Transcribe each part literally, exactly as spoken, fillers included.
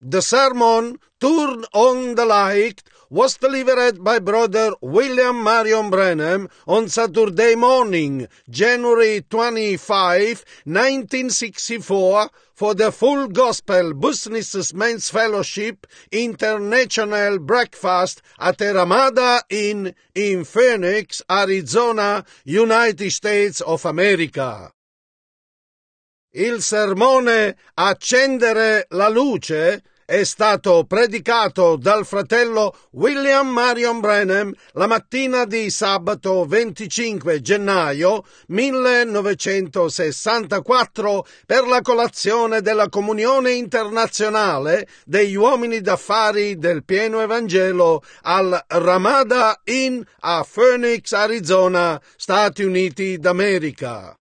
The sermon, Turn on the Light, was delivered by Brother William Marion Branham on Saturday morning, January twenty-fifth, nineteen sixty-four, for the Full Gospel Businessmen's Fellowship International Breakfast at the Ramada Inn in Phoenix, Arizona, United States of America. Il sermone Accendere la luce è stato predicato dal fratello William Marion Branham la mattina di sabato venticinque gennaio millenovecentosessantaquattro per la colazione della Comunione Internazionale degli Uomini d'Affari del Pieno Evangelo al Ramada Inn a Phoenix, Arizona, Stati Uniti d'America.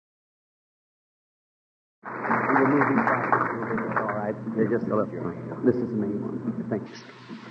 All right, they're just a little. This is the main one. Thank you, sir.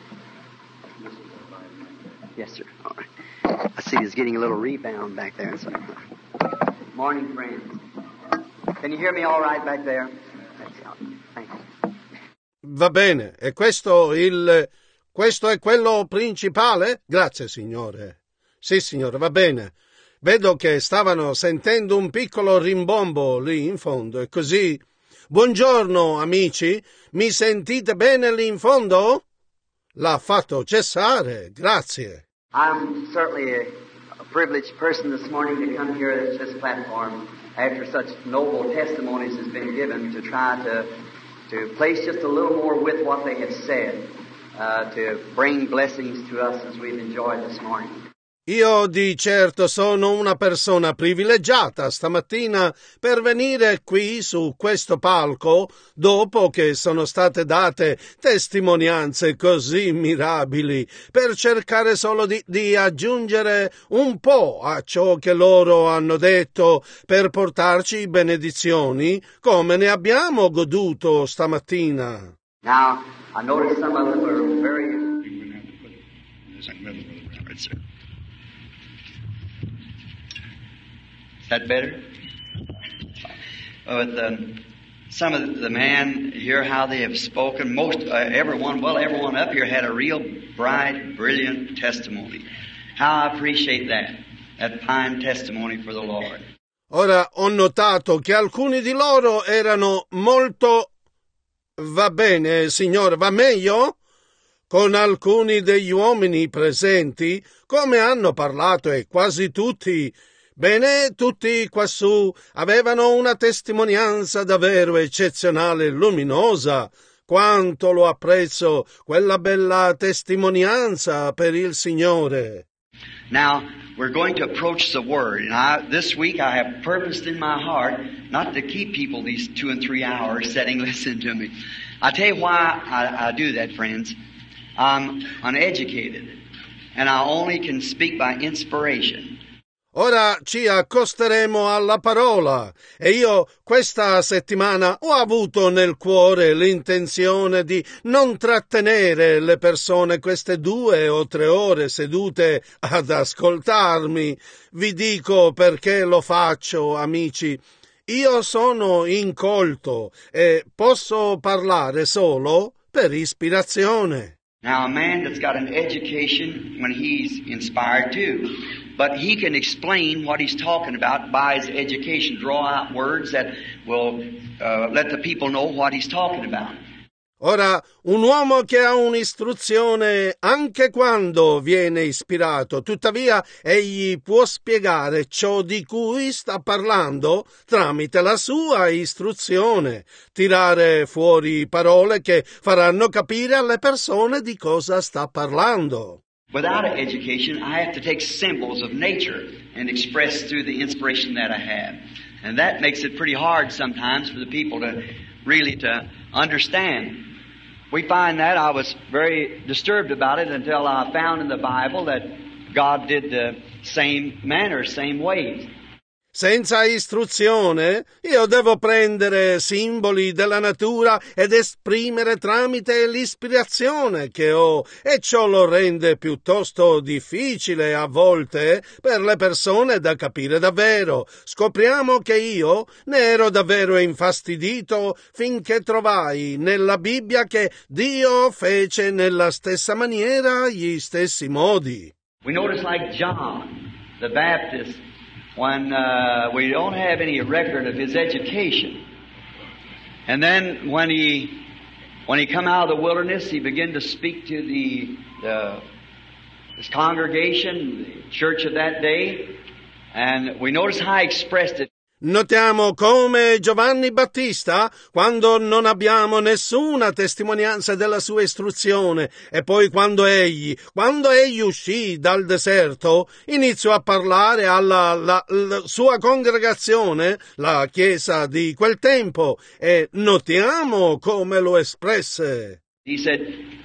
Yes, sir. All right. I see there's getting a little rebound back there. So. Morning, friends. Can you hear me all right back there? Thank you. Va bene, e questo il questo è quello principale? Grazie, signore. Sì, signore, va bene. Vedo che stavano sentendo un piccolo rimbombo lì in fondo, e così. Buongiorno, amici, mi sentite bene lì in fondo? L'ha fatto cessare, grazie. I'm certainly a, a privileged person this morning to come here at this platform after such noble testimonies has been given to try to, to place just a little more with what they have said, uh, to bring blessings to us as we've enjoyed this morning. Io di certo sono una persona privilegiata stamattina per venire qui su questo palco dopo che sono state date testimonianze così mirabili, per cercare solo di, di aggiungere un po' a ciò che loro hanno detto, per portarci benedizioni come ne abbiamo goduto stamattina. Now, I noticed some of them were very... Is that better? With um, some of the men, hear how they have spoken. Most, uh, everyone, well, everyone up here had a real bright, brilliant testimony. How I appreciate that, that fine testimony for the Lord. Ora ho notato che alcuni di loro erano molto... Va bene, signore, va meglio? Con alcuni degli uomini presenti, come hanno parlato, e quasi tutti... Bene, tutti quassù avevano una testimonianza davvero eccezionale e luminosa. Quanto lo apprezzo, quella bella testimonianza per il Signore. Now, we're going to approach the Word. And I, this week I have purposed in my heart not to keep people these two and three hours sitting listening to me. I tell you why I, I do that, friends. I'm uneducated, and I only can speak by inspiration. Ora ci accosteremo alla parola, e io questa settimana ho avuto nel cuore l'intenzione di non trattenere le persone queste due o tre ore sedute ad ascoltarmi. Vi dico perché lo faccio, amici. Io sono incolto e posso parlare solo per ispirazione. Now, a man that's got an education, when he's inspired too, but he can explain what he's talking about by his education, draw out words that will uh, let the people know what he's talking about. Ora, un uomo che ha un'istruzione anche quando viene ispirato, tuttavia egli può spiegare ciò di cui sta parlando tramite la sua istruzione, tirare fuori parole che faranno capire alle persone di cosa sta parlando. Without an education, I have to take symbols of nature and express through the inspiration that I have. And that makes it pretty hard sometimes for the people to really to understand. We find that I was very disturbed about it until I found in the Bible that God did the same manner, same ways. Senza istruzione, io devo prendere simboli della natura ed esprimere tramite l'ispirazione che ho, e ciò lo rende piuttosto difficile a volte per le persone da capire davvero. Scopriamo che io ne ero davvero infastidito finché trovai nella Bibbia che Dio fece nella stessa maniera gli stessi modi. We notice like John the Baptist, when uh, we don't have any record of his education. And then when he when he come out of the wilderness, he began to speak to the, the his congregation, the church of that day, and we notice how he expressed it. Notiamo come Giovanni Battista, quando non abbiamo nessuna testimonianza della sua istruzione, e poi quando egli, quando egli uscì dal deserto, iniziò a parlare alla la, la sua congregazione, la chiesa di quel tempo, e notiamo come lo espresse. He said,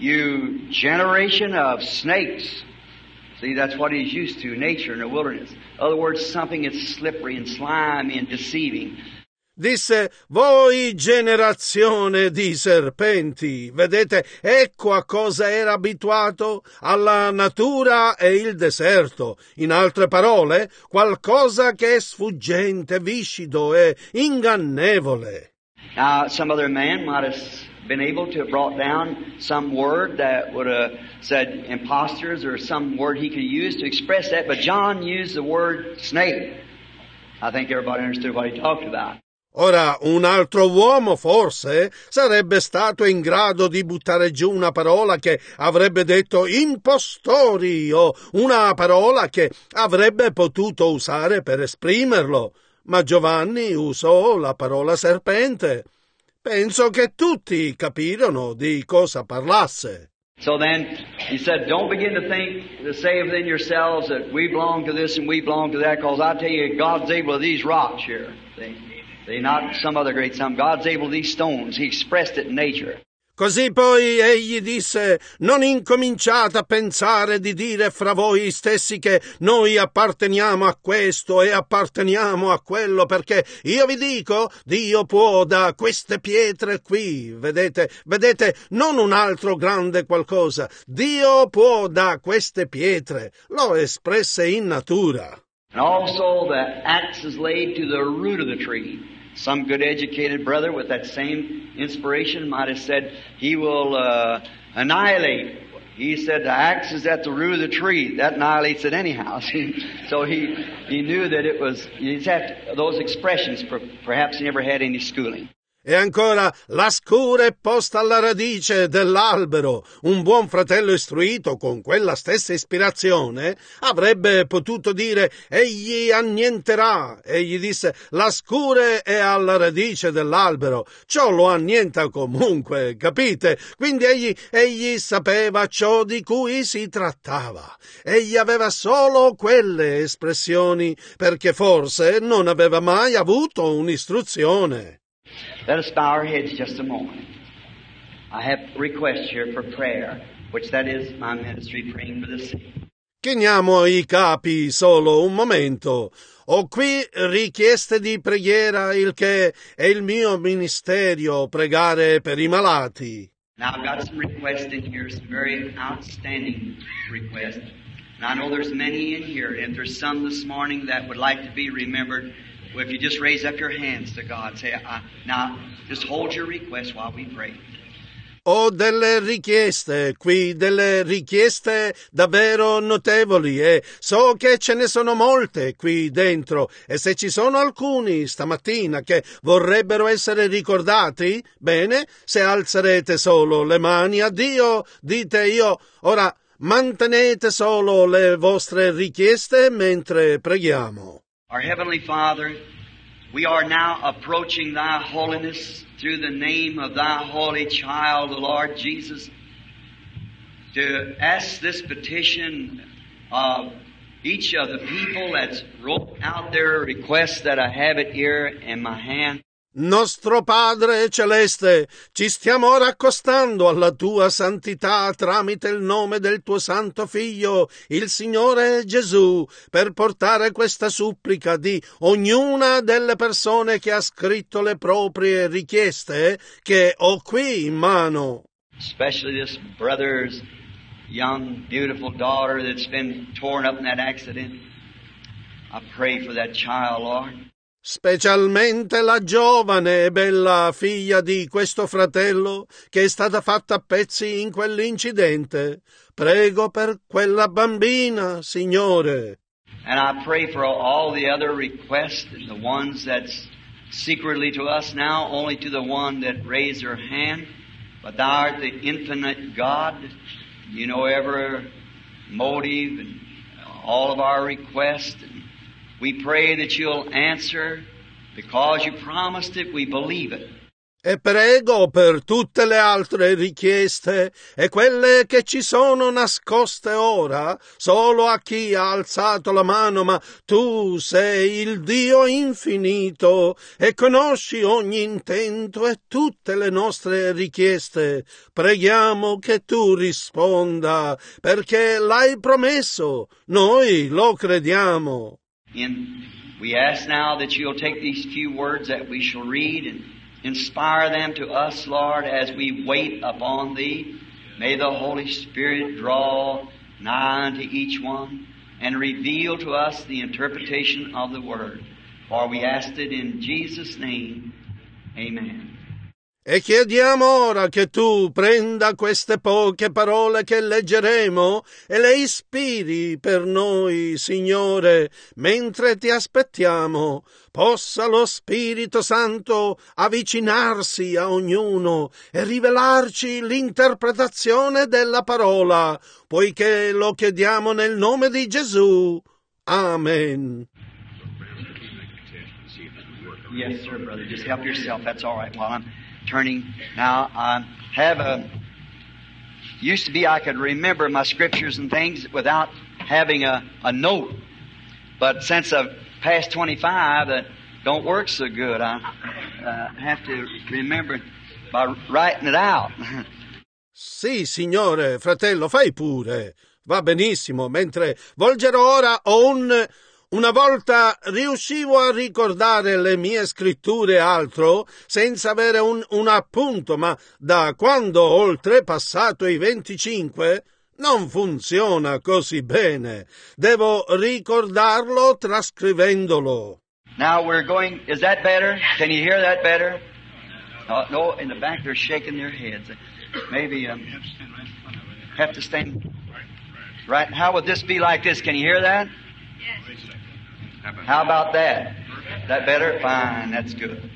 "You generation of snakes." See, that's what he's used to, nature in the wilderness. In other words, something that's slippery and slimy and deceiving. Disse, voi generazione di serpenti, vedete, ecco a cosa era abituato, alla natura e il deserto. In altre parole, qualcosa che è sfuggente, viscido e ingannevole. Now, some other man might have been able to have brought down some word that would have said imposters or some word he could use to express that, but John used the word snake. I think everybody understood what he talked about. Ora, un altro uomo forse sarebbe stato in grado di buttare giù una parola che avrebbe detto impostori o una parola che avrebbe potuto usare per esprimerlo, ma Giovanni usò la parola serpente. Penso che tutti capirono di cosa parlasse. So then, he said, don't begin to think, to say within yourselves that we belong to this and we belong to that, because I tell you, God's able to these rocks here. See? See, not some other great something. God's able to these stones. He expressed it in nature. Così poi egli disse, non incominciate a pensare di dire fra voi stessi che noi apparteniamo a questo e apparteniamo a quello, perché io vi dico, Dio può da queste pietre qui, vedete, vedete, non un altro grande qualcosa, Dio può da queste pietre, lo espresse in natura. And also the axe is laid to the root of the tree. Some good educated brother with that same inspiration might have said he will uh, annihilate. He said the axe is at the root of the tree. That annihilates it anyhow. So he he knew that it was, he's had those expressions, perhaps he never had any schooling. E ancora, la scura è posta alla radice dell'albero. Un buon fratello istruito con quella stessa ispirazione avrebbe potuto dire egli annienterà. Egli disse la scura è alla radice dell'albero. Ciò lo annienta comunque, capite? Quindi egli, egli sapeva ciò di cui si trattava. Egli aveva solo quelle espressioni perché forse non aveva mai avuto un'istruzione. Let us bow our heads just a moment. I have requests here for prayer, which that is my ministry, praying for the sick. Chiniamo i capi solo un momento. Ho qui richieste di preghiera, il che è il mio ministerio, pregare per i malati. Now I've got some requests in here, some very outstanding requests. And I know there's many in here, and if there's some this morning that would like to be remembered, well, if you just raise up your hands to God, say, uh, now, just hold your request while we pray. Ho delle richieste qui, delle richieste davvero notevoli e so che ce ne sono molte qui dentro e se ci sono alcuni stamattina che vorrebbero essere ricordati, bene, se alzerete solo le mani a Dio, dite io, ora mantenete solo le vostre richieste mentre preghiamo. Our Heavenly Father, we are now approaching Thy holiness through the name of Thy holy child, the Lord Jesus, to ask this petition of each of the people that's wrote out their requests that I have it here in my hand. Nostro Padre Celeste, ci stiamo ora accostando alla tua santità tramite il nome del tuo santo Figlio, il Signore Gesù, per portare questa supplica di ognuna delle persone che ha scritto le proprie richieste che ho qui in mano. Especially this brother's young, beautiful daughter that's been torn up in that accident. I pray for that child, Lord. Specialmente la giovane e bella figlia di questo fratello che è stata fatta a pezzi in quell'incidente. Prego per quella bambina, Signore. And I pray for all the other requests and the ones that's secretly to us now, only to the one that raised her hand. But thou art the infinite God. You know every motive and all of our requests. And we pray that you'll answer because you promised it, we believe it. E prego per tutte le altre richieste e quelle che ci sono nascoste ora, solo a chi ha alzato la mano, ma tu sei il Dio infinito e conosci ogni intento e tutte le nostre richieste. Preghiamo che tu risponda, perché l'hai promesso, noi lo crediamo. And we ask now that you'll take these few words that we shall read and inspire them to us, Lord, as we wait upon Thee. May the Holy Spirit draw nigh unto each one and reveal to us the interpretation of the Word. For we asked it in Jesus' name. Amen. E chiediamo ora che tu prenda queste poche parole che leggeremo e le ispiri per noi, Signore, mentre ti aspettiamo. Possa lo Spirito Santo avvicinarsi a ognuno e rivelarci l'interpretazione della parola, poiché lo chiediamo nel nome di Gesù. Amen. Yes, sir, brother. Just help yourself. That's all right. While I'm turning now, I have a. Used to be I could remember my scriptures and things without having a, a note, but since I've passed twenty-five, that don't work so good. I uh, have to remember by writing it out. Sì, signore, fratello, fai pure. Va benissimo. Mentre volgerò ora ho un. Una volta riuscivo a ricordare le mie scritture e altro senza avere un, un appunto, ma da quando ho oltrepassato i venticinque non funziona così bene. Devo ricordarlo trascrivendolo. Now we're going, is that better? Can you hear that better? Uh, no, in the back they're shaking their heads. Maybe um, have to stand right. How would this be like this? Can you hear that? Yes. How about that? Is that better? Fine, that's good.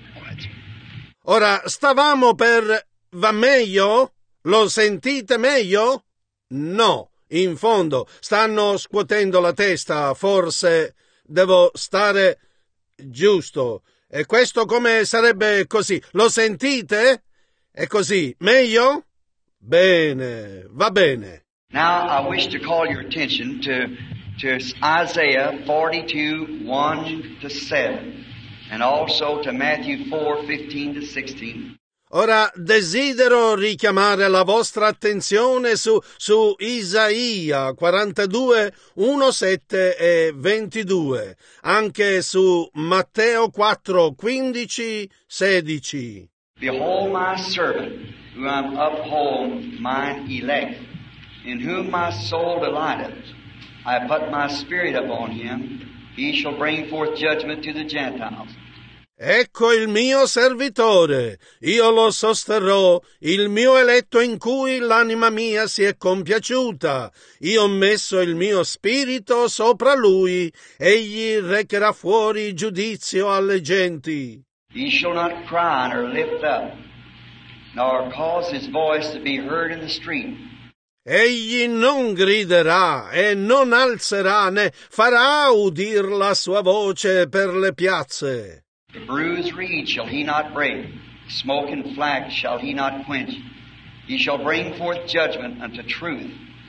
Ora, stavamo per... Va meglio? Lo sentite meglio? No, in fondo, stanno scuotendo la testa, forse devo stare giusto. E questo come sarebbe così? Lo sentite? È così, meglio? Bene, va bene. Now I wish to call your attention to to Isaiah forty-two, one to seven, and also to Matthew four, fifteen to sixteen. Ora desidero richiamare la vostra attenzione su, su Isaia quarantadue, uno, sette e ventidue, anche su Matteo quattro, quindici, sedici. Behold my servant, who am uphold mine elect, in whom my soul delighteth. I put my spirit upon him, he shall bring forth judgment to the Gentiles. Ecco il mio servitore, io lo sosterrò, il mio eletto in cui l'anima mia si è compiaciuta. Io ho messo il mio spirito sopra lui, egli recherà fuori giudizio alle genti. He shall not cry nor lift up, nor cause his voice to be heard in the street. Egli non griderà e non alzerà né farà udir la sua voce per le piazze. The bruised reed shall he not break, smoke and flax shall he not quench. He shall bring forth judgment unto truth.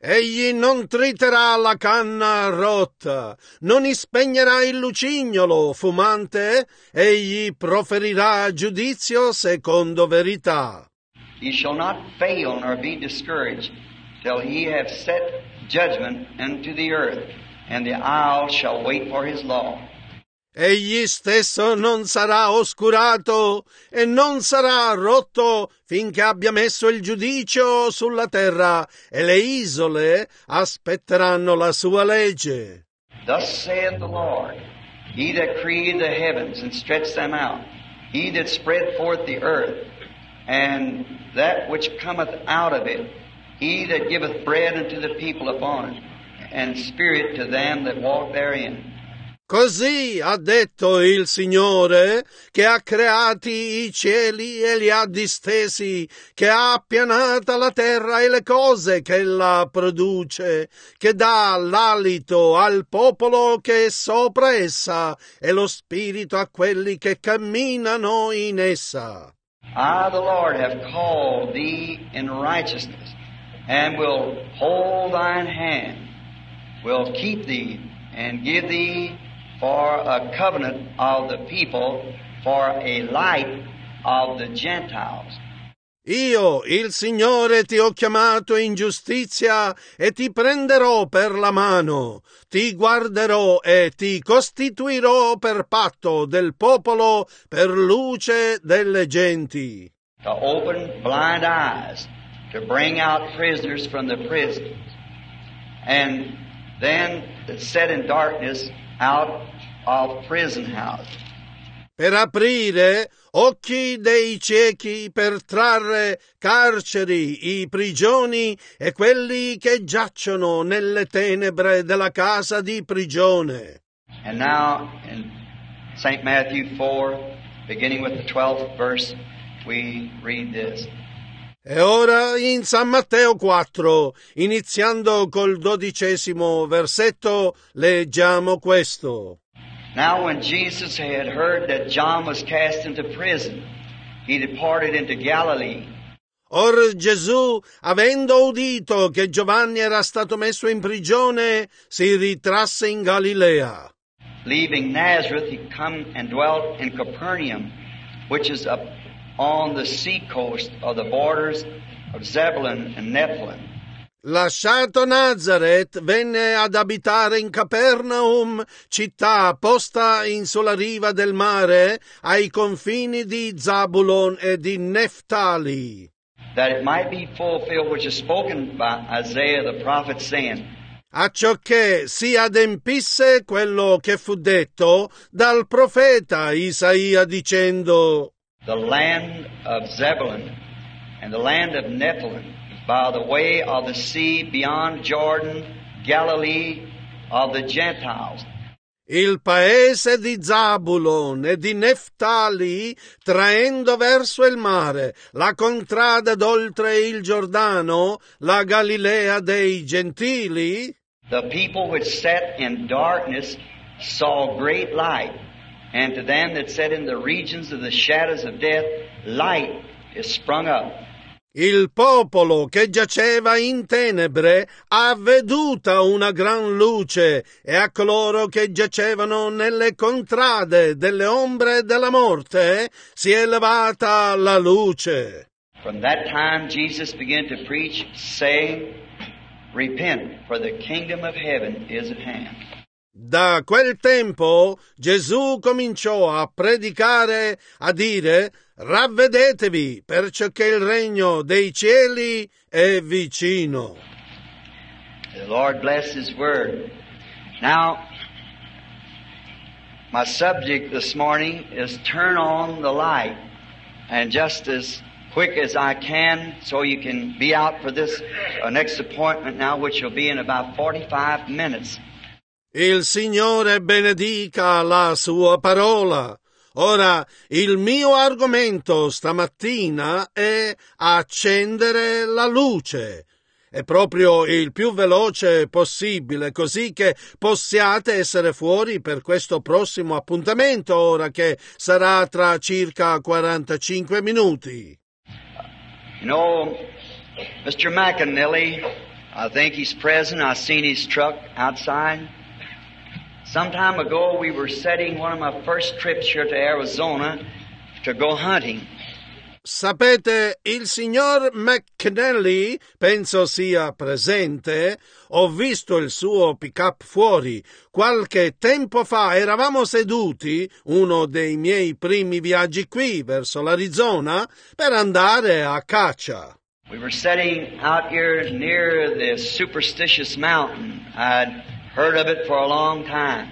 Egli non triterà la canna rotta, non ispegnerà il lucignolo fumante, egli proferirà giudizio secondo verità. He shall not fail nor be discouraged till he have set judgment unto the earth, and the isles shall wait for his law. Egli stesso non sarà oscurato e non sarà rotto finché abbia messo il giudicio sulla terra, e le isole aspetteranno la sua legge. Thus saith the Lord, He that created the heavens and stretched them out, He that spread forth the earth, and that which cometh out of it, He that giveth bread unto the people upon it, and spirit to them that walk therein. Così ha detto il Signore, che ha creati i cieli e li ha distesi, che ha appianata la terra e le cose che ella produce, che dà l'alito al popolo che è sopra essa e lo spirito a quelli che camminano in essa. I, the Lord, have called thee in righteousness, and will hold thine hand, will keep thee, and give thee for a covenant of the people, for a light of the Gentiles. Io, il Signore, ti ho chiamato in giustizia e ti prenderò per la mano, ti guarderò e ti costituirò per patto del popolo, per luce delle genti. To open blind eyes, to bring out prisoners from the prisons, and then set in darkness out of prison house. Per aprire occhi dei ciechi, per trarre carceri, i prigioni e quelli che giacciono nelle tenebre della casa di prigione. And now in Saint Matthew four, beginning with the twelfth verse, we read this. E ora in San Matteo quattro, iniziando col dodicesimo versetto, leggiamo questo. Now when Jesus had heard that John was cast into prison, he departed into Galilee. Or Gesù, avendo udito che Giovanni era stato messo in prigione, si ritrasse in Galilea. Leaving Nazareth, he come and dwelt in Capernaum, which is up on the sea coast of the borders of Zebulun and Nephthalim. Lasciato Nazaret, venne ad abitare in Capernaum, città posta in sulla riva del mare, ai confini di Zabulon e di Neftali. That it might be fulfilled which is spoken by Isaiah the prophet, saying, Acciò che si adempisse quello che fu detto dal profeta Isaia dicendo: The land of Zebulun and the land of Nephthalim, by the way of the sea beyond Jordan, Galilee of the Gentiles. Il paese di Zabulon e di Neftali, traendo verso il mare, la contrada d'oltre il Giordano, la Galilea dei Gentili. The people which sat in darkness saw great light, and to them that sat in the regions of the shadows of death, light is sprung up. Il popolo che giaceva in tenebre ha veduta una gran luce, e a coloro che giacevano nelle contrade delle ombre della morte si è levata la luce. From that time Jesus began to preach, saying, Repent, for the kingdom of heaven is at hand. Da quel tempo Gesù cominciò a predicare, a dire: ravvedetevi, perciò che il regno dei cieli è vicino. The Lord bless His word. Now, my subject this morning is turn on the light, and just as quick as I can, so you can be out for this uh, next appointment now, which will be in about forty-five minutes. Il Signore benedica la sua parola. Ora, il mio argomento stamattina è accendere la luce. È proprio il più veloce possibile, così che possiate essere fuori per questo prossimo appuntamento, ora che sarà tra circa quarantacinque minuti. You know, Mister McAnally I think he's present. I've seen his truck outside. Some time ago, we were setting one of my first trips here to Arizona to go hunting. Sapete, il signor McNally penso sia presente. Ho visto il suo pick-up fuori. Qualche tempo fa eravamo seduti, uno dei miei primi viaggi qui verso l'Arizona, per andare a caccia. We were setting out here near the Superstitious Mountain. I'd heard of it for a long time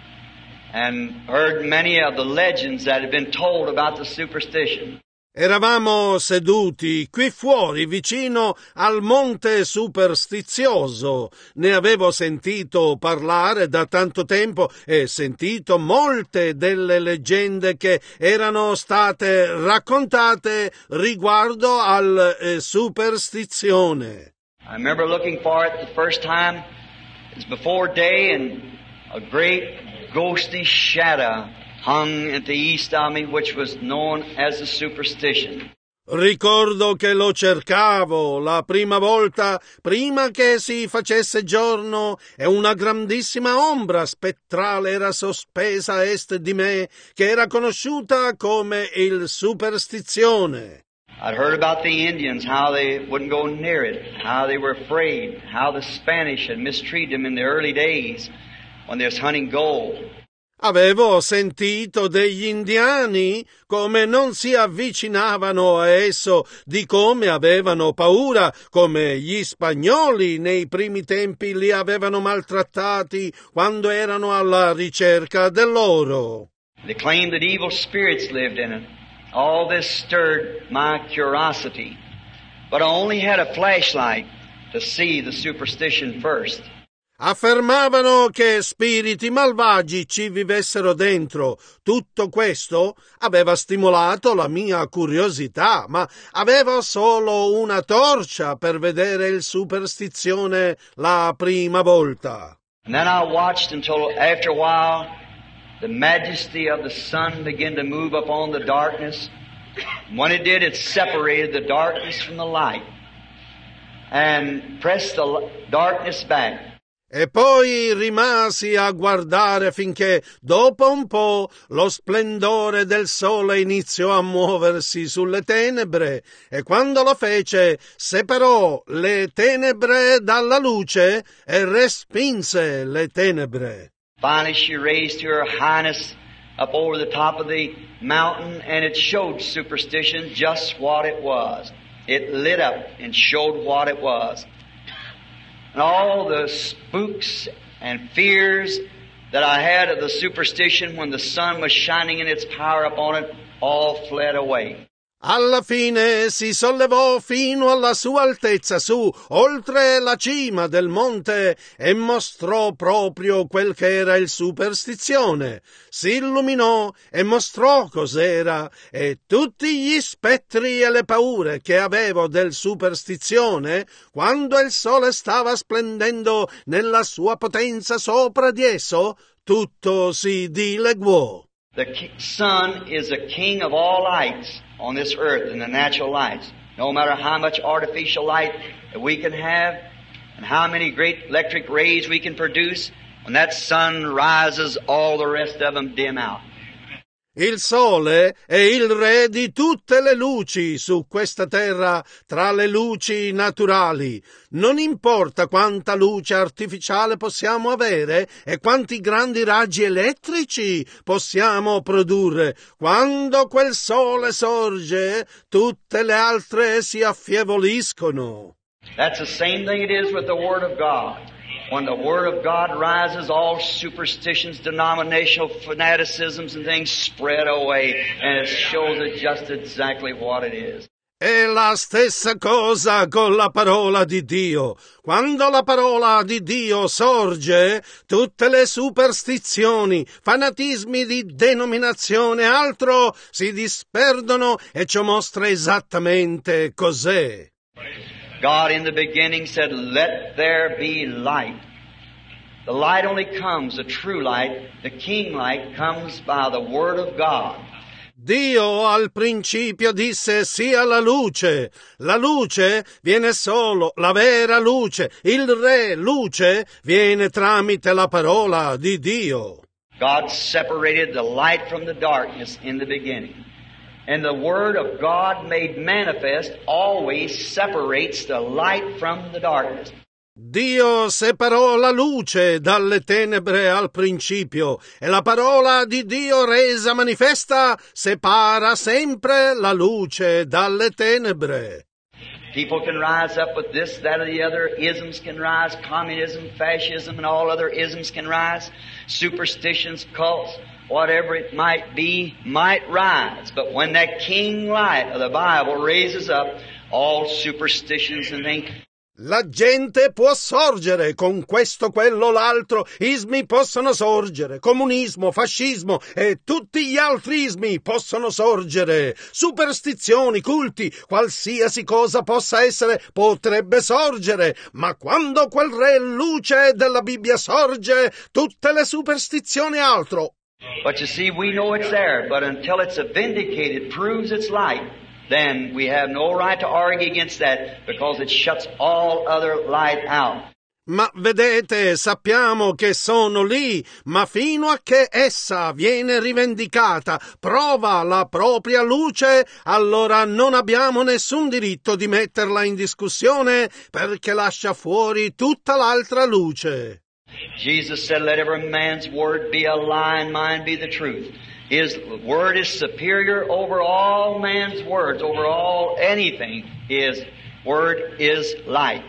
and heard many of the legends that had been told about the superstition. Eravamo seduti qui fuori, vicino al Monte Superstizioso. Ne avevo sentito parlare da tanto tempo e sentito molte delle leggende che erano state raccontate riguardo al eh, superstizione. I remember looking for it the first time. It was before day and a great ghostly shadow hung at the east of me, which was known as the superstition. Ricordo che lo cercavo la prima volta prima che si facesse giorno e una grandissima ombra spettrale era sospesa a est di me, che era conosciuta come il superstizione. I'd heard about the Indians, how they wouldn't go near it, how they were afraid, how the Spanish had mistreated them in the early days when they was hunting gold. Avevo sentito degli indiani come non si avvicinavano a esso, di come avevano paura, come gli spagnoli nei primi tempi li avevano maltrattati quando erano alla ricerca dell'oro. They claimed that evil spirits lived in it. All this stirred my curiosity, but I only had a flashlight to see the superstition first. Affermavano che spiriti malvagi ci vivessero dentro. Tutto questo aveva stimolato la mia curiosità, ma avevo solo una torcia per vedere il superstizione la prima volta. And then I watched until after a while the majesty of the sun began to move upon the darkness. When it did, it separated the darkness from the light and pressed the darkness back. E poi rimasi a guardare finché, dopo un po', lo splendore del sole iniziò a muoversi sulle tenebre, e quando lo fece, separò le tenebre dalla luce e respinse le tenebre. Finally, she raised to her highness up over the top of the mountain, and it showed superstition just what it was. It lit up and showed what it was. And all the spooks and fears that I had of the superstition when the sun was shining in its power upon it all fled away. Alla fine si sollevò fino alla sua altezza su, oltre la cima del monte, e mostrò proprio quel che era il superstizione. Si illuminò e mostrò cos'era, e tutti gli spettri e le paure che avevo del superstizione, quando il sole stava splendendo nella sua potenza sopra di esso, tutto si dileguò. The sun is a king of all lights on this earth and the natural lights. No matter how much artificial light that we can have and how many great electric rays we can produce, when that sun rises, all the rest of them dim out. Il sole è il re di tutte le luci su questa terra, tra le luci naturali. Non importa quanta luce artificiale possiamo avere e quanti grandi raggi elettrici possiamo produrre. Quando quel sole sorge, tutte le altre si affievoliscono. That's the same thing it is with the Word of God. When the Word of God rises, all superstitions, denominational fanaticisms and things spread away, and it shows it just exactly what it is. È la stessa cosa con la parola di Dio. Quando la parola di Dio sorge, tutte le superstizioni, fanatismi di denominazione e altro si disperdono e ciò mostra esattamente cos'è. God in the beginning said, "Let there be light." The light only comes, the true light, the king light, comes by the Word of God. Dio al principio disse sia la luce. La luce viene solo, la vera luce, il re luce viene tramite la parola di Dio. God separated the light from the darkness in the beginning. And the Word of God made manifest always separates the light from the darkness. Dio separò la luce dalle tenebre al principio e la parola di Dio resa manifesta separa sempre la luce dalle tenebre. People can rise up with this, that, or the other. Isms can rise. Communism, fascism, and all other isms can rise. Superstitions, cults, whatever it might be, might rise. But when that king light of the Bible raises up, all superstitions and things... La gente può sorgere con questo, quello, l'altro, ismi possono sorgere, comunismo, fascismo e tutti gli altri ismi possono sorgere, superstizioni, culti, qualsiasi cosa possa essere potrebbe sorgere, ma quando quel re luce della Bibbia sorge, tutte le superstizioni e altro. But you see, we know it's there, but until it's vindicated, proves its light, then we have no right to argue against that because it shuts all other light out. Ma vedete, sappiamo che sono lì, ma fino a che essa viene rivendicata, prova la propria luce, allora non abbiamo nessun diritto di metterla in discussione perché lascia fuori tutta l'altra luce. Jesus said, let every man's word be a lie and mine be the truth. His word is superior over all man's words, over all anything. His word is light.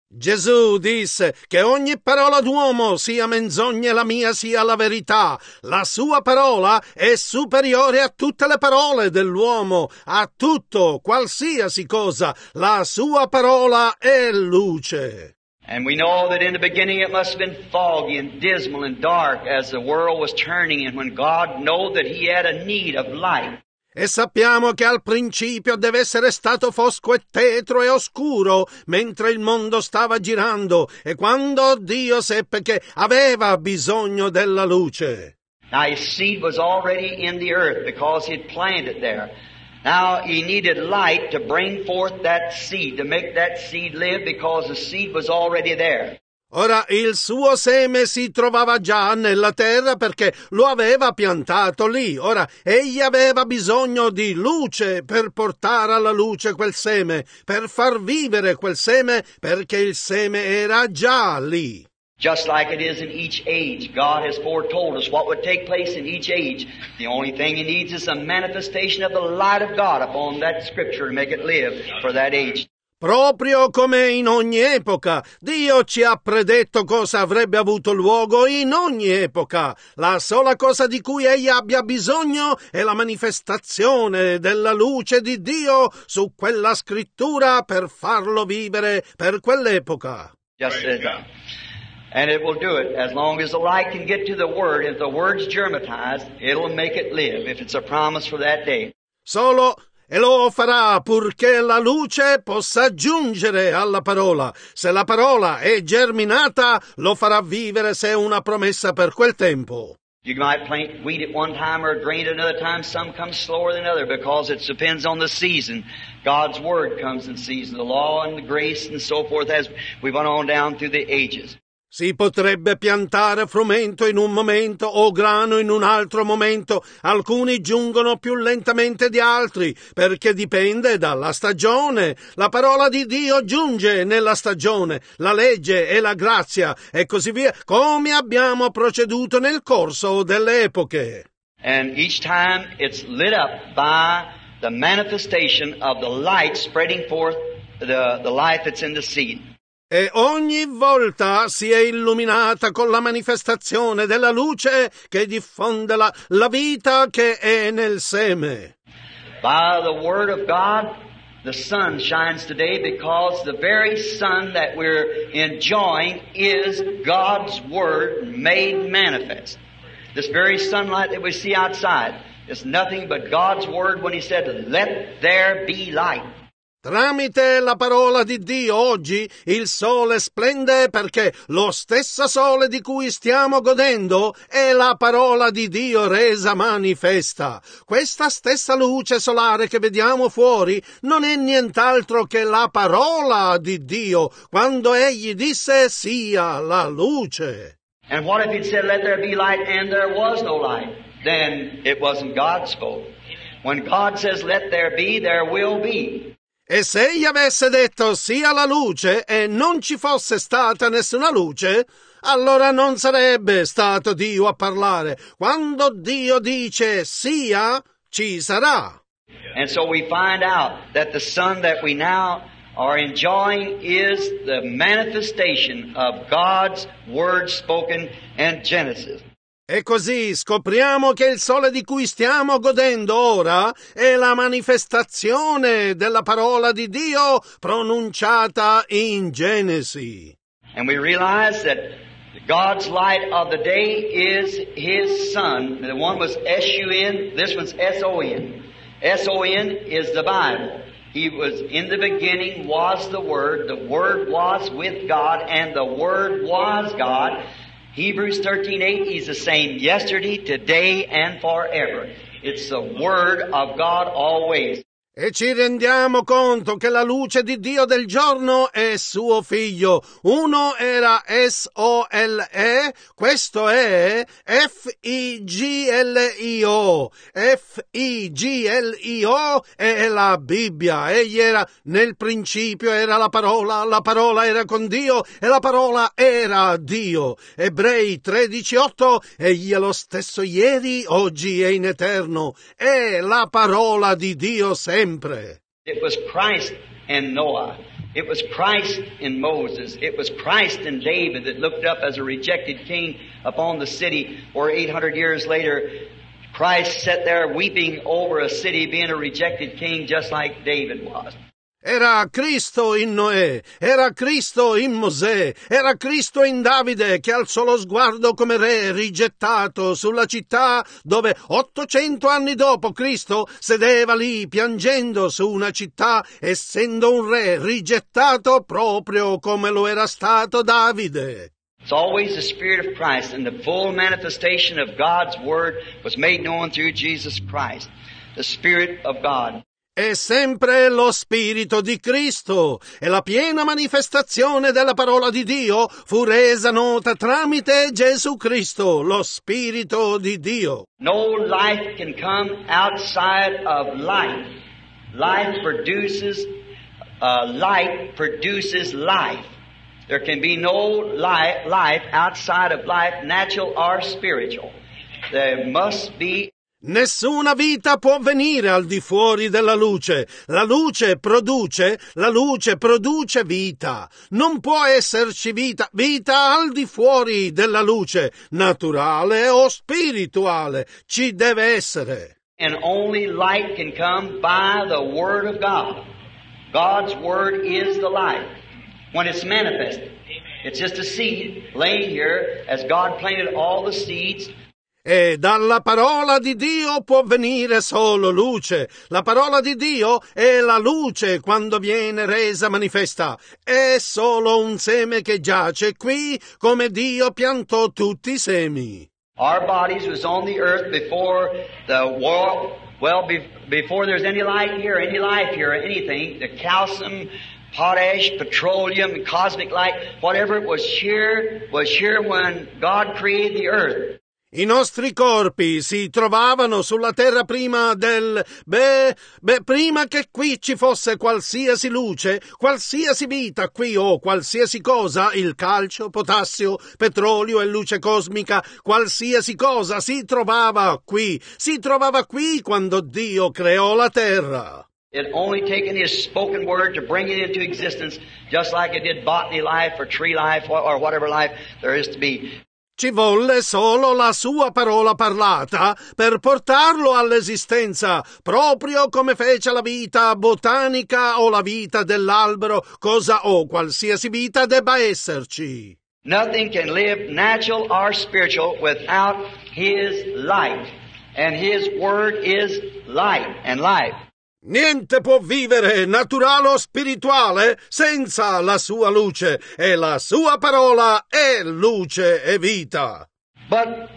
Gesù disse che ogni parola d'uomo sia menzogna e la mia sia la verità. La sua parola è superiore a tutte le parole dell'uomo, a tutto, qualsiasi cosa. La sua parola è luce. And we know that in the beginning it must have been foggy and dismal and dark as the world was turning, and when God knew that He had a need of light. E sappiamo che al principio deve essere stato fosco e tetro e oscuro, mentre il mondo stava girando, e quando Dio seppe che aveva bisogno della luce. Now His seed was already in the earth because He had planted it there. Now He needed light to bring forth that seed, to make that seed live because the seed was already there. Ora il suo seme si trovava già nella terra perché lo aveva piantato lì. Ora egli aveva bisogno di luce per portare alla luce quel seme, per far vivere quel seme perché il seme era già lì. Just like it is in each age, God has foretold us what would take place in each age. The only thing He needs is a manifestation of the light of God upon that scripture to make it live for that age. Proprio come in ogni epoca, Dio ci ha predetto cosa avrebbe avuto luogo in ogni epoca. La sola cosa di cui egli abbia bisogno è la manifestazione della luce di Dio su quella scrittura per farlo vivere per quell'epoca. Just as, uh, and it will do it as long as the light can get to the Word. If the Word's germatized, it'll make it live if it's a promise for that day. Solo e lo farà purché la luce possa giungere alla parola. Se la parola è germinata, lo farà vivere se è una promessa per quel tempo. You might plant wheat at one time or grain at another time. Some come slower than other because it depends on the season. God's Word comes in season, the law and the grace and so forth as we went on down through the ages. Si potrebbe piantare frumento in un momento o grano in un altro momento. Alcuni giungono più lentamente di altri, perché dipende dalla stagione. La parola di Dio giunge nella stagione, la legge e la grazia, e così via, come abbiamo proceduto nel corso delle epoche. And each time it's lit up by the manifestation of the light spreading forth the, the life that's in the seed. E ogni volta si è illuminata con la manifestazione della luce che diffonde la, la vita che è nel seme. By the Word of God, the sun shines today because the very sun that we're enjoying is God's Word made manifest. This very sunlight that we see outside is nothing but God's Word when He said, "Let there be light." Tramite la parola di Dio oggi il sole splende perché lo stesso sole di cui stiamo godendo è la parola di Dio resa manifesta. Questa stessa luce solare che vediamo fuori non è nient'altro che la parola di Dio quando egli disse sia la luce. And what if he'd said, let there be light, and there was no light? Then it wasn't God spoke. When God says, let there be, there will be. E se egli avesse detto sia la luce e non ci fosse stata nessuna luce, allora non sarebbe stato Dio a parlare. Quando Dio dice sia, ci sarà. And so we find out that the sun that we now are enjoying is the manifestation of God's word spoken in Genesis. E così scopriamo che il sole di cui stiamo godendo ora è la manifestazione della parola di Dio pronunciata in Genesi. And we realize that God's light of the day is His Son. The one was S U N, this one's S O N. S O N is the Bible. He was in the beginning was the Word. The Word was with God, and the Word was God. Hebrews thirteen eight, He's the same yesterday, today, and forever. It's the Word of God always. E ci rendiamo conto che la luce di Dio del giorno è suo figlio. Uno era S O L E, questo è F I G L I O. F I G L I O è la Bibbia. Egli era nel principio, era la parola, la parola era con Dio e la parola era Dio. Ebrei tredici otto, egli è lo stesso ieri, oggi e in eterno. È la parola di Dio sempre. It was Christ in Noah. It was Christ in Moses. It was Christ in David that looked up as a rejected king upon the city, where eight hundred years later, Christ sat there weeping over a city being a rejected king just like David was. Era Cristo in Noè, era Cristo in Mosè, era Cristo in Davide che alzò lo sguardo come re rigettato sulla città dove ottocento anni dopo Cristo sedeva lì piangendo su una città essendo un re rigettato proprio come lo era stato Davide. It's always the Spirit of Christ, and the full manifestation of God's Word was made known through Jesus Christ, the Spirit of God. È sempre lo Spirito di Cristo e la piena manifestazione della parola di Dio fu resa nota tramite Gesù Cristo, lo Spirito di Dio. No life can come outside of life. Life produces, uh, light produces life. There can be no life, life outside of life, natural or spiritual. There must be. Nessuna vita può venire al di fuori della luce. La luce produce, la luce produce vita. Non può esserci vita, vita al di fuori della luce, naturale o spirituale. Ci deve essere. And only light can come by the Word of God. God's Word is the light. When it's manifested, it's just a seed laying here as God planted all the seeds. E dalla parola di Dio può venire solo luce. La parola di Dio è la luce quando viene resa manifesta. È solo un seme che giace qui come Dio piantò tutti i semi. Our bodies was on the earth before the world, well, be, before there's any light here, any life here, anything, the calcium, potash, petroleum, cosmic light, whatever it was here, was here when God created the earth. I nostri corpi si trovavano sulla terra prima del... Beh, beh, prima che qui ci fosse qualsiasi luce, qualsiasi vita qui o qualsiasi cosa, il calcio, potassio, petrolio e luce cosmica, qualsiasi cosa si trovava qui, si trovava qui quando Dio creò la terra. It only taken His spoken word to bring it into existence, just like it did botany life or tree life or, or whatever life there is to be. Ci volle solo la sua parola parlata per portarlo all'esistenza, proprio come fece la vita botanica o la vita dell'albero, cosa o qualsiasi vita debba esserci. Nothing can live natural or spiritual without His light. And His word is light and life. Niente può vivere, naturale o spirituale, senza la sua luce, e la sua parola è luce e vita. But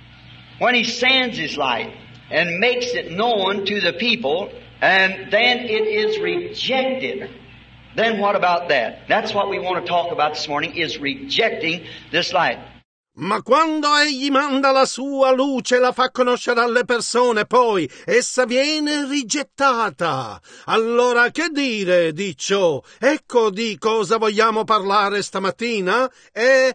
when he sends his light and makes it known to the people, and then it is rejected, then what about that? That's what we want to talk about this morning, is rejecting this light. Ma quando egli manda la sua luce e la fa conoscere alle persone, poi essa viene rigettata. Allora che dire di ciò? Ecco di cosa vogliamo parlare stamattina, è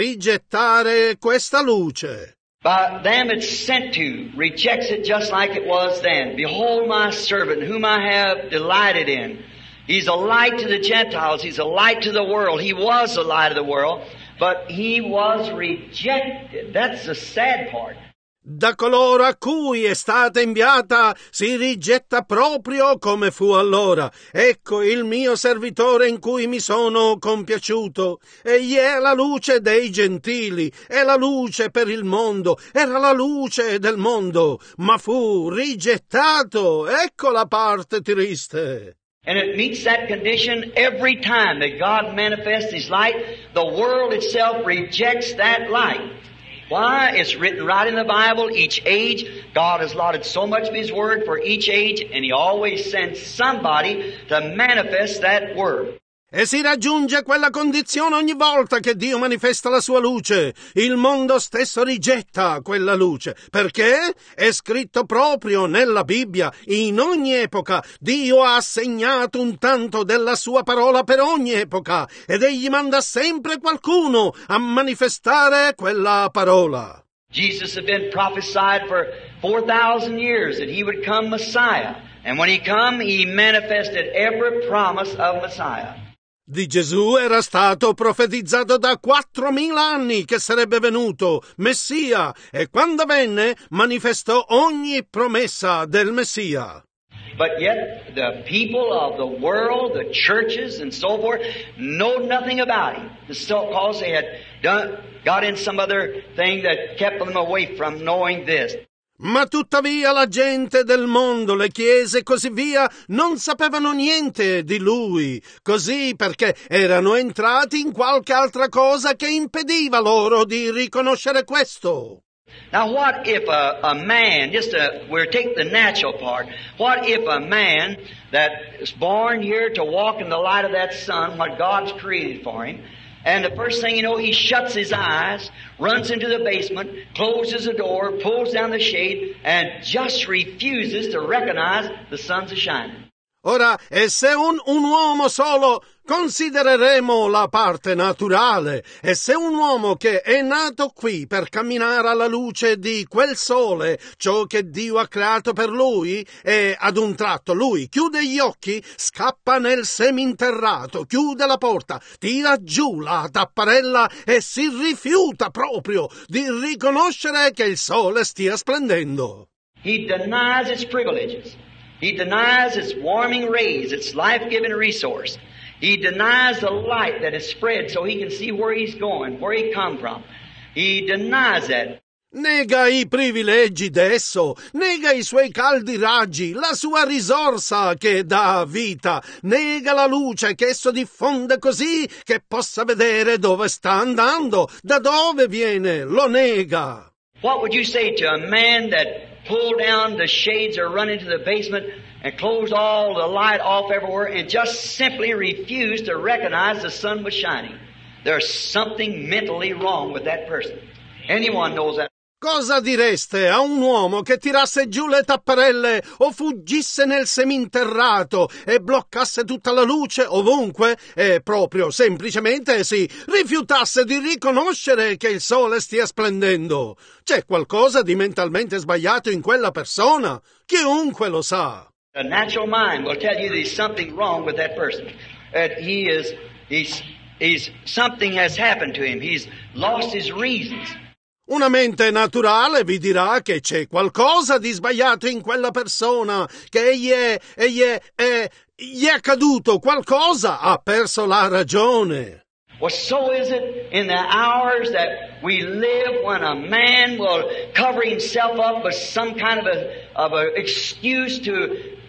rigettare questa luce. By them it's sent to, rejects it just like it was then. Behold my servant, whom I have delighted in. He's a light to the Gentiles, he's a light to the world. He was the light of the world. But he was rejected. That's the sad part. Da coloro a cui è stata inviata si rigetta proprio come fu allora. Ecco il mio servitore in cui mi sono compiaciuto. Egli è la luce dei gentili, è la luce per il mondo, era la luce del mondo, ma fu rigettato. Ecco la parte triste. And it meets that condition every time that God manifests His light. The world itself rejects that light. Why? It's written right in the Bible. Each age, God has allotted so much of His Word for each age, and He always sends somebody to manifest that Word. E si raggiunge quella condizione ogni volta che Dio manifesta la sua luce. Il mondo stesso rigetta quella luce. Perché? È scritto proprio nella Bibbia. In ogni epoca Dio ha assegnato un tanto della sua parola per ogni epoca. Ed Egli manda sempre qualcuno a manifestare quella parola. Jesus had been prophesied for four thousand years that He would come Messiah. And when He come, He manifested every promise of Messiah. Di Gesù era stato profetizzato da quattromila anni che sarebbe venuto Messia, e quando venne manifestò ogni promessa del Messia. But yet the people of the world, the churches and so forth, know nothing about Him. Because they had done, got in some other thing that kept them away from knowing this. Ma tuttavia la gente del mondo, le chiese e così via, non sapevano niente di lui, così perché erano entrati in qualche altra cosa che impediva loro di riconoscere questo. Now what if a, a man, just a, we'll take the natural part, what if a man that is born here to walk in the light of that sun, what God's created for him, and the first thing you know, he shuts his eyes, runs into the basement, closes the door, pulls down the shade, and just refuses to recognize the sun's shining. Ora, e se un, un uomo solo, considereremo la parte naturale, e se un uomo che è nato qui per camminare alla luce di quel sole, ciò che Dio ha creato per lui, e ad un tratto lui chiude gli occhi, scappa nel seminterrato, chiude la porta, tira giù la tapparella e si rifiuta proprio di riconoscere che il sole stia splendendo. He denies its privileges. He denies its warming rays, its life-giving resource. He denies the light that is spread so he can see where he's going, where he come from. He denies that. Nega i privilegi d'esso, nega i suoi caldi raggi, la sua risorsa che dà vita, nega la luce che esso diffonde così che possa vedere dove sta andando, da dove viene, lo nega. What would you say to a man that pulled down the shades or run into the basement and closed all the light off everywhere and just simply refused to recognize the sun was shining? There's something mentally wrong with that person. Anyone knows that. Cosa direste a un uomo che tirasse giù le tapparelle o fuggisse nel seminterrato e bloccasse tutta la luce ovunque e proprio semplicemente si rifiutasse di riconoscere che il sole stia splendendo? C'è qualcosa di mentalmente sbagliato in quella persona, chiunque lo sa. A natural mind will tell you there's something wrong with that person. That he is, he's, he's, something has happened to him. He's lost his reasons. Una mente naturale vi dirà che c'è qualcosa di sbagliato in quella persona, che egli è, egli è, è, gli è accaduto qualcosa, ha perso la ragione. Well, so is it in the hours that we live when a man will cover himself up with some kind of a, of a excuse to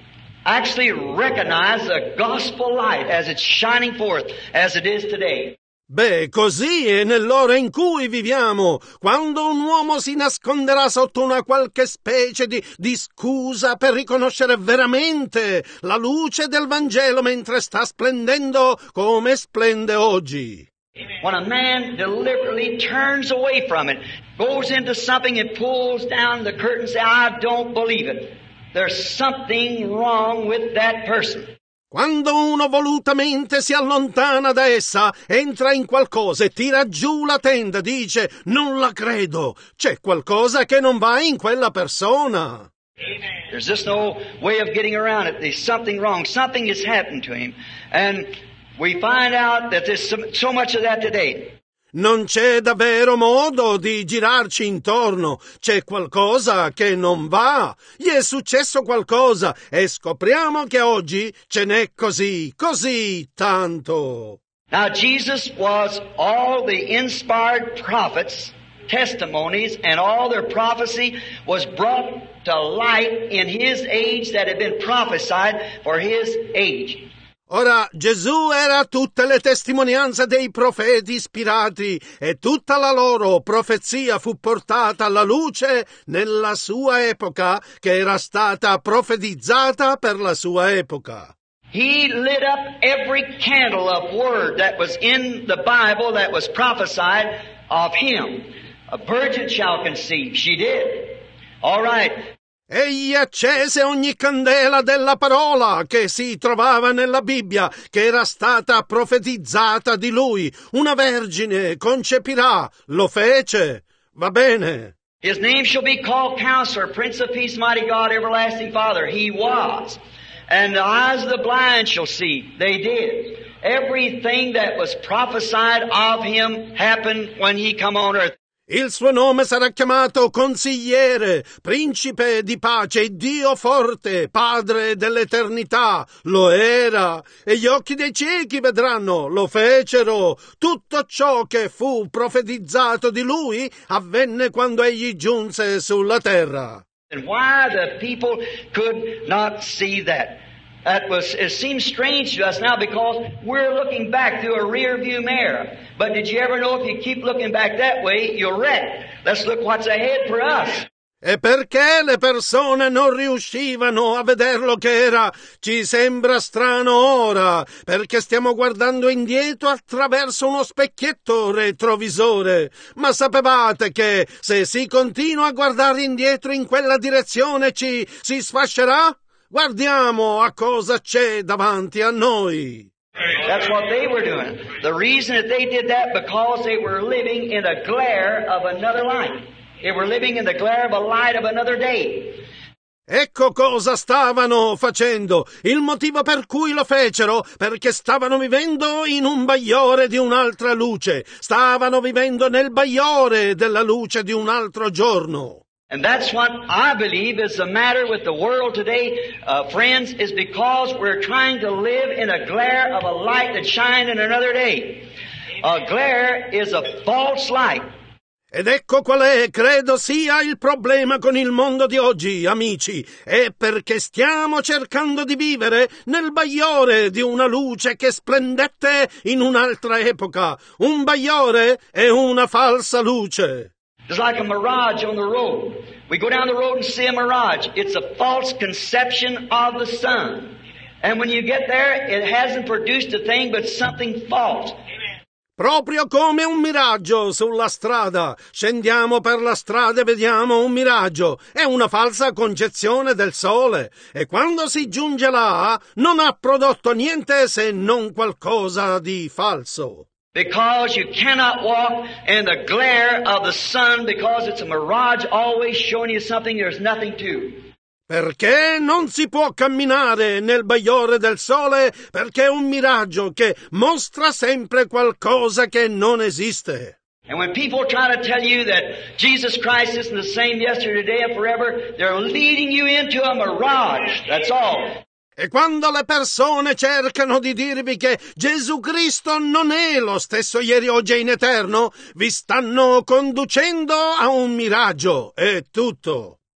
actually recognize the gospel light as it's shining forth, as it is today. Beh, così è nell'ora in cui viviamo, quando un uomo si nasconderà sotto una qualche specie di, di scusa per riconoscere veramente la luce del Vangelo mentre sta splendendo come splende oggi. When a man deliberately turns away from it, goes into something and pulls down the curtain and says, I don't believe it. There's something wrong with that person. Quando uno volutamente si allontana da essa, entra in qualcosa e tira giù la tenda, dice, non la credo, c'è qualcosa che non va in quella persona. There's just no way of getting around it. There's something wrong. Something has happened to him. And we find out that there's so, so much of that today. Non c'è davvero modo di girarci intorno, c'è qualcosa che non va, gli è successo qualcosa e scopriamo che oggi ce n'è così, così tanto. Now Jesus was all the inspired prophets' testimonies, and all their prophecy was brought to light in his age that had been prophesied for his age. Ora Gesù era tutte le testimonianze dei profeti ispirati e tutta la loro profezia fu portata alla luce nella sua epoca, che era stata profetizzata per la sua epoca. He lit up every candle of word that was in the Bible that was prophesied of him. A virgin shall conceive. She did. All right. Egli accese ogni candela della parola che si trovava nella Bibbia, che era stata profetizzata di lui. Una vergine concepirà, lo fece. Va bene. His name shall be called Counselor, Prince of Peace, Mighty God, Everlasting Father. He was. And the eyes of the blind shall see. They did. Everything that was prophesied of him happened when he come on earth. Il suo nome sarà chiamato Consigliere, Principe di pace, Dio forte, Padre dell'eternità. Lo era. E gli occhi dei ciechi vedranno, lo fecero. Tutto ciò che fu profetizzato di lui avvenne quando egli giunse sulla terra. And why the people could not see that? That was, it seems strange to us now because we're looking back through a rear view mirror. But did you ever know if you keep looking back that way, you'll wreck? Let's look what's ahead for us. E perché le persone non riuscivano a vederlo che era? Ci sembra strano ora, perché stiamo guardando indietro attraverso uno specchietto retrovisore. Ma sapevate che se si continua a guardare indietro in quella direzione ci si sfascerà? Guardiamo a cosa c'è davanti a noi. That's what they were doing. The reason that they did that because they were living in a glare of another light. They were living in the glare of a light of another day. Ecco cosa stavano facendo. Il motivo per cui lo fecero, perché stavano vivendo in un bagliore di un'altra luce. Stavano vivendo nel bagliore della luce di un altro giorno. And that's what I believe is the matter with the world today, uh, friends, is because we're trying to live in a glare of a light that shines in another day. A glare is a false light. Ed ecco qual è, credo sia il problema con il mondo di oggi, amici, è perché stiamo cercando di vivere nel bagliore di una luce che splendette in un'altra epoca. Un bagliore è una falsa luce. It's like a mirage on the road. We go down the road and see a mirage. It's a false conception of the sun. And when you get there, it hasn't produced a thing but something false. Proprio come un miraggio sulla strada. Scendiamo per la strada e vediamo un miraggio. È una falsa concezione del sole. E quando si giunge là, non ha prodotto niente se non qualcosa di falso. Because you cannot walk in the glare of the sun because it's a mirage always showing you something there's nothing to. Perché non si può camminare nel bagliore del sole, perché è un miraggio che mostra sempre qualcosa che non esiste. And when people try to tell you that Jesus Christ isn't the same yesterday, today, and forever, they're leading you into a mirage. That's all. E quando le persone cercano di dirvi che Gesù Cristo non è lo stesso ieri, oggi e in eterno, vi stanno conducendo a un miraggio, è tutto.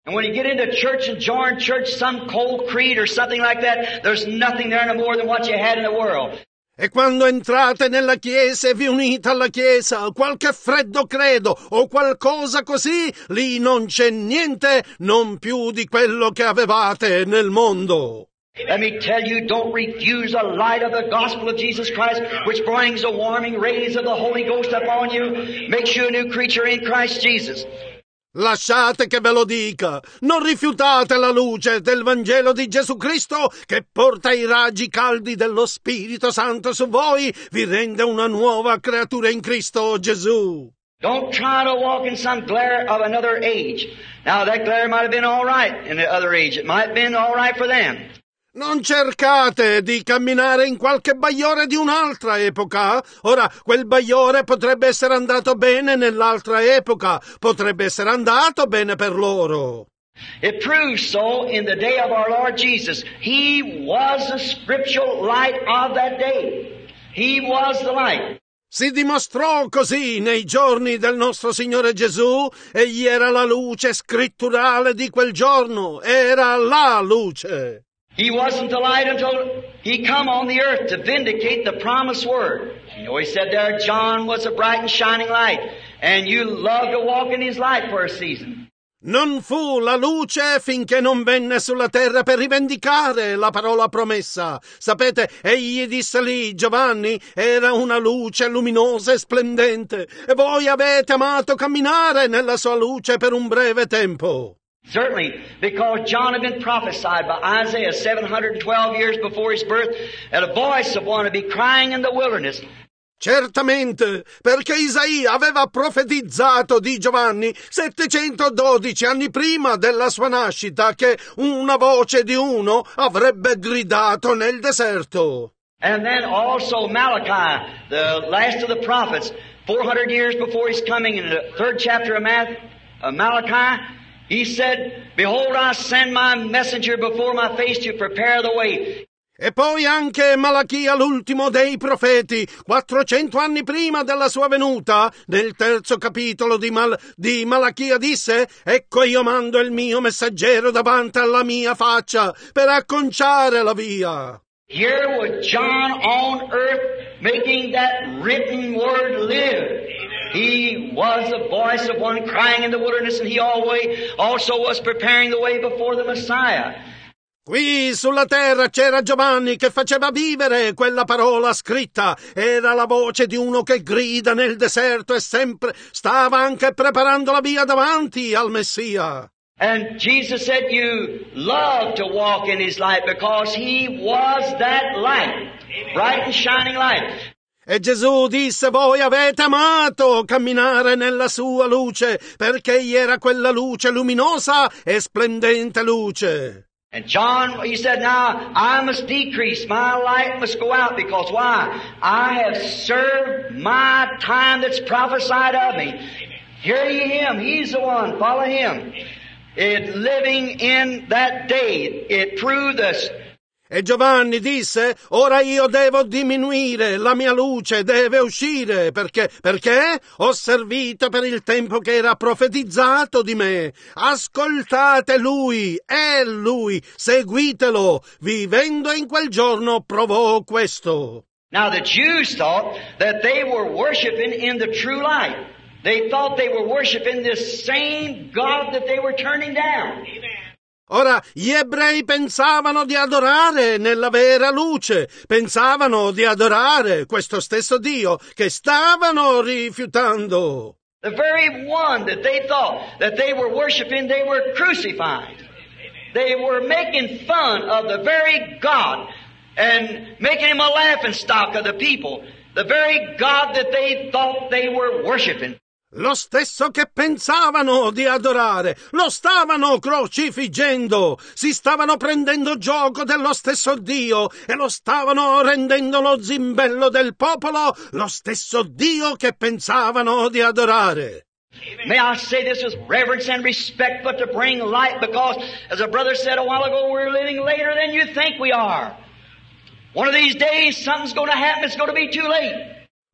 And when you get into church and join church, some cold creed or something like that, there's nothing there no more than what you had in the world. E quando entrate nella Chiesa e vi unite alla Chiesa, qualche freddo credo o qualcosa così, lì non c'è niente, non più di quello che avevate nel mondo. Let me tell you, don't refuse the light of the gospel of Jesus Christ, which brings the warming rays of the Holy Ghost upon you, makes you a new creature in Christ Jesus. Lasciate che ve lo dica, non rifiutate la luce del Vangelo di Gesù Cristo che porta i raggi caldi dello Spirito Santo su voi, vi rende una nuova creatura in Cristo Gesù. Don't try to walk in some glare of another age. Now that glare might have been all right in the other age. It might have been all right for them. Non cercate di camminare in qualche bagliore di un'altra epoca. Ora, quel bagliore potrebbe essere andato bene nell'altra epoca, potrebbe essere andato bene per loro. It proves so in the day of our Lord Jesus. He was the scriptural light of that day. He was the light. Si dimostrò così nei giorni del nostro Signore Gesù. Egli era la luce scritturale di quel giorno, era la luce. He wasn't the light until He come on the earth to vindicate the promised word. You know, He said there, John was a bright and shining light, and you love to walk in His light for a season. Non fu la luce finché non venne sulla terra per rivendicare la parola promessa. Sapete, egli disse lì, Giovanni era una luce luminosa e splendente, e voi avete amato camminare nella sua luce per un breve tempo. Certainly, because John had been prophesied by Isaiah seven hundred twelve years before his birth, and a voice of one to be crying in the wilderness. Certamente, perché Isaia aveva profetizzato di Giovanni settecentododici anni prima della sua nascita che una voce di uno avrebbe gridato nel deserto. And then also Malachi, the last of the prophets, four hundred years before his coming, in the third chapter of Malachi, he said, Behold, I send my messenger before my face to prepare the way. E poi anche Malachia, l'ultimo dei profeti, quattrocento anni prima della sua venuta, nel terzo capitolo di, Mal- di Malachia disse, ecco io mando il mio messaggero davanti alla mia faccia per acconciare la via. Here was John on earth making that written word live. He was the voice of one crying in the wilderness, and he always also was preparing the way before the Messiah. Qui sulla terra c'era Giovanni che faceva vivere quella parola scritta. Era la voce di uno che grida nel deserto e sempre stava anche preparando la via davanti al Messia. And Jesus said you love to walk in His light because He was that light, bright and shining light. E Gesù disse, voi avete amato camminare nella sua luce, perché egli era quella luce luminosa e splendente luce. And John, he said, now I must decrease, my light must go out, because why? I have served my time that's prophesied of me. Hear ye Him, He's the one, follow Him. It, living in that day, it proved us. E Giovanni disse, ora io devo diminuire, la mia luce deve uscire, perché, perché ho servito per il tempo che era profetizzato di me. Ascoltate Lui, è Lui, seguitelo, vivendo in quel giorno provò questo. Now the Jews thought that they were worshiping in the true light. They thought they were worshiping this same God that they were turning down. Amen. Ora, gli ebrei pensavano di adorare nella vera luce, pensavano di adorare questo stesso Dio che stavano rifiutando. The very one that they thought that they were worshiping, they were crucifying. They were making fun of the very God and making Him a laughingstock of the people. The very God that they thought they were worshiping. Lo stesso che pensavano di adorare, lo stavano crocifiggendo, si stavano prendendo gioco dello stesso Dio e lo stavano rendendo lo zimbello del popolo, lo stesso Dio che pensavano di adorare. May I say this with reverence and respect, but to bring light, because, as a brother said a while ago, we're living later than you think we are. One of these days, something's going to happen, it's going to be too late.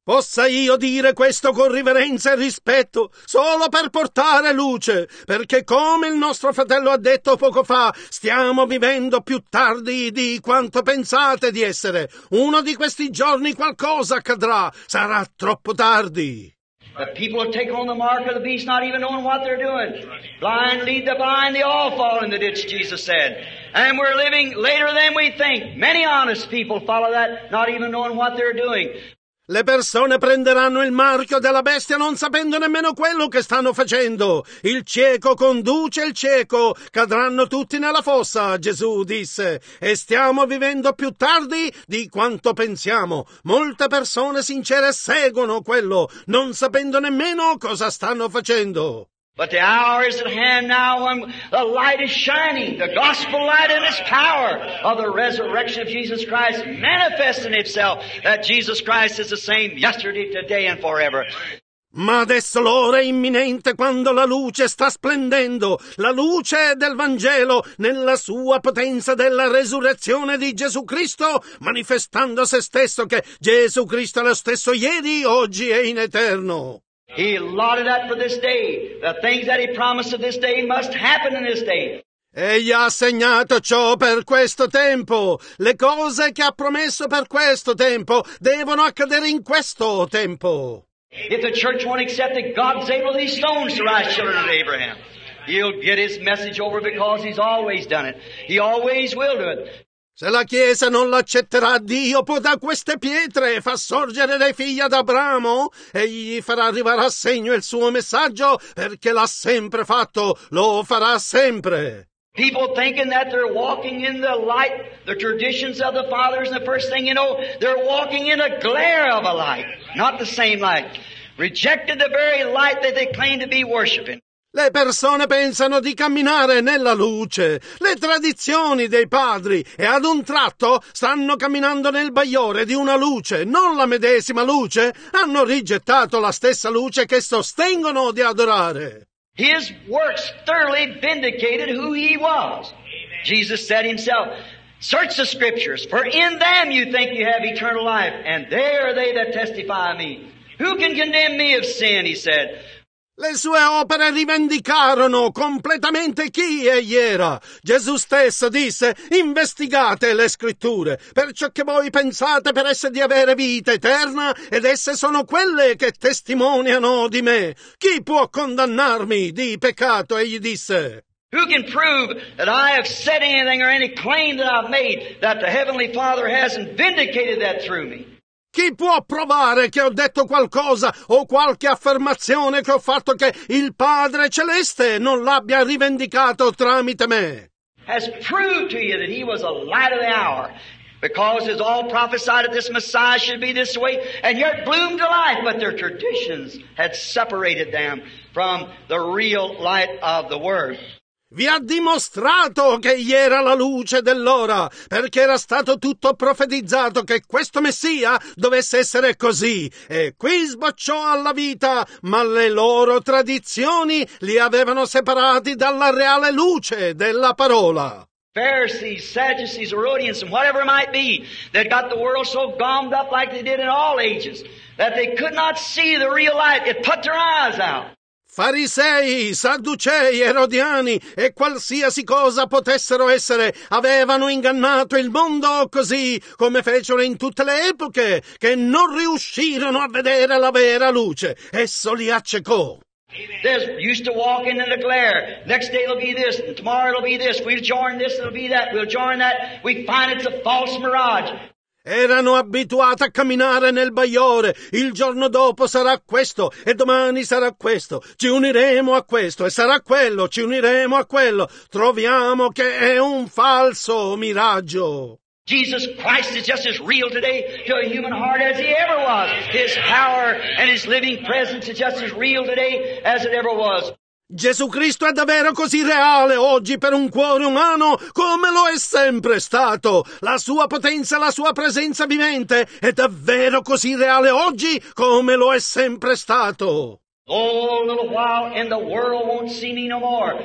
Possa io dire questo con riverenza e rispetto, solo per portare luce, perché come il nostro fratello ha detto poco fa, stiamo vivendo più tardi di quanto pensate di essere. Uno di questi giorni qualcosa accadrà, sarà troppo tardi. The people will take on the mark of the beast, not even knowing what they're doing. Blind lead the blind, they all fall in the ditch, Jesus said. And we're living later than we think. Many honest people follow that, not even knowing what they're doing. Le persone prenderanno il marchio della bestia non sapendo nemmeno quello che stanno facendo. Il cieco conduce il cieco. Cadranno tutti nella fossa, Gesù disse. E stiamo vivendo più tardi di quanto pensiamo. Molte persone sincere seguono quello, non sapendo nemmeno cosa stanno facendo. But the hour is at hand now when the light is shining, the gospel light and its power of the resurrection of Jesus Christ manifesting itself, that Jesus Christ is the same yesterday, today and forever. Ma adesso l'ora è imminente quando la luce sta splendendo, la luce del Vangelo nella sua potenza della resurrezione di Gesù Cristo, manifestando se stesso che Gesù Cristo è lo stesso ieri, oggi e in eterno. He allotted that for this day. The things that he promised of this day must happen in this day. Egli ha assegnato ciò per questo tempo. Le cose che ha promesso per questo tempo devono accadere in questo tempo. If the church won't accept it, God's able these stones to rise children of Abraham. He'll get his message over because he's always done it. He always will do it. Se la Chiesa non l'accetterà, Dio può da queste pietre far sorgere dei figli ad Abramo. Egli farà arrivare a segno il suo messaggio perché l'ha sempre fatto, lo farà sempre. People thinking that they're walking in the light, the traditions of the fathers, and the first thing you know, they're walking in a glare of a light, not the same light. Rejected the very light that they claim to be worshiping. Le persone pensano di camminare nella luce, le tradizioni dei padri, e ad un tratto stanno camminando nel bagliore di una luce, non la medesima luce, hanno rigettato la stessa luce che sostengono di adorare. His works thoroughly vindicated who he was. Jesus said himself, search the scriptures, for in them you think you have eternal life, and they are they that testify of me. Who can condemn me of sin, he said. Le sue opere rivendicarono completamente chi egli era. Gesù stesso disse, investigate le scritture, perciò che voi pensate per esse di avere vita eterna, ed esse sono quelle che testimoniano di me. Chi può condannarmi di peccato? Egli disse. Who can prove that I have said anything or any claim that I've made that the Heavenly Father hasn't vindicated that through me? Chi può provare che ho detto qualcosa o qualche affermazione che ho fatto che il Padre Celeste non l'abbia rivendicato tramite me? Has proved to you that he was a light of the hour, because it's all prophesied that this Messiah should be this way, and yet bloomed to life, but their traditions had separated them from the real light of the Word. Vi ha dimostrato che egli era la luce dell'ora, perché era stato tutto profetizzato che questo Messia dovesse essere così, e qui sbocciò alla vita, ma le loro tradizioni li avevano separati dalla reale luce della parola. Pharisees, Sadducees, Herodians, and whatever it might be, that got the world so gummed up like they did in all ages, that they could not see the real light. It put their eyes out. Farisei, Sadducei, Erodiani e qualsiasi cosa potessero essere avevano ingannato il mondo così come fecero in tutte le epoche, che non riuscirono a vedere la vera luce. Esso li accecò. They're used to walking in the glare. Next day it'll be this, and tomorrow it'll be this. We'll join this, it'll be that. We'll join that. We find it's a false mirage. Erano abituati a camminare nel bagliore. Il giorno dopo sarà questo e domani sarà questo. Ci uniremo a questo e sarà quello. Ci uniremo a quello. Troviamo che è un falso miraggio. Jesus Christ is just as real today to a human heart as he ever was. His power and his living presence is just as real today as it ever was. Gesù Cristo è davvero così reale oggi per un cuore umano come lo è sempre stato. La sua potenza, la sua presenza vivente è davvero così reale oggi come lo è sempre stato. Oh, a little while and the world won't see me no more.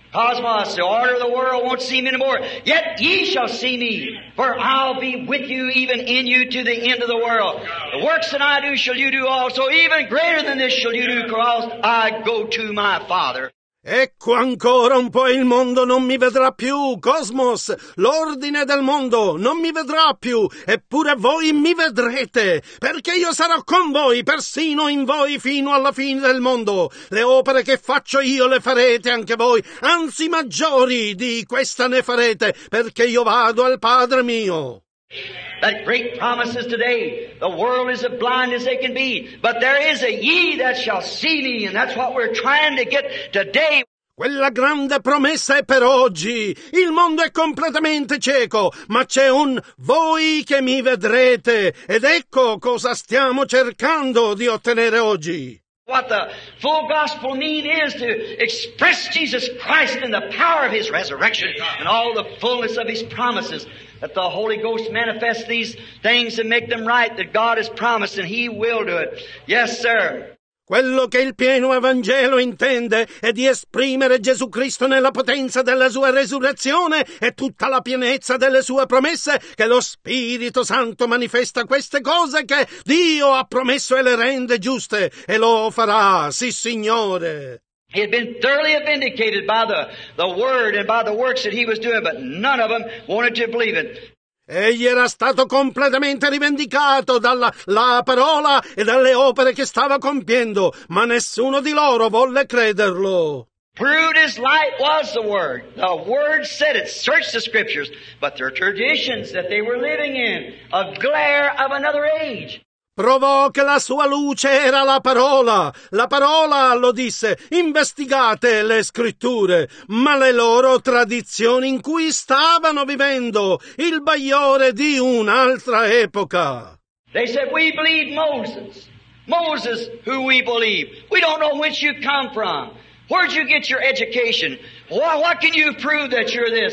Cosmos, the order of the world, won't see me anymore. Yet ye shall see me, for I'll be with you, even in you, to the end of the world. The works that I do shall you do also. Even greater than this shall you do, because I go to my Father. Ecco ancora un po' il mondo non mi vedrà più, Cosmos, l'ordine del mondo non mi vedrà più, eppure voi mi vedrete, perché io sarò con voi, persino in voi fino alla fine del mondo. Le opere che faccio io le farete anche voi, anzi maggiori di questa ne farete, perché io vado al Padre mio. That great promise is today. The world is as blind as they can be. But there is a ye that shall see me, and that's what we're trying to get today. Quella grande promessa è per oggi. Il mondo è completamente cieco, ma c'è un voi che mi vedrete. Ed ecco cosa stiamo cercando di ottenere oggi. What the full gospel mean is to express Jesus Christ in the power of His resurrection and all the fullness of His promises. That the Holy Ghost manifests these things and make them right that God has promised, and He will do it. Yes, sir. Quello che il pieno Evangelo intende è di esprimere Gesù Cristo nella potenza della sua resurrezione e tutta la pienezza delle sue promesse, che lo Spirito Santo manifesta queste cose che Dio ha promesso e le rende giuste, e lo farà, sì Signore. He had been thoroughly vindicated by the, the Word and by the works that He was doing, but none of them wanted to believe it. Egli era stato completamente rivendicato dalla la parola e dalle opere che stava compiendo, ma nessuno di loro volle crederlo. Proved His light was the Word. The Word said it. Search the Scriptures. But their traditions that they were living in, a glare of another age. Provò che la sua luce era la parola. La parola lo disse: investigate le scritture, ma le loro tradizioni in cui stavano vivendo, il bagliore di un'altra epoca. They said, we believe Moses. Moses, who we believe. We don't know whence you come from. Where'd you get your education? What, what can you prove that you're this?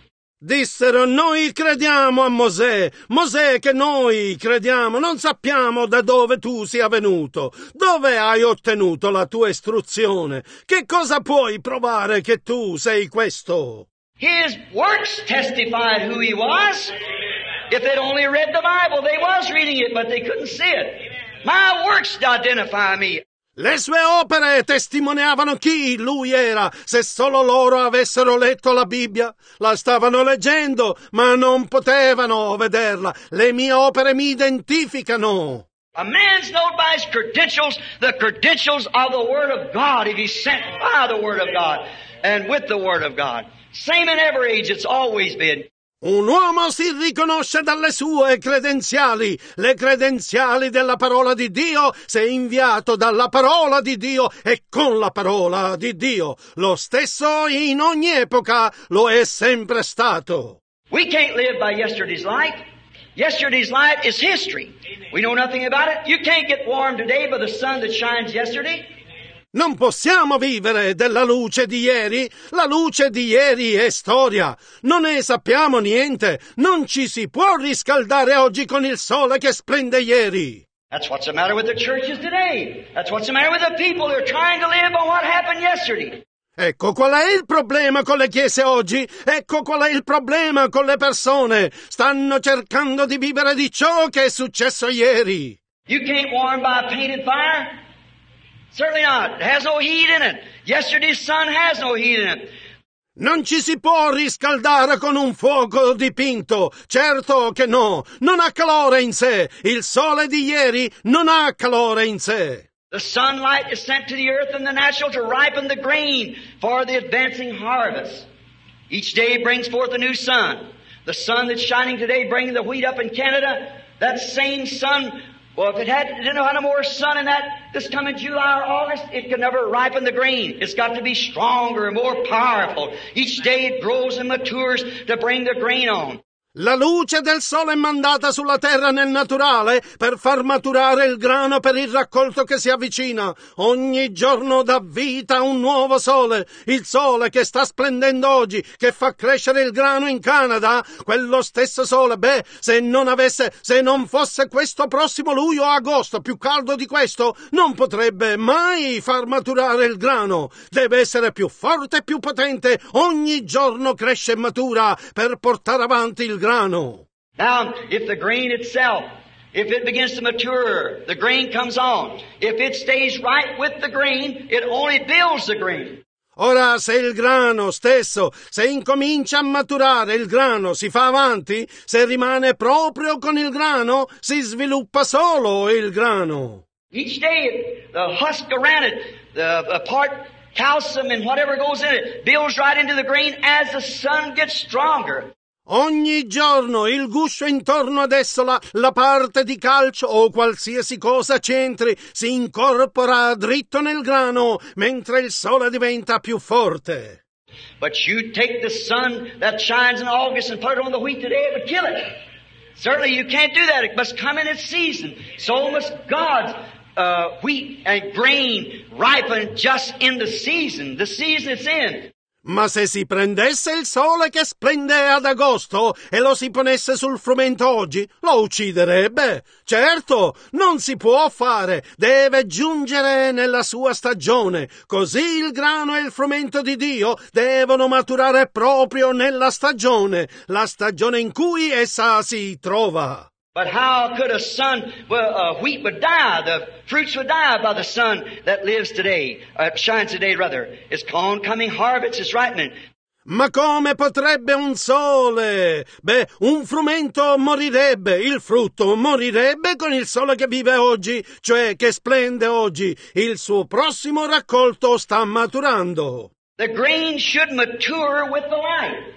Dissero: noi crediamo a Mosè, Mosè che noi crediamo, non sappiamo da dove tu sia venuto, dove hai ottenuto la tua istruzione, che cosa puoi provare che tu sei questo? His works testified who He was. If they'd only read the Bible, they was reading it, but they couldn't see it. My works identify me. Le sue opere testimoniavano chi lui era. Se solo loro avessero letto la Bibbia, la stavano leggendo, ma non potevano vederla. Le mie opere mi identificano. A man's known by his credentials, the credentials of the Word of God, if he's sent by the Word of God and with the Word of God. Same in every age, it's always been. Un uomo si riconosce dalle sue credenziali, le credenziali della parola di Dio, se inviato dalla parola di Dio e con la parola di Dio. Lo stesso in ogni epoca lo è sempre stato. We can't live by yesterday's light. Yesterday's light is history. We know nothing about it. You can't get warm today by the sun that shines yesterday. Non possiamo vivere della luce di ieri. La luce di ieri è storia. Non ne sappiamo niente. Non ci si può riscaldare oggi con il sole che splende ieri. That's what's the matter with the churches today. That's what's the matter with the people. They're trying to live on what happened yesterday. Ecco qual è il problema con le chiese oggi. Ecco qual è il problema con le persone. Stanno cercando di vivere di ciò che è successo ieri. You can't warm by a painted fire. Certainly not. It has no heat in it. Yesterday's sun has no heat in it. Non ci si può riscaldare con un fuoco dipinto. Certo che no. Non ha calore in sé. Il sole di ieri non ha calore in sé. The sunlight is sent to the earth and the natural to ripen the grain for the advancing harvest. Each day brings forth a new sun. The sun that's shining today bringing the wheat up in Canada, that same sun. Well, if it had, didn't have no more sun in that, this coming July or August, it could never ripen the grain. It's got to be stronger and more powerful. Each day it grows and matures to bring the grain on. La luce del sole è mandata sulla terra nel naturale per far maturare il grano per il raccolto che si avvicina. Ogni giorno dà vita a un nuovo sole. Il sole che sta splendendo oggi, che fa crescere il grano in Canada, quello stesso sole, beh, se non avesse, se non fosse questo prossimo luglio o agosto più caldo di questo, non potrebbe mai far maturare il grano. Deve essere più forte e più potente. Ogni giorno cresce e matura per portare avanti il grano. Grano. Now, if the grain itself, if it begins to mature, the grain comes on. If it stays right with the grain, it only builds the grain. Ora, se il grano stesso, se incomincia a maturare, il grano si fa avanti, se rimane proprio con il grano, si sviluppa solo il grano. Each day, the husk around it, the, the part calcium and whatever goes in it, builds right into the grain as the sun gets stronger. Ogni giorno il guscio intorno ad esso, la, la parte di calcio o qualsiasi cosa c'entri, si incorpora dritto nel grano mentre il sole diventa più forte. But you take the sun that shines in August and put it on the wheat today, it would kill it. Certainly you can't do that. It must come in its season. So must God's uh, wheat and grain ripen just in the season, the season it's in. Ma se si prendesse il sole che splende ad agosto e lo si ponesse sul frumento oggi, lo ucciderebbe. Certo, non si può fare, deve giungere nella sua stagione. Così il grano e il frumento di Dio devono maturare proprio nella stagione, la stagione in cui essa si trova. But how could a sun, well, uh, wheat would die, the fruits would die by the sun that lives today, uh, shines today rather. It's oncoming harvest, it's ripening. Ma come potrebbe un sole? Beh, un frumento morirebbe, il frutto morirebbe con il sole che vive oggi, cioè che splende oggi. Il suo prossimo raccolto sta maturando. The grain should mature with the light.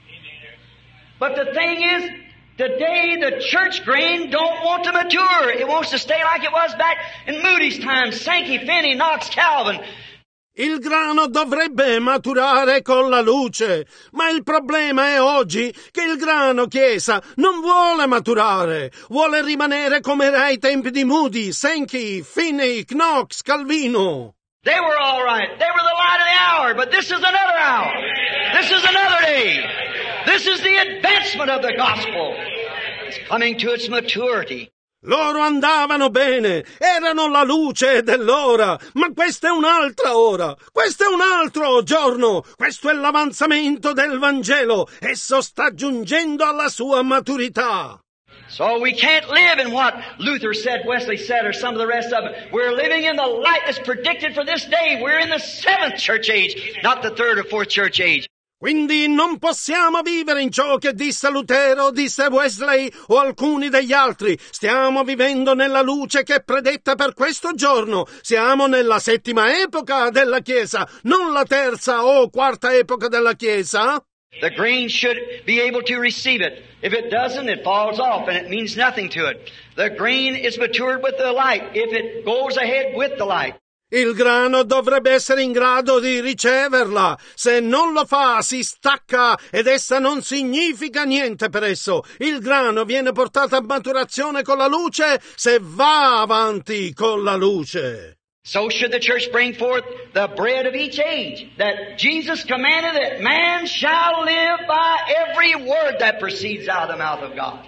But the thing is, today, the church grain don't want to mature. It wants to stay like it was back in Moody's time, Sankey, Finney, Knox, Calvin. Il grano dovrebbe maturare con la luce, ma il problema è oggi che il grano chiesa non vuole maturare, vuole rimanere come era ai tempi di Moody, Sankey, Finney, Knox, Calvino. They were all right. They were the light of the hour, but this is another hour. This is another day. This is the advancement of the gospel. It's coming to its maturity. Loro andavano bene, erano la luce dell'ora, ma questa è un'altra ora, questo è un altro giorno, questo è l'avanzamento del Vangelo, esso sta giungendo alla sua maturità. So we can't live in what Luther said, Wesley said, or some of the rest of it. We're living in the light that's predicted for this day. We're in the seventh church age, not the third or fourth church age. Quindi non possiamo vivere in ciò che disse Lutero, disse Wesley o alcuni degli altri. Stiamo vivendo nella luce che è predetta per questo giorno. Siamo nella settima epoca della Chiesa, non la terza o quarta epoca della Chiesa. The grain should be able to receive it. If it doesn't, it falls off and it means nothing to it. The grain is matured with the light. If it goes ahead with the light. Il grano dovrebbe essere in grado di riceverla. Se non lo fa, si stacca ed essa non significa niente per esso. Il grano viene portato a maturazione con la luce se va avanti con la luce. So should the church bring forth the bread of each age, that Jesus commanded that man shall live by every word that proceeds out of the mouth of God.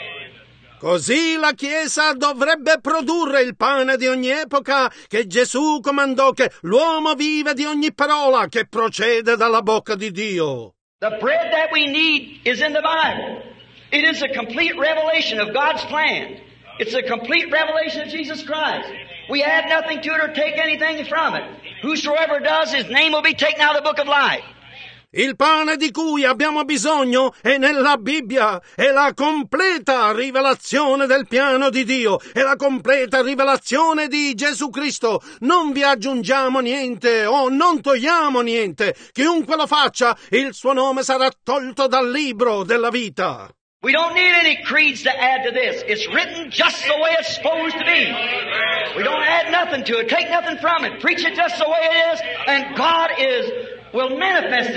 Così la Chiesa dovrebbe produrre il pane di ogni epoca che Gesù comandò, che l'uomo vive di ogni parola che procede dalla bocca di Dio. The bread that we need is in the Bible. It is a complete revelation of God's plan. It's a complete revelation of Jesus Christ. We add nothing to it or take anything from it. Whosoever does, his name will be taken out of the book of life. Il pane di cui abbiamo bisogno è nella Bibbia, è la completa rivelazione del piano di Dio, è la completa rivelazione di Gesù Cristo. Non vi aggiungiamo niente o non togliamo niente. Chiunque lo faccia, il suo nome sarà tolto dal libro della vita. We don't need any creeds to add to this. It's written just the way it's supposed to be. We don't add nothing to it, take nothing from it, preach it just the way it is, and God is will manifest it.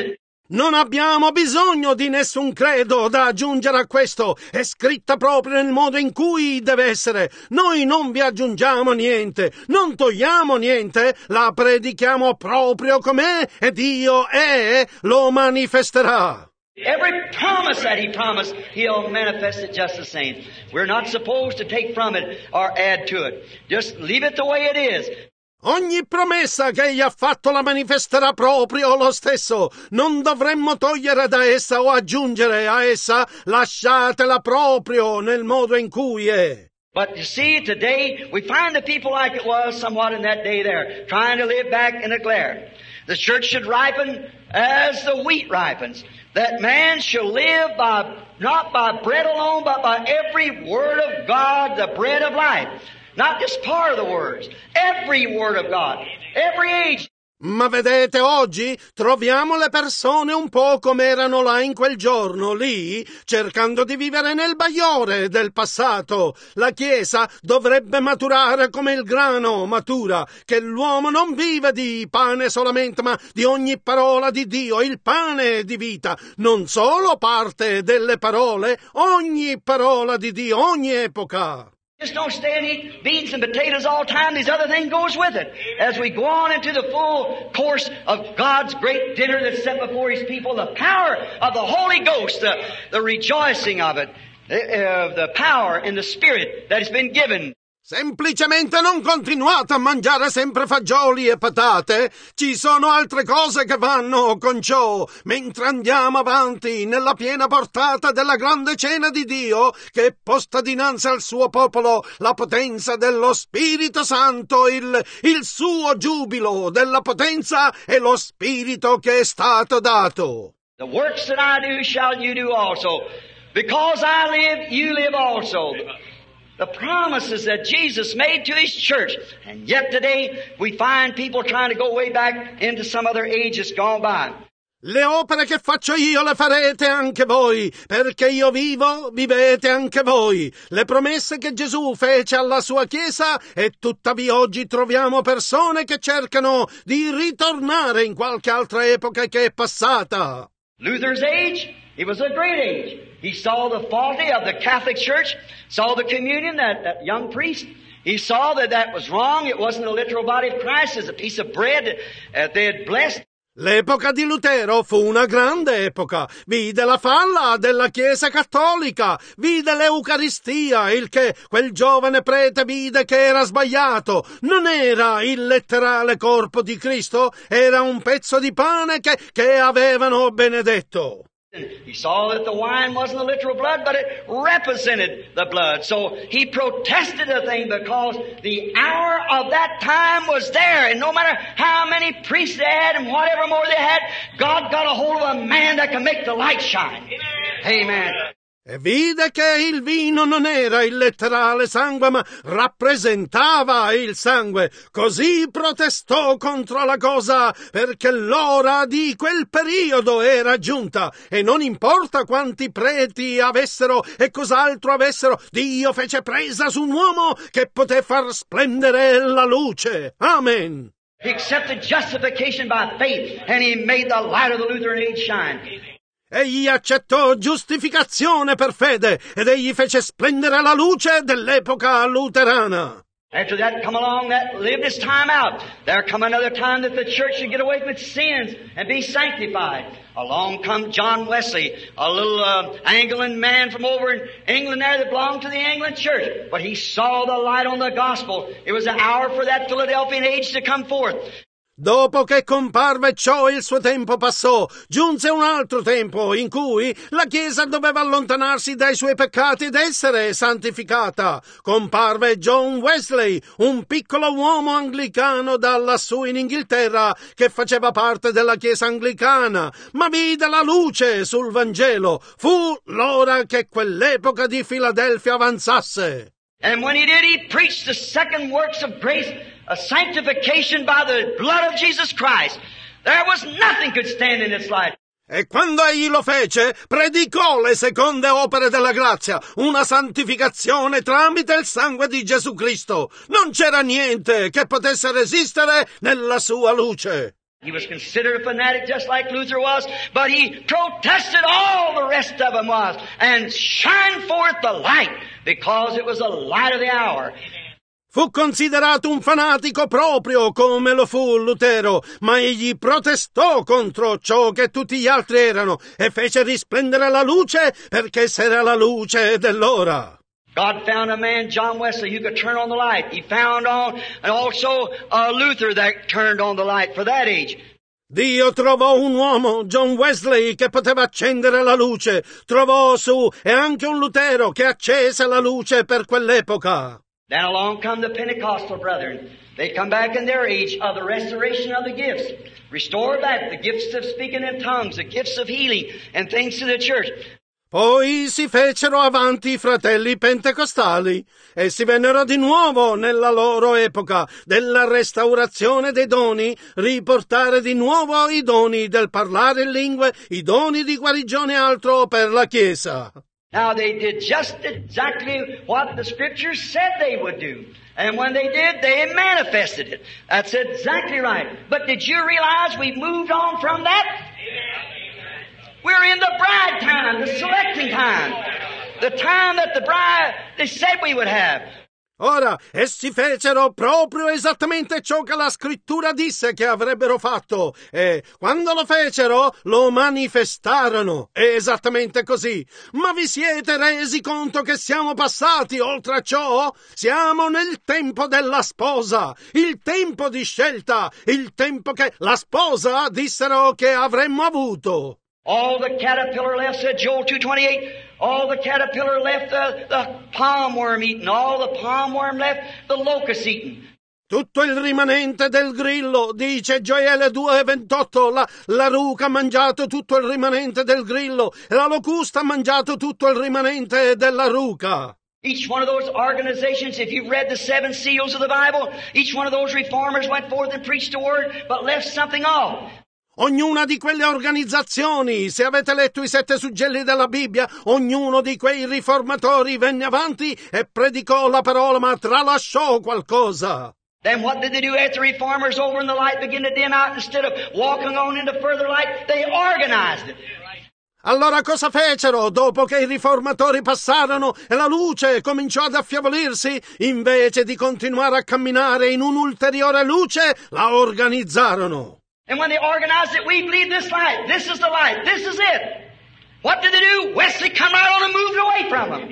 Non abbiamo bisogno di nessun credo da aggiungere a questo, è scritta proprio nel modo in cui deve essere. Noi non vi aggiungiamo niente, non togliamo niente, la predichiamo proprio com'è e Dio è, lo manifesterà. Every promise that He promised, He'll manifest it just the same. We're not supposed to take from it or add to it. Just leave it the way it is. Ogni promessa che Egli ha fatto la manifesterà proprio lo stesso. Non dovremmo togliere da essa o aggiungere a essa, lasciatela proprio nel modo in cui è. But you see, today we find the people like it was somewhat in that day there, trying to live back in the glare. The church should ripen as the wheat ripens. That man shall live by, not by bread alone, but by every word of God, the bread of life. Not just part of the words, every word of God, every age. Ma vedete, oggi troviamo le persone un po' come erano là in quel giorno, lì, cercando di vivere nel bagliore del passato. La Chiesa dovrebbe maturare come il grano matura, che l'uomo non vive di pane solamente, ma di ogni parola di Dio, il pane di vita. Non solo parte delle parole, ogni parola di Dio, ogni epoca. Just don't stay and eat beans and potatoes all the time. These other things goes with it. As we go on into the full course of God's great dinner that's set before His people, the power of the Holy Ghost, the, the rejoicing of it, uh, the power in the Spirit that has been given. Semplicemente non continuate a mangiare sempre fagioli e patate. Ci sono altre cose che vanno con ciò, mentre andiamo avanti nella piena portata della grande cena di Dio, che è posta dinanzi al suo popolo la potenza dello Spirito Santo, il, il suo giubilo della potenza e lo Spirito che è stato dato. The works that I do shall you do also. Because I live, you live also. The promises that Jesus made to His church. And yet today we find people trying to go way back into some other age that's gone by. Le opere che faccio io le farete anche voi, perché io vivo, vivete anche voi. Le promesse che Gesù fece alla sua Chiesa, e tuttavia oggi troviamo persone che cercano di ritornare in qualche altra epoca che è passata. Luther's age, it was a great age. He saw the faulty of the Catholic Church, saw the communion, that, that young priest. He saw that that was wrong. It wasn't the literal body of Christ. It was a piece of bread that they had blessed. L'epoca di Lutero fu una grande epoca. Vide la falla della Chiesa cattolica, vide l'Eucaristia, il che quel giovane prete vide che era sbagliato. Non era il letterale corpo di Cristo, era un pezzo di pane che, che avevano benedetto. He saw that the wine wasn't the literal blood, but it represented the blood. So he protested the thing because the hour of that time was there. And no matter how many priests they had and whatever more they had, God got a hold of a man that can make the light shine. Amen. E vide che il vino non era il letterale sangue, ma rappresentava il sangue. Così protestò contro la cosa, perché l'ora di quel periodo era giunta. E non importa quanti preti avessero e cos'altro avessero, Dio fece presa su un uomo che poté far splendere la luce. Amen. He accepted justification by faith, and he made the light of the Lutheran age shine. Egli accettò giustificazione per fede ed egli fece splendere la luce dell'epoca luterana. After that come along that lived its time out. There come another time that the church should get away from its sins and be sanctified. Along come John Wesley, a little uh, Anglican man from over in England there that belonged to the Anglican church. But he saw the light on the gospel. It was an hour for that Philadelphian age to come forth. Dopo che comparve ciò, il suo tempo passò. Giunse un altro tempo in cui la Chiesa doveva allontanarsi dai suoi peccati ed essere santificata. Comparve John Wesley, un piccolo uomo anglicano da lassù in Inghilterra che faceva parte della Chiesa anglicana, ma vide la luce sul Vangelo. Fu l'ora che quell'epoca di Filadelfia avanzasse. And when he did, he preached the second works of grace, a sanctification by the blood of Jesus Christ. There was nothing could stand in its light. E quando egli lo fece, predicò le seconde opere della grazia, una santificazione tramite il sangue di Gesù Cristo. Non c'era niente che potesse resistere nella sua luce. He was considered a fanatic just like Luther was, but he protested all the rest of them was and shined forth the light because it was the light of the hour. Fu considerato un fanatico proprio come lo fu Lutero, ma egli protestò contro ciò che tutti gli altri erano e fece risplendere la luce perché era la luce dell'ora. God found a man, John Wesley, who could turn on the light. He found on, and also uh, Luther that turned on the light for that age. Dio trovò un uomo, John Wesley, che poteva accendere la luce. Trovò su e anche un Lutero che accese la luce per quell'epoca. Then along come the Pentecostal brethren. They come back in their age of the restoration of the gifts. Restore back the gifts of speaking in tongues, the gifts of healing, and things to the church. Poi si fecero avanti i fratelli pentecostali e si vennero di nuovo nella loro epoca della restaurazione dei doni, riportare di nuovo i doni del parlare in lingue, i doni di guarigione e altro per la Chiesa. Now they did just exactly what the Scriptures said they would do. And when they did, they manifested it. That's exactly right. But did you realize we've moved on from that? We're in the bride time, the selecting time. The time that the bride, they said we would have. Ora, essi fecero proprio esattamente ciò che la scrittura disse che avrebbero fatto e quando lo fecero lo manifestarono. È esattamente così. Ma vi siete resi conto che siamo passati oltre a ciò? Siamo nel tempo della sposa, il tempo di scelta, il tempo che la sposa dissero che avremmo avuto. All the caterpillar left, said Joel two twenty-eight, all the caterpillar left the, the palm worm eating, all the palm worm left the locust eating. Tutto il rimanente del grillo, dice Gioele due ventotto, la, la ruca ha mangiato tutto il rimanente del grillo e la locusta ha mangiato tutto il rimanente della ruca. Each one of those organizations, if you've read the seven seals of the Bible, each one of those reformers went forth and preached the word, but left something off. Ognuna di quelle organizzazioni, se avete letto i sette suggelli della Bibbia, ognuno di quei riformatori venne avanti e predicò la parola, ma tralasciò qualcosa. Then what did they do after the reformers over in the light began to dim out? Instead of walking on into further light, they organized it. Allora cosa fecero dopo che i riformatori passarono e la luce cominciò ad affievolirsi? Invece di continuare a camminare in un'ulteriore luce, la organizzarono. And when they organized it, we believe this light. This is the light. This is it. What did they do? Wesley come right on and moved away from them.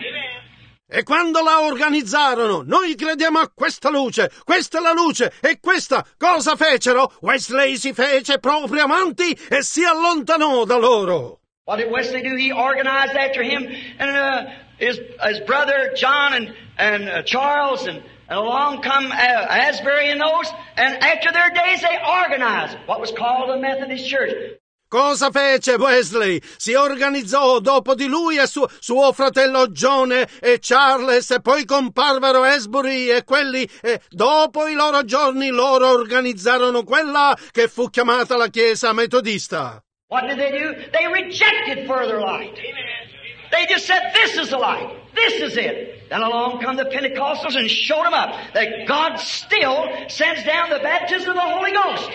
E quando la organizzarono, noi crediamo a questa luce, questa è la luce, e questa cosa fecero? Wesley si fece proprio avanti e si allontanò da loro. What did Wesley do? He organized after him and uh, his, his brother John and, and uh, Charles and And along come uh, Asbury and those, and after their days they organized what was called the Methodist Church. Cosa fece Wesley? Si organizzò dopo di lui e su, suo fratello John e Charles e poi comparvero Asbury e quelli e dopo i loro giorni loro organizzarono quella che fu chiamata la Chiesa Metodista. What did they do? They rejected further light. They just said, this is the light. This is it. Then along come the Pentecostals and showed them up that God still sends down the baptism of the Holy Ghost.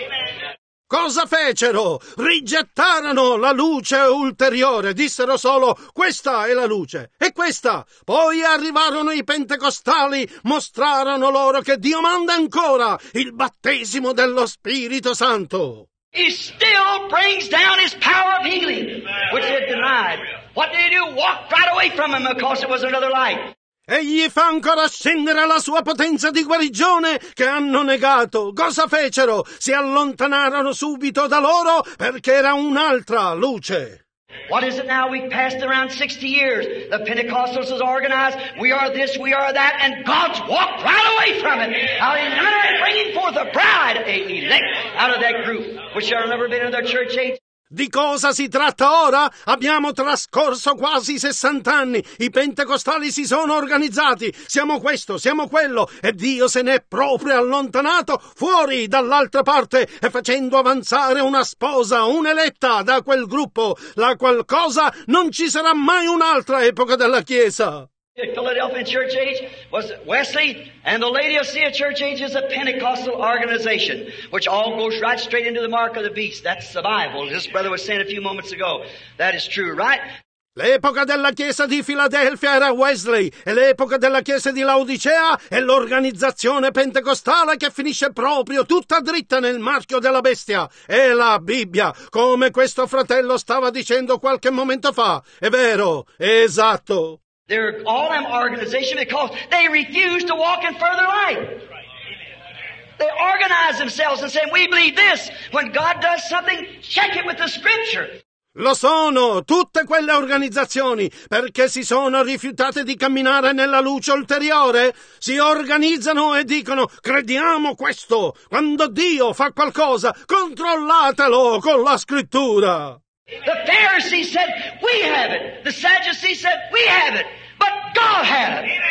Cosa fecero? Rigettarono la luce ulteriore, dissero solo questa è la luce e questa. Poi arrivarono i pentecostali, mostrarono loro che Dio manda ancora il battesimo dello Spirito Santo. He still brings down his power of healing, which they denied. What did he do? Walk right away from him because it was another light. Egli fa ancora scendere la sua potenza di guarigione che hanno negato. Cosa fecero? Si allontanarono subito da loro perché era un'altra luce. What is it now? We've passed around sixty years. The Pentecostals is organized. We are this, we are that, and God's walked right away from it. Hallelujah, bringing forth a bride, a elect out of that group, which have never been in their church age. Di cosa si tratta ora? Abbiamo trascorso quasi sessant'anni, i pentecostali si sono organizzati, siamo questo, siamo quello, e Dio se n'è proprio allontanato fuori dall'altra parte e facendo avanzare una sposa, un'eletta da quel gruppo, la qual cosa non ci sarà mai un'altra epoca della Chiesa. The Philadelphia Church Age was Wesley, and the Laodicea Church Age is a Pentecostal organization, which all goes right straight into the mark of the beast. That's the Bible. This brother was saying a few moments ago. That is true, right? L'epoca della chiesa di Filadelfia era Wesley e l'epoca della chiesa di Laodicea è l'organizzazione pentecostale che finisce proprio tutta dritta nel marchio della bestia. È la Bibbia, come questo fratello stava dicendo qualche momento fa. È vero, è esatto. They're all them organizations because they refuse to walk in further light. They organize themselves and say, we believe this. When God does something, check it with the Scripture. Lo sono, tutte quelle organizzazioni, perché si sono rifiutate di camminare nella luce ulteriore, si organizzano e dicono, crediamo questo. Quando Dio fa qualcosa, controllatelo con la Scrittura. The Pharisees said, we have it. The Sadducees said, we have it. But God had it.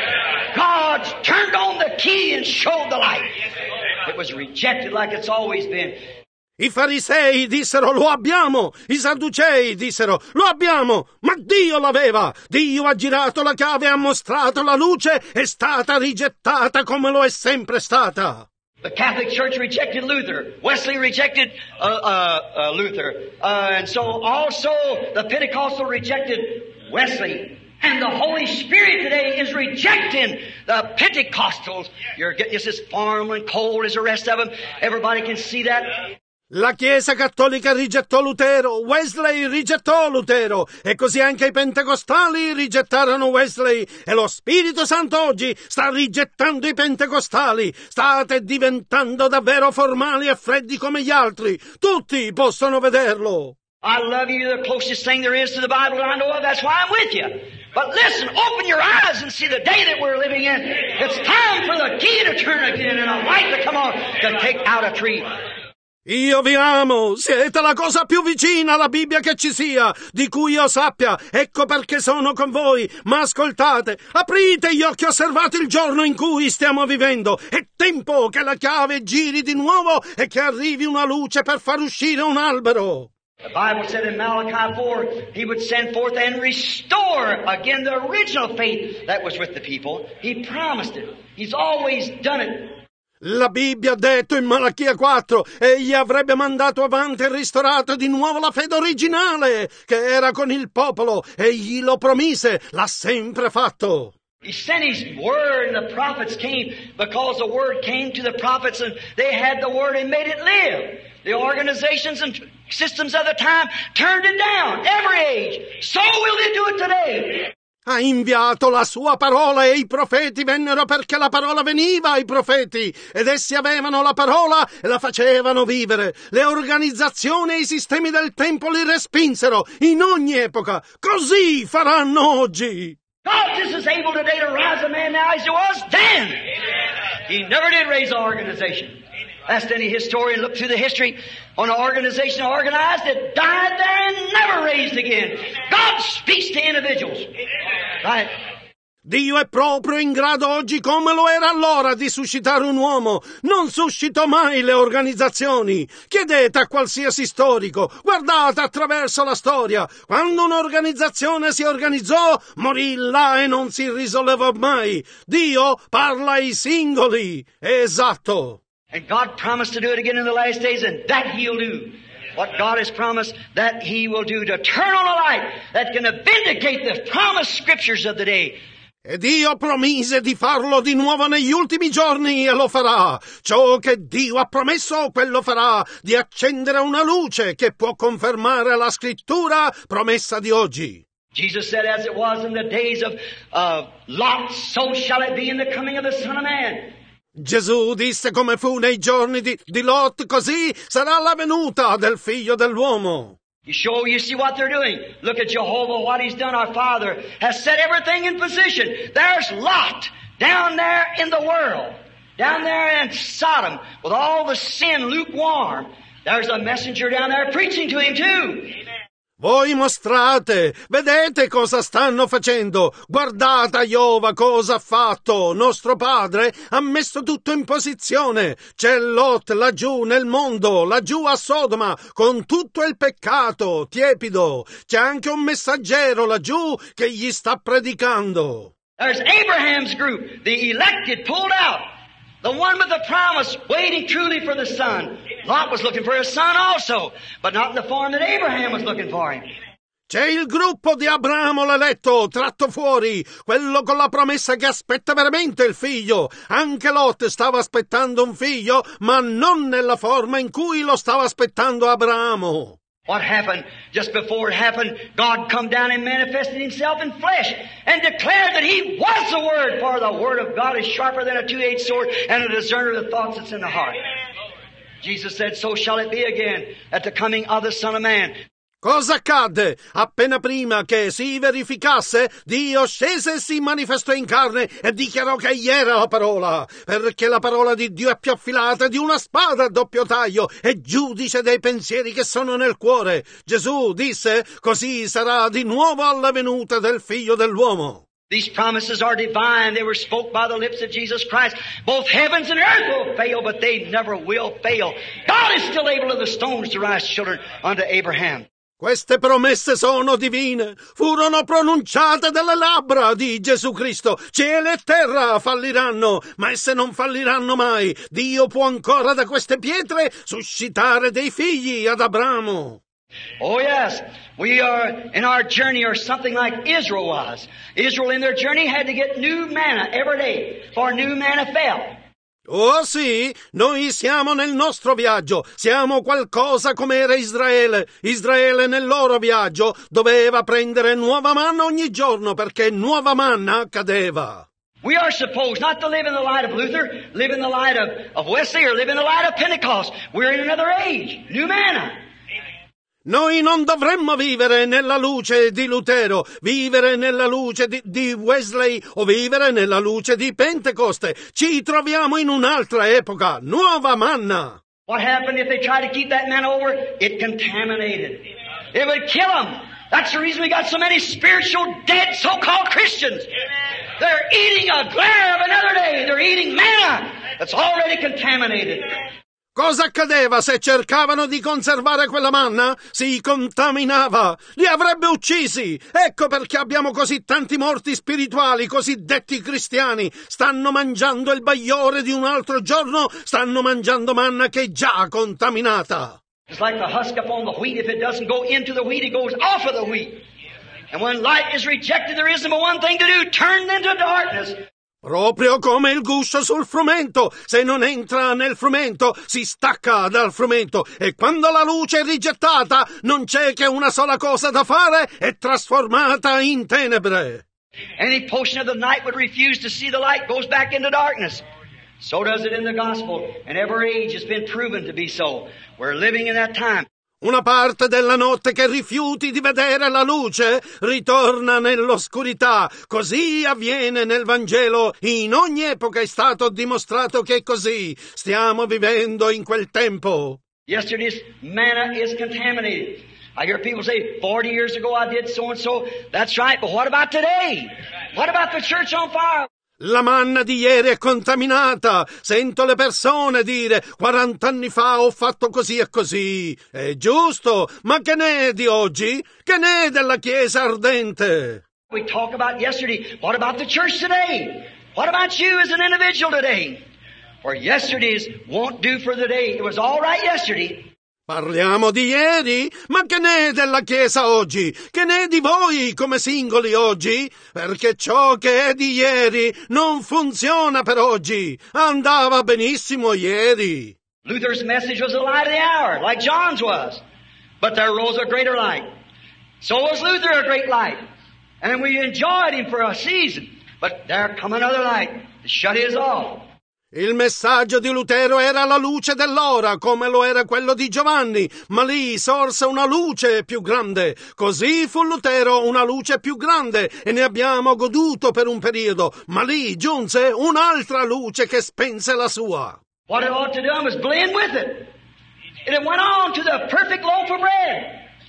God turned on the key and showed the light. It was rejected like it's always been. I farisei dissero lo abbiamo, i sadducei dissero lo abbiamo, ma Dio l'aveva. Dio ha girato la chiave e ha mostrato la luce, è stata rigettata come lo è sempre stata. The Catholic Church rejected Luther. Wesley rejected uh, uh, uh, Luther. Uh, and so also the Pentecostal rejected Wesley. And the Holy Spirit today is rejecting the Pentecostals. You're getting this as formal and cold as the rest of them. Everybody can see that. La Chiesa Cattolica rigettò Lutero, Wesley rigettò Lutero, e così anche i pentecostali rigettarono Wesley, e lo Spirito Santo oggi sta rigettando i pentecostali. State diventando davvero formali e freddi come gli altri. Tutti possono vederlo. I love you, you're the closest thing there is to the Bible I know of. That's why I'm with you. But listen, open your eyes and see the day that we're living in. It's time for the key to turn again and a light to come on to take out a tree. Io vi amo, siete la cosa più vicina alla Bibbia che ci sia, di cui io sappia, ecco perché sono con voi, ma ascoltate, aprite gli occhi, osservate il giorno in cui stiamo vivendo, è tempo che la chiave giri di nuovo e che arrivi una luce per far uscire un albero. The Bible said in Malachi four, He would send forth and restore again the original faith that was with the people. He promised it. He's always done it. La Bibbia ha detto in Malachia quattro, egli avrebbe mandato avanti e ristorato di nuovo la fede originale che era con il popolo, egli lo promise, l'ha sempre fatto. He sent His word and the prophets came because the word came to the prophets and they had the word and made it live. The organizations and systems of the time turned it down, every age. So will they do it today. Ha inviato la sua parola e i profeti vennero perché la parola veniva ai profeti ed essi avevano la parola e la facevano vivere. Le organizzazioni e i sistemi del tempo li respinsero in ogni epoca. Così faranno oggi. God just is able today to rise a man now as He was then. He never did raise an organization. Ask any historian, look through the history on an organization organized that died there and never raised again. God speaks to individuals. Right? Dio è proprio in grado oggi, come lo era allora, di suscitare un uomo. Non suscitò mai le organizzazioni. Chiedete a qualsiasi storico, guardate attraverso la storia. Quando un'organizzazione si organizzò, morì là e non si risollevò mai. Dio parla ai singoli. Esatto. And God promised to do it again in the last days, and that He'll do. What God has promised, that He will do, to turn on a light that's going to vindicate the promised scriptures of the day. E Dio promise di farlo di nuovo negli ultimi giorni e lo farà. Ciò che Dio ha promesso, quello farà, di accendere una luce che può confermare la scrittura promessa di oggi. Jesus said, as it was in the days of uh, Lot, so shall it be in the coming of the Son of Man. Gesù disse come fu nei giorni di, di Lot, così sarà la venuta del figlio dell'uomo. You show, you see what they're doing. Look at Jehovah, what He's done. Our Father has set everything in position. There's Lot down there in the world, down there in Sodom, with all the sin lukewarm. There's a messenger down there preaching to him too. Voi mostrate, vedete cosa stanno facendo, guardate a Iova cosa ha fatto, nostro padre ha messo tutto in posizione, c'è Lot laggiù nel mondo, laggiù a Sodoma, con tutto il peccato, tiepido, c'è anche un messaggero laggiù che gli sta predicando. There's Abraham's group, the elected pulled out. The one with the promise, waiting truly for the son. Lot was looking for his son also, but not in the form that Abraham was looking for him. C'è il gruppo di Abramo l'eletto, tratto fuori, quello con la promessa che aspetta veramente il figlio. Anche Lot stava aspettando un figlio, ma non nella forma in cui lo stava aspettando Abramo. What happened? Just before it happened, God come down and manifested himself in flesh and declared that he was the Word, for the Word of God is sharper than a two-edged sword and a discerner of the thoughts that's in the heart. Jesus said, so shall it be again at the coming of the Son of Man. Cosa accadde? Appena prima che si verificasse, Dio scese e si manifestò in carne e dichiarò che egli era la parola, perché la parola di Dio è più affilata di una spada a doppio taglio e giudice dei pensieri che sono nel cuore. Gesù disse, così sarà di nuovo alla venuta del Figlio dell'uomo. These promises are divine. They were spoke by the lips of Jesus Christ. Both heavens and earth will fail, but they never will fail. God is still able of the stones to rise children unto Abraham. Queste promesse sono divine, furono pronunciate dalle labbra di Gesù Cristo. Cielo e terra falliranno, ma esse non falliranno mai. Dio può ancora da queste pietre suscitare dei figli ad Abramo. Oh yes, we are in our journey are something like Israel was. Israel in their journey had to get new manna every day, for new manna fell. Oh sì, noi siamo nel nostro viaggio, siamo qualcosa come era Israele. Israele nel loro viaggio doveva prendere nuova manna ogni giorno perché nuova manna cadeva. We are supposed not to live in the light of Luther, live in the light of, of Wesley, or live in the light of Pentecost. We're in another age, new manna. Noi non dovremmo vivere nella luce di Lutero, vivere nella luce di, di Wesley o vivere nella luce di Pentecoste. Ci troviamo in un'altra epoca, nuova manna. What happened if they tried to keep that manna over? It contaminated. It would kill them. That's the reason we got so many spiritual dead so-called Christians. They're eating a glare of another day. They're eating manna that's already contaminated. Cosa accadeva se cercavano di conservare quella manna? Si contaminava, li avrebbe uccisi. Ecco perché abbiamo così tanti morti spirituali, cosiddetti cristiani. Stanno mangiando il bagliore di un altro giorno, stanno mangiando manna che è già contaminata. It's like the husk upon the wheat. If it doesn't go into the wheat, it goes off of the wheat. And when light is rejected, there isn't but one thing to do, turn into darkness. Proprio come il guscio sul frumento, se non entra nel frumento si stacca dal frumento e quando la luce è rigettata non c'è che una sola cosa da fare, è trasformata in tenebre. Any portion of the night would refuse to see the light goes back into darkness. So does it in the gospel, and every age has been proven to be so. We're living in that time. Una parte della notte che rifiuti di vedere la luce ritorna nell'oscurità. Così avviene nel Vangelo. In ogni epoca è stato dimostrato che è così. Stiamo vivendo in quel tempo. Yesterday's manna is contaminated. I hear people say, forty years ago I did so and so. That's right, but what about today? What about the church on fire? La manna di ieri è contaminata. Sento le persone dire quarant'anni fa ho fatto così e così. È giusto, ma che ne è di oggi? Che ne è della Chiesa ardente? We talk about yesterday. What about the church today? What about you as an individual today? For yesterday's won't do for the day. It was all right yesterday. Parliamo di ieri? Ma che ne è della Chiesa oggi? Che ne è di voi come singoli oggi? Perché ciò che è di ieri non funziona per oggi. Andava benissimo ieri. Luther's message was the light of the hour, like John's was. But there rose a greater light. So was Luther a great light. And we enjoyed him for a season. But there come another light to shut his off. Il messaggio di Lutero era la luce dell'ora, come lo era quello di Giovanni, ma lì sorse una luce più grande. Così fu Lutero una luce più grande e ne abbiamo goduto per un periodo, ma lì giunse un'altra luce che spense la sua. What it ought to do was blend with it. And it went on to the perfect loaf of bread.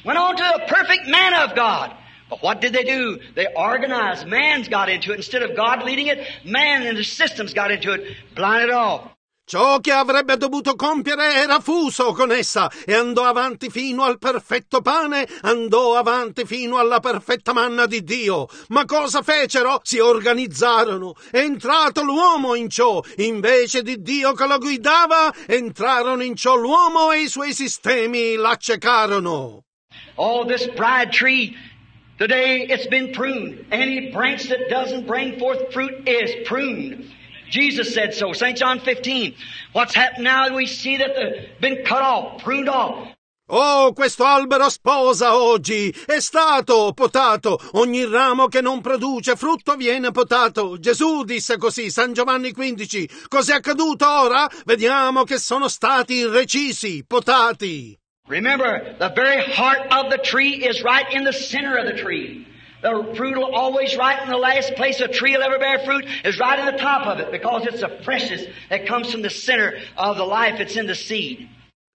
Went on to a perfect man of God. But what did they do? They organized. Man's got into it. Instead of God leading it, man and the systems got into it, blinded off. Ciò che avrebbe dovuto compiere era fuso con essa e andò avanti fino al perfetto pane, andò avanti fino alla perfetta manna di Dio. Ma cosa fecero? Si organizzarono. È entrato l'uomo in ciò, invece di Dio che lo guidava, entrarono in ciò l'uomo e i suoi sistemi l'accecarono. Oh, this bride tree, today it's been pruned. Any branch that doesn't bring forth fruit is pruned. Jesus said so, Saint John fifteen. What's happened now? We see that they've been cut off, pruned off. Oh, questo albero sposa oggi è stato potato. Ogni ramo che non produce frutto viene potato. Gesù disse così, San Giovanni quindici. Cos'è accaduto ora? Vediamo che sono stati recisi, potati. Remember, the very heart of the tree is right in the center of the tree. The fruit will always right in the last place a tree will ever bear fruit is right in the top of it because it's the freshness that comes from the center of the life that's in the seed.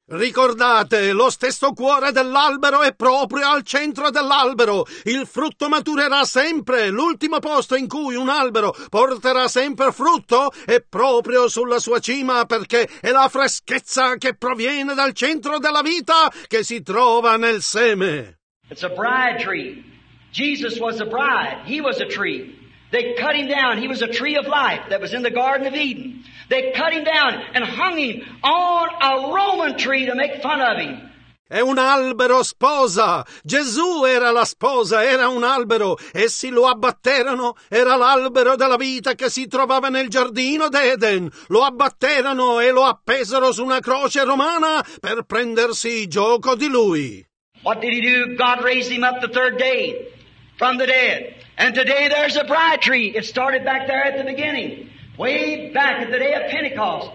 Ricordate, lo stesso cuore dell'albero è proprio al centro dell'albero. Il frutto maturerà sempre. L'ultimo posto in cui un albero porterà sempre frutto è proprio sulla sua cima, perché è la freschezza che proviene dal centro della vita che si trova nel seme. It's a bride tree. Jesus was a bride. He was a tree. They cut him down. He was a tree of life that was in the Garden of Eden. They cut him down and hung him on a Roman tree to make fun of him. È un albero sposa. Gesù era la sposa, era un albero. Essi lo abbatterono. Era l'albero della vita che si trovava nel giardino d'Eden. Lo abbatterono e lo appesero su una croce romana per prendersi gioco di lui. What did he do? God raised him up the third day from the dead. And today there's a bride tree. It started back there at the beginning. Way back at the day of Pentecost.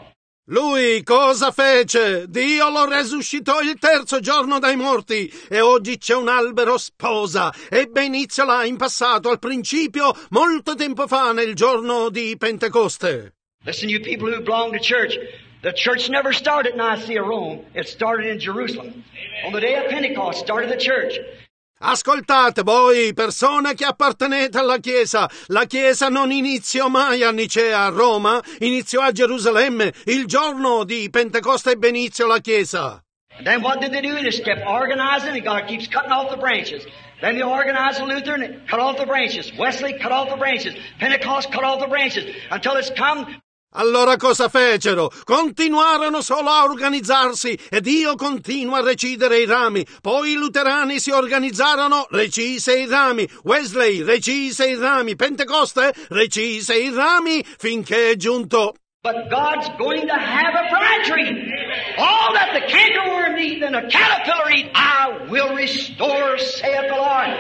Lui cosa fece? Dio lo resuscitò il terzo giorno dai morti e oggi c'è un albero sposa. Ebbe inizio là in passato, al principio, molto tempo fa, nel giorno di Pentecoste. Listen, you people who belong to church. The church never started in Nicaea, Rome. It started in Jerusalem. Amen. On the day of Pentecost started the church. Ascoltate voi, persone che appartenete alla Chiesa. La Chiesa non iniziò mai a Nicea, a Roma, iniziò a Gerusalemme. Il giorno di Pentecoste ebbe inizio la Chiesa. And then what did they do? They just kept organizing, and God keeps cutting off the branches. Then they organized the Lutheran and cut off the branches. Wesley cut off the branches. Pentecost cut off the branches. Until it's come... Allora cosa fecero? Continuarono solo a organizzarsi e Dio continua a recidere i rami. Poi i luterani si organizzarono, recise i rami. Wesley recise i rami. Pentecoste recise i rami finché è giunto. But God's going to have a bride tree. All that the cankerworm eat and the caterpillar eat, I will restore, saith the Lord.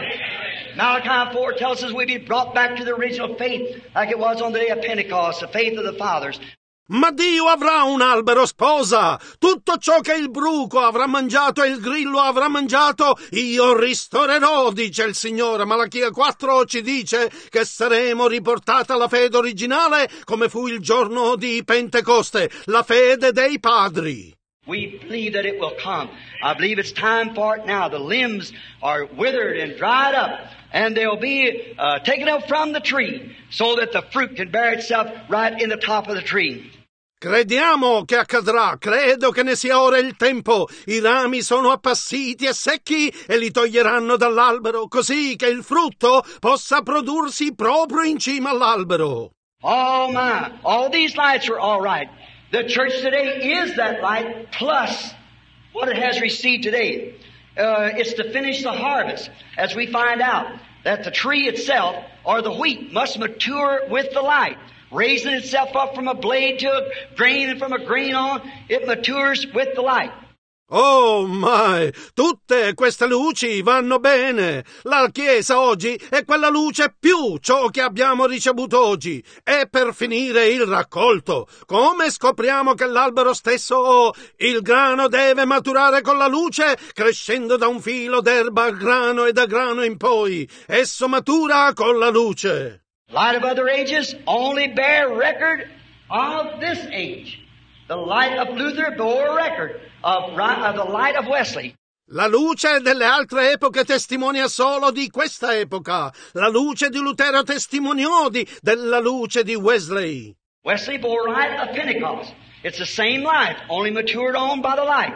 Malachi four tells us we'll be brought back to the original faith like it was on the day of Pentecost, the faith of the fathers. Ma Dio avrà un albero sposa. Tutto ciò che il bruco avrà mangiato e il grillo avrà mangiato, io ristorerò, dice il Signore. Malachia quattro ci dice che saremo riportati alla fede originale come fu il giorno di Pentecoste, la fede dei padri. We believe that it will come. I believe it's time for it now. The limbs are withered and dried up, and they'll be uh, taken up from the tree so that the fruit can bear itself right in the top of the tree. Crediamo che accadrà, credo che ne sia ora il tempo. I rami sono appassiti e secchi e li toglieranno dall'albero, così che il frutto possa prodursi proprio in cima all'albero. Oh my, all these lights are all right. The church today is that light plus what it has received today. Uh, it's to finish the harvest, as we find out that the tree itself, or the wheat, must mature with the light. Raising itself up from a blade to a grain and from a grain on, it matures with the light. Oh, mai! Tutte queste luci vanno bene. La Chiesa oggi è quella luce più ciò che abbiamo ricevuto oggi. E per finire il raccolto, come scopriamo che l'albero stesso, il grano deve maturare con la luce, crescendo da un filo d'erba al grano e da grano in poi. Esso matura con la luce. Light of other ages only bear record of this age. The light of Luther bore record of, of the light of Wesley. La luce delle altre epoche testimonia solo di questa epoca. La luce di Lutero testimoniò di, della luce di Wesley. Wesley bore light of Pentecost. It's the same light, only matured on by the light.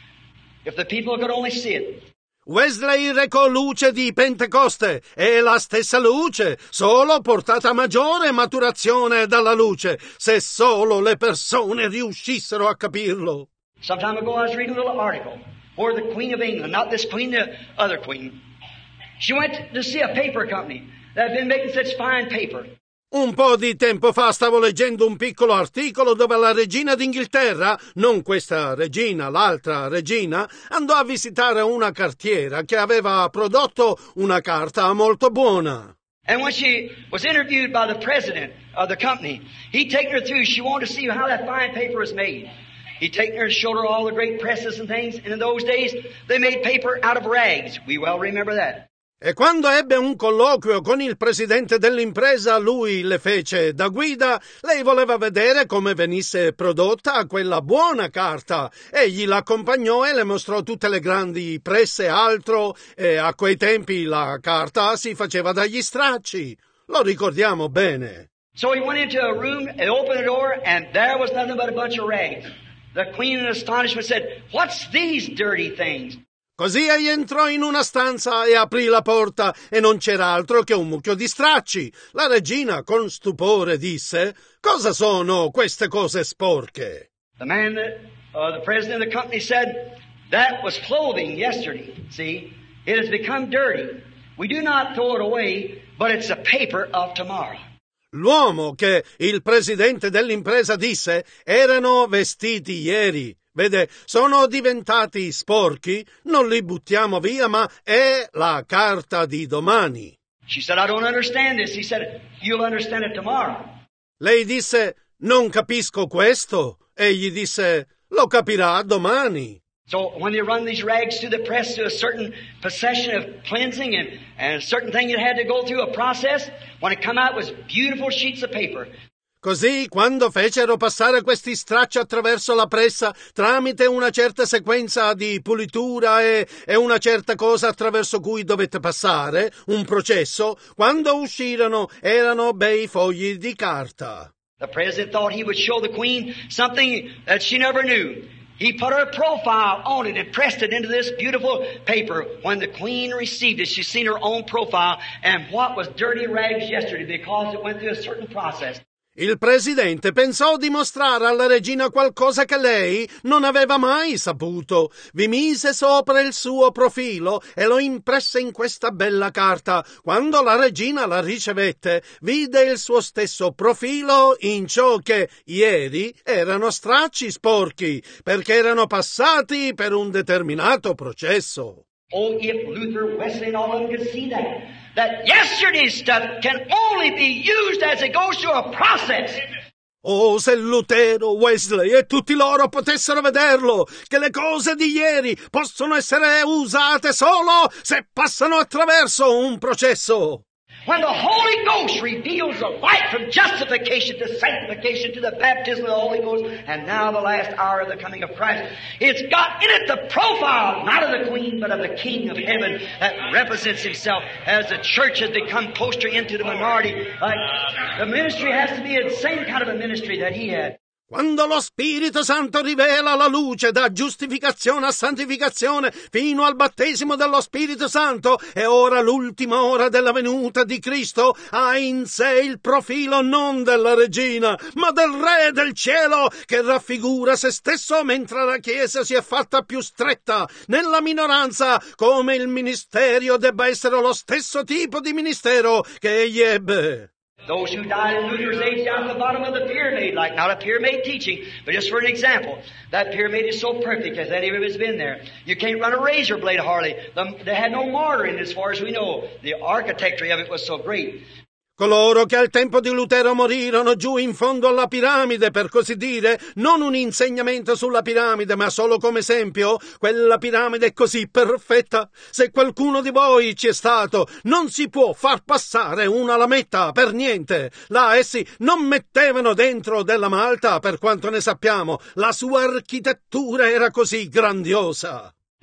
If the people could only see it. Wesley recò luce di Pentecoste, è la stessa luce, solo portata a maggiore maturazione dalla luce, se solo le persone riuscissero a capirlo. Some time ago I was reading a little article where the Queen of England, not this Queen, the other Queen, she went to see a paper company that had been making such fine paper. Un po' di tempo fa stavo leggendo un piccolo articolo dove la regina d'Inghilterra, non questa regina, l'altra regina, andò a visitare una cartiera che aveva prodotto una carta molto buona. And when she was interviewed by the president of the company, he'd taken her through, she wanted to see how that fine paper was made. He'd taken her and showed her all the great presses and things, and in those days, they made paper out of rags. We well remember that. E quando ebbe un colloquio con il presidente dell'impresa, lui le fece da guida. Lei voleva vedere come venisse prodotta quella buona carta. Egli l'accompagnò e le mostrò tutte le grandi presse e altro, e a quei tempi la carta si faceva dagli stracci. Lo ricordiamo bene. So he went into a room and opened the door, and there was nothing but a bunch of rags. The queen in astonishment said, "What's these dirty things?" Così egli entrò in una stanza e aprì la porta e non c'era altro che un mucchio di stracci. La regina con stupore disse: "Cosa sono queste cose sporche?" The man, that, uh, the president of the company said, "That was clothing yesterday. See, it has become dirty. We do not throw it away, but it's the paper of tomorrow." L'uomo che il presidente dell'impresa disse erano vestiti ieri. Vede, sono diventati sporchi, non li buttiamo via, ma è la carta di domani. She said, "I don't understand this." He said, "You'll understand it tomorrow." Lei disse: "Non capisco questo." Egli disse: "Lo capirà domani." So when they run these rags through the press to a certain procession of cleansing and, and a certain thing that had to go through a process, when it come out it was beautiful sheets of paper. Così, quando fecero passare questi stracci attraverso la pressa, tramite una certa sequenza di pulitura e, e una certa cosa attraverso cui dovette passare, un processo, quando uscirono erano bei fogli di carta. The president thought he would show the queen something that she never knew. He put her profile on it and pressed it into this beautiful paper. When the queen received it, she seen her own profile and what was dirty rags yesterday because it went through a certain process. Il presidente pensò di mostrare alla regina qualcosa che lei non aveva mai saputo. Vi mise sopra il suo profilo e lo impresse in questa bella carta. Quando la regina la ricevette, vide il suo stesso profilo in ciò che ieri erano stracci sporchi, perché erano passati per un determinato processo. Oh, if Luther, Wesley, and all of them could see that, that yesterday's stuff can only be used as it goes through a process. Oh, se Lutero, Wesley e tutti loro potessero vederlo, che le cose di ieri possono essere usate solo se passano attraverso un processo. When the Holy Ghost reveals the light from justification to sanctification to the baptism of the Holy Ghost, and now the last hour of the coming of Christ, it's got in it the profile, not of the Queen, but of the King of Heaven that represents Himself as the church has become closer into the minority. Like the ministry has to be the same kind of a ministry that He had. Quando lo Spirito Santo rivela la luce da giustificazione a santificazione fino al battesimo dello Spirito Santo, e ora l'ultima ora della venuta di Cristo ha in sé il profilo non della regina, ma del Re del cielo, che raffigura se stesso mentre la Chiesa si è fatta più stretta nella minoranza, come il ministerio debba essere lo stesso tipo di ministero che egli ebbe. Those who died in Luther's age down at the bottom of the pyramid, like not a pyramid teaching, but just for an example. That pyramid is so perfect as any of it has been there. You can't run a razor blade hardly. They had no mortar in it as far as we know. The architecture of it was so great. Coloro che al tempo di Lutero morirono giù in fondo alla piramide, per così dire, non un insegnamento sulla piramide, ma solo come esempio, quella piramide è così perfetta. Se qualcuno di voi ci è stato, non si può far passare una lametta per niente. Là essi non mettevano dentro della malta, per quanto ne sappiamo. La sua architettura era così grandiosa.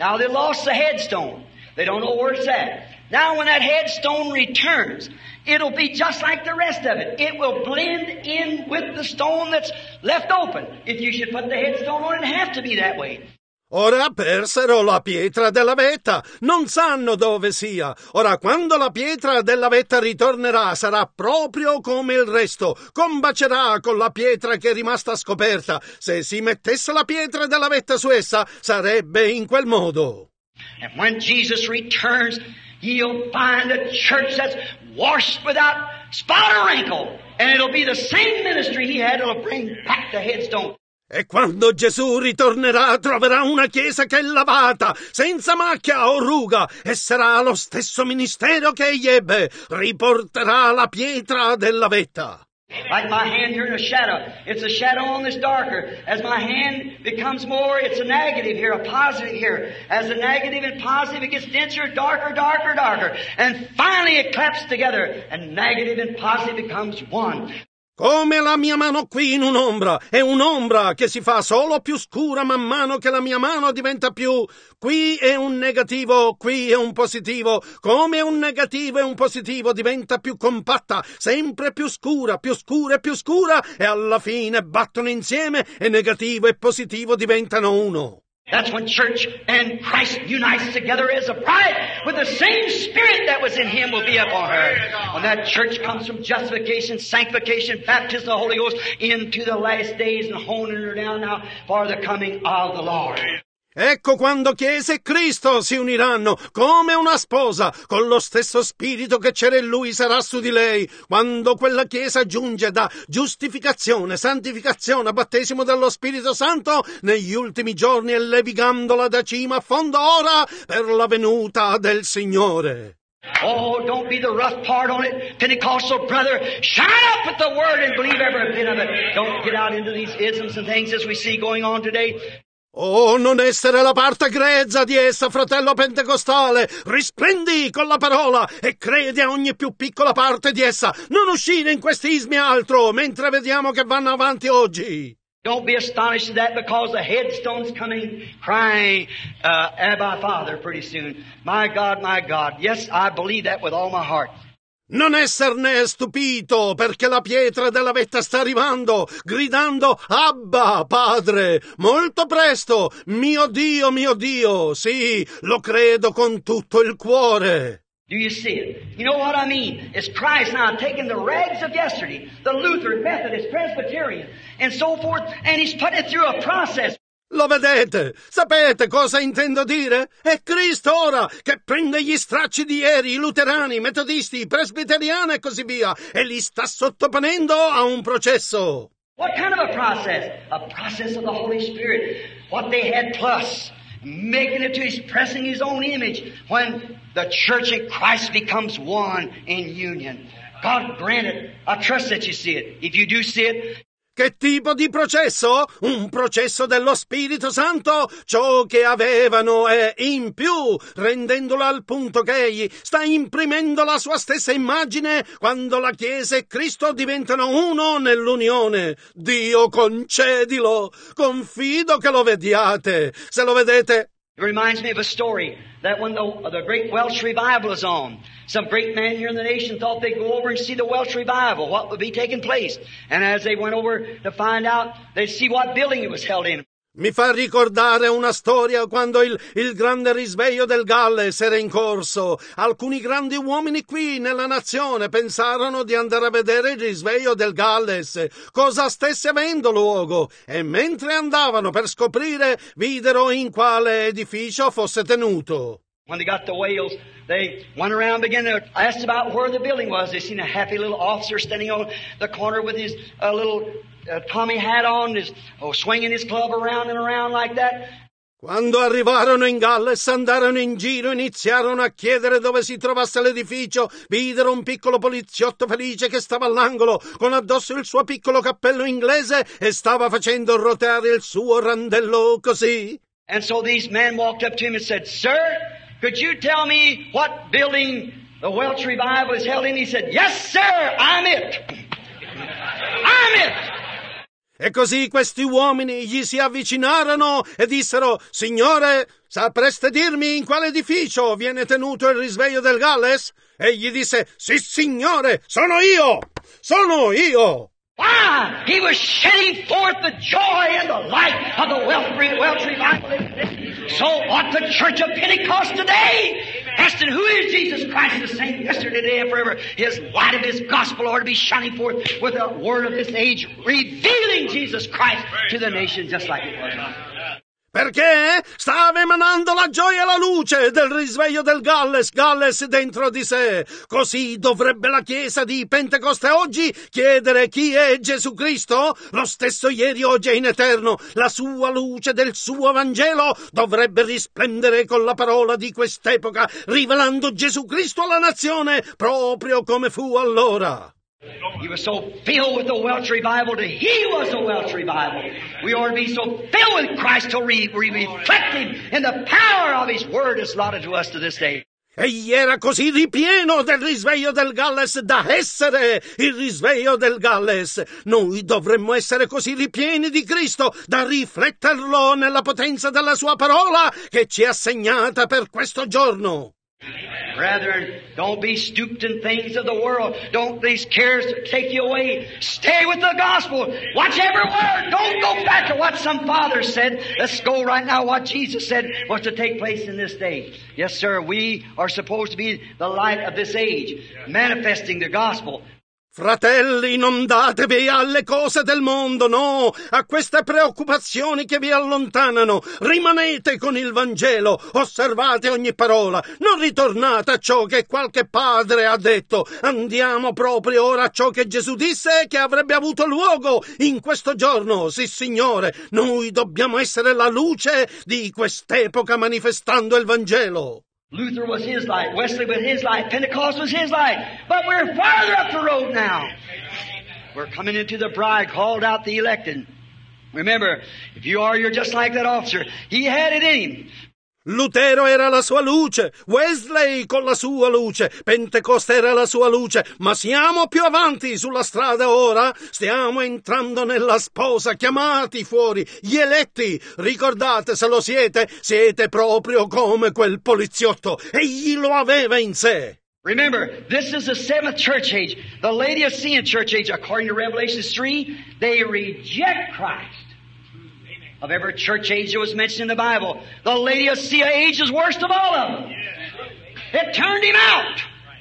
Now they lost the headstone. They don't know where it's at. Now when that headstone returns, it'll be just like the rest of it. It will blend in with the stone that's left open. If you should put the headstone on, it'd have to be that way. Ora persero la pietra della vetta, non sanno dove sia. Ora quando la pietra della vetta ritornerà sarà proprio come il resto, combacerà con la pietra che è rimasta scoperta. Se si mettesse la pietra della vetta su essa, sarebbe in quel modo. And when Jesus returns, He'll find a church that's washed without spot or wrinkle. And it'll be the same ministry He had. It'll bring back the headstone. E quando Gesù ritornerà troverà una chiesa che è lavata, senza macchia o ruga, e sarà lo stesso ministero che egli ebbe. Riporterà la pietra della vetta. Like my hand here in a shadow. It's a shadow on this darker. As my hand becomes more, it's a negative here, a positive here. As the negative and positive, it gets denser, darker, darker, darker. And finally it claps together, and negative and positive becomes one. Come la mia mano qui in un'ombra, è un'ombra che si fa solo più scura man mano che la mia mano diventa più... Qui è un negativo, qui è un positivo. Come un negativo e un positivo diventa più compatta, sempre più scura, più scura e più scura, e alla fine battono insieme e negativo e positivo diventano uno. That's when church and Christ unites together as a bride with the same spirit that was in Him will be upon her. When that church comes from justification, sanctification, baptism of the Holy Ghost into the last days and honing her down now for the coming of the Lord. Ecco quando Chiesa e Cristo si uniranno come una sposa, con lo stesso spirito che c'era in Lui sarà su di lei, quando quella Chiesa giunge da giustificazione, santificazione, battesimo dello Spirito Santo negli ultimi giorni e levigandola da cima a fondo ora per la venuta del Signore. Oh, don't be the rough part on it, Pentecostal brother. Shine up with the Word and believe every bit of it. Don't get out into these isms and things as we see going on today. Oh, non essere la parte grezza di essa, fratello pentecostale. Risplendi con la parola e credi a ogni più piccola parte di essa. Non uscire in questi ismi altro, mentre vediamo che vanno avanti oggi. Don't be astonished at that because the headstone's coming crying, uh, Abba, Father, pretty soon. My God, my God. Yes, I believe that with all my heart. Non esserne stupito, perché la pietra della vetta sta arrivando, gridando Abba, Padre, molto presto, mio Dio, mio Dio, sì, lo credo con tutto il cuore. Do you see it? You know what I mean? It's Christ now taking the rags of yesterday, the Lutheran, Methodist, Presbyterian, and so forth, and He's putting it through a process. Lo vedete? Sapete cosa intendo dire? È Cristo ora che prende gli stracci di ieri, i luterani, i metodisti, i presbiteriani e così via, e li sta sottoponendo a un processo. What kind of a process? A process of the Holy Spirit. What they had plus, making it to His, pressing His own image, when the church in Christ becomes one in union. God grant it. I trust that you see it. If you do see it, Che tipo di processo? Un processo dello Spirito Santo? Ciò che avevano è in più, rendendolo al punto che egli sta imprimendo la sua stessa immagine quando la Chiesa e Cristo diventano uno nell'unione. Dio concedilo! Confido che lo vediate. Se lo vedete... It reminds me of a story that when the, the great Welsh revival was on, some great man here in the nation thought they'd go over and see the Welsh revival, what would be taking place. And as they went over to find out, they'd see what building it was held in. Mi fa ricordare una storia quando il, il grande risveglio del Galles era in corso. Alcuni grandi uomini qui nella nazione pensarono di andare a vedere il risveglio del Galles, cosa stesse avendo luogo, e mentre andavano per scoprire, videro in quale edificio fosse tenuto. When they got to Wales, they went around and began to ask about where the building was. They seen a happy little officer standing on the corner with his uh, little uh, Tommy hat on, his, oh, swinging his club around and around like that. Quando arrivarono in Galles, andarono in giro, iniziarono a chiedere dove si trovasse l'edificio, videro un piccolo poliziotto felice che stava all'angolo, con addosso il suo piccolo cappello inglese e stava facendo roteare il suo randello così. And so these men walked up to him and said, Sir, could you tell me what building the Welsh revival is held in? He said, Yes, sir, I'm it. I'm it. E così questi uomini gli si avvicinarono e dissero: Signore, sapreste dirmi in quale edificio viene tenuto il risveglio del Galles? Egli disse: Sì, signore, sono io! Sono io! Why? He was shedding forth the joy and the light of the Welsh revival. So ought the Church of Pentecost today, asking who is Jesus Christ, the same yesterday, today, and forever. His light of His gospel ought to be shining forth with the word of this age, revealing Jesus Christ to the nation just like it was. Perché stava emanando la gioia e la luce del risveglio del Galles, Galles dentro di sé. Così dovrebbe la Chiesa di Pentecoste oggi chiedere chi è Gesù Cristo, lo stesso ieri, oggi e in eterno. La sua luce del suo Vangelo dovrebbe risplendere con la parola di quest'epoca, rivelando Gesù Cristo alla nazione, proprio come fu allora. He was so filled with the Welsh revival that he was the Welsh revival. We ought to be so filled with Christ till we, we reflect Him in the power of His Word is allotted to us to this day. Egli era così ripieno del risveglio del Galles da essere il risveglio del Galles. Noi dovremmo essere così ripieni di Cristo da rifletterlo nella potenza della sua parola che ci è assegnata per questo giorno. Brethren, don't be stooped in things of the world. Don't these cares take you away. Stay with the gospel. Watch every word. Don't go back to what some father said. Let's go right now what Jesus said was to take place in this day. Yes, sir, we are supposed to be the light of this age, manifesting the gospel. Fratelli, non datevi alle cose del mondo, no, a queste preoccupazioni che vi allontanano. Rimanete con il Vangelo, osservate ogni parola, non ritornate a ciò che qualche padre ha detto. Andiamo proprio ora a ciò che Gesù disse che avrebbe avuto luogo in questo giorno. Sì, Signore, noi dobbiamo essere la luce di quest'epoca manifestando il Vangelo. Luther was his light, Wesley was his light, Pentecost was his light. But we're farther up the road now. We're coming into the bride, called out the elected. Remember, if you are, you're just like that officer. He had it in him. Lutero era la sua luce, Wesley con la sua luce, Pentecoste era la sua luce, ma siamo più avanti sulla strada ora, stiamo entrando nella sposa, chiamati fuori, gli eletti. Ricordate, se lo siete, siete proprio come quel poliziotto, egli lo aveva in sé. Remember, this is the seventh church age, the Laodicean church age. According to Revelation three, they reject Christ. Of every church age that was mentioned in the Bible, the Laodicea age is worst of all of them. It turned him out.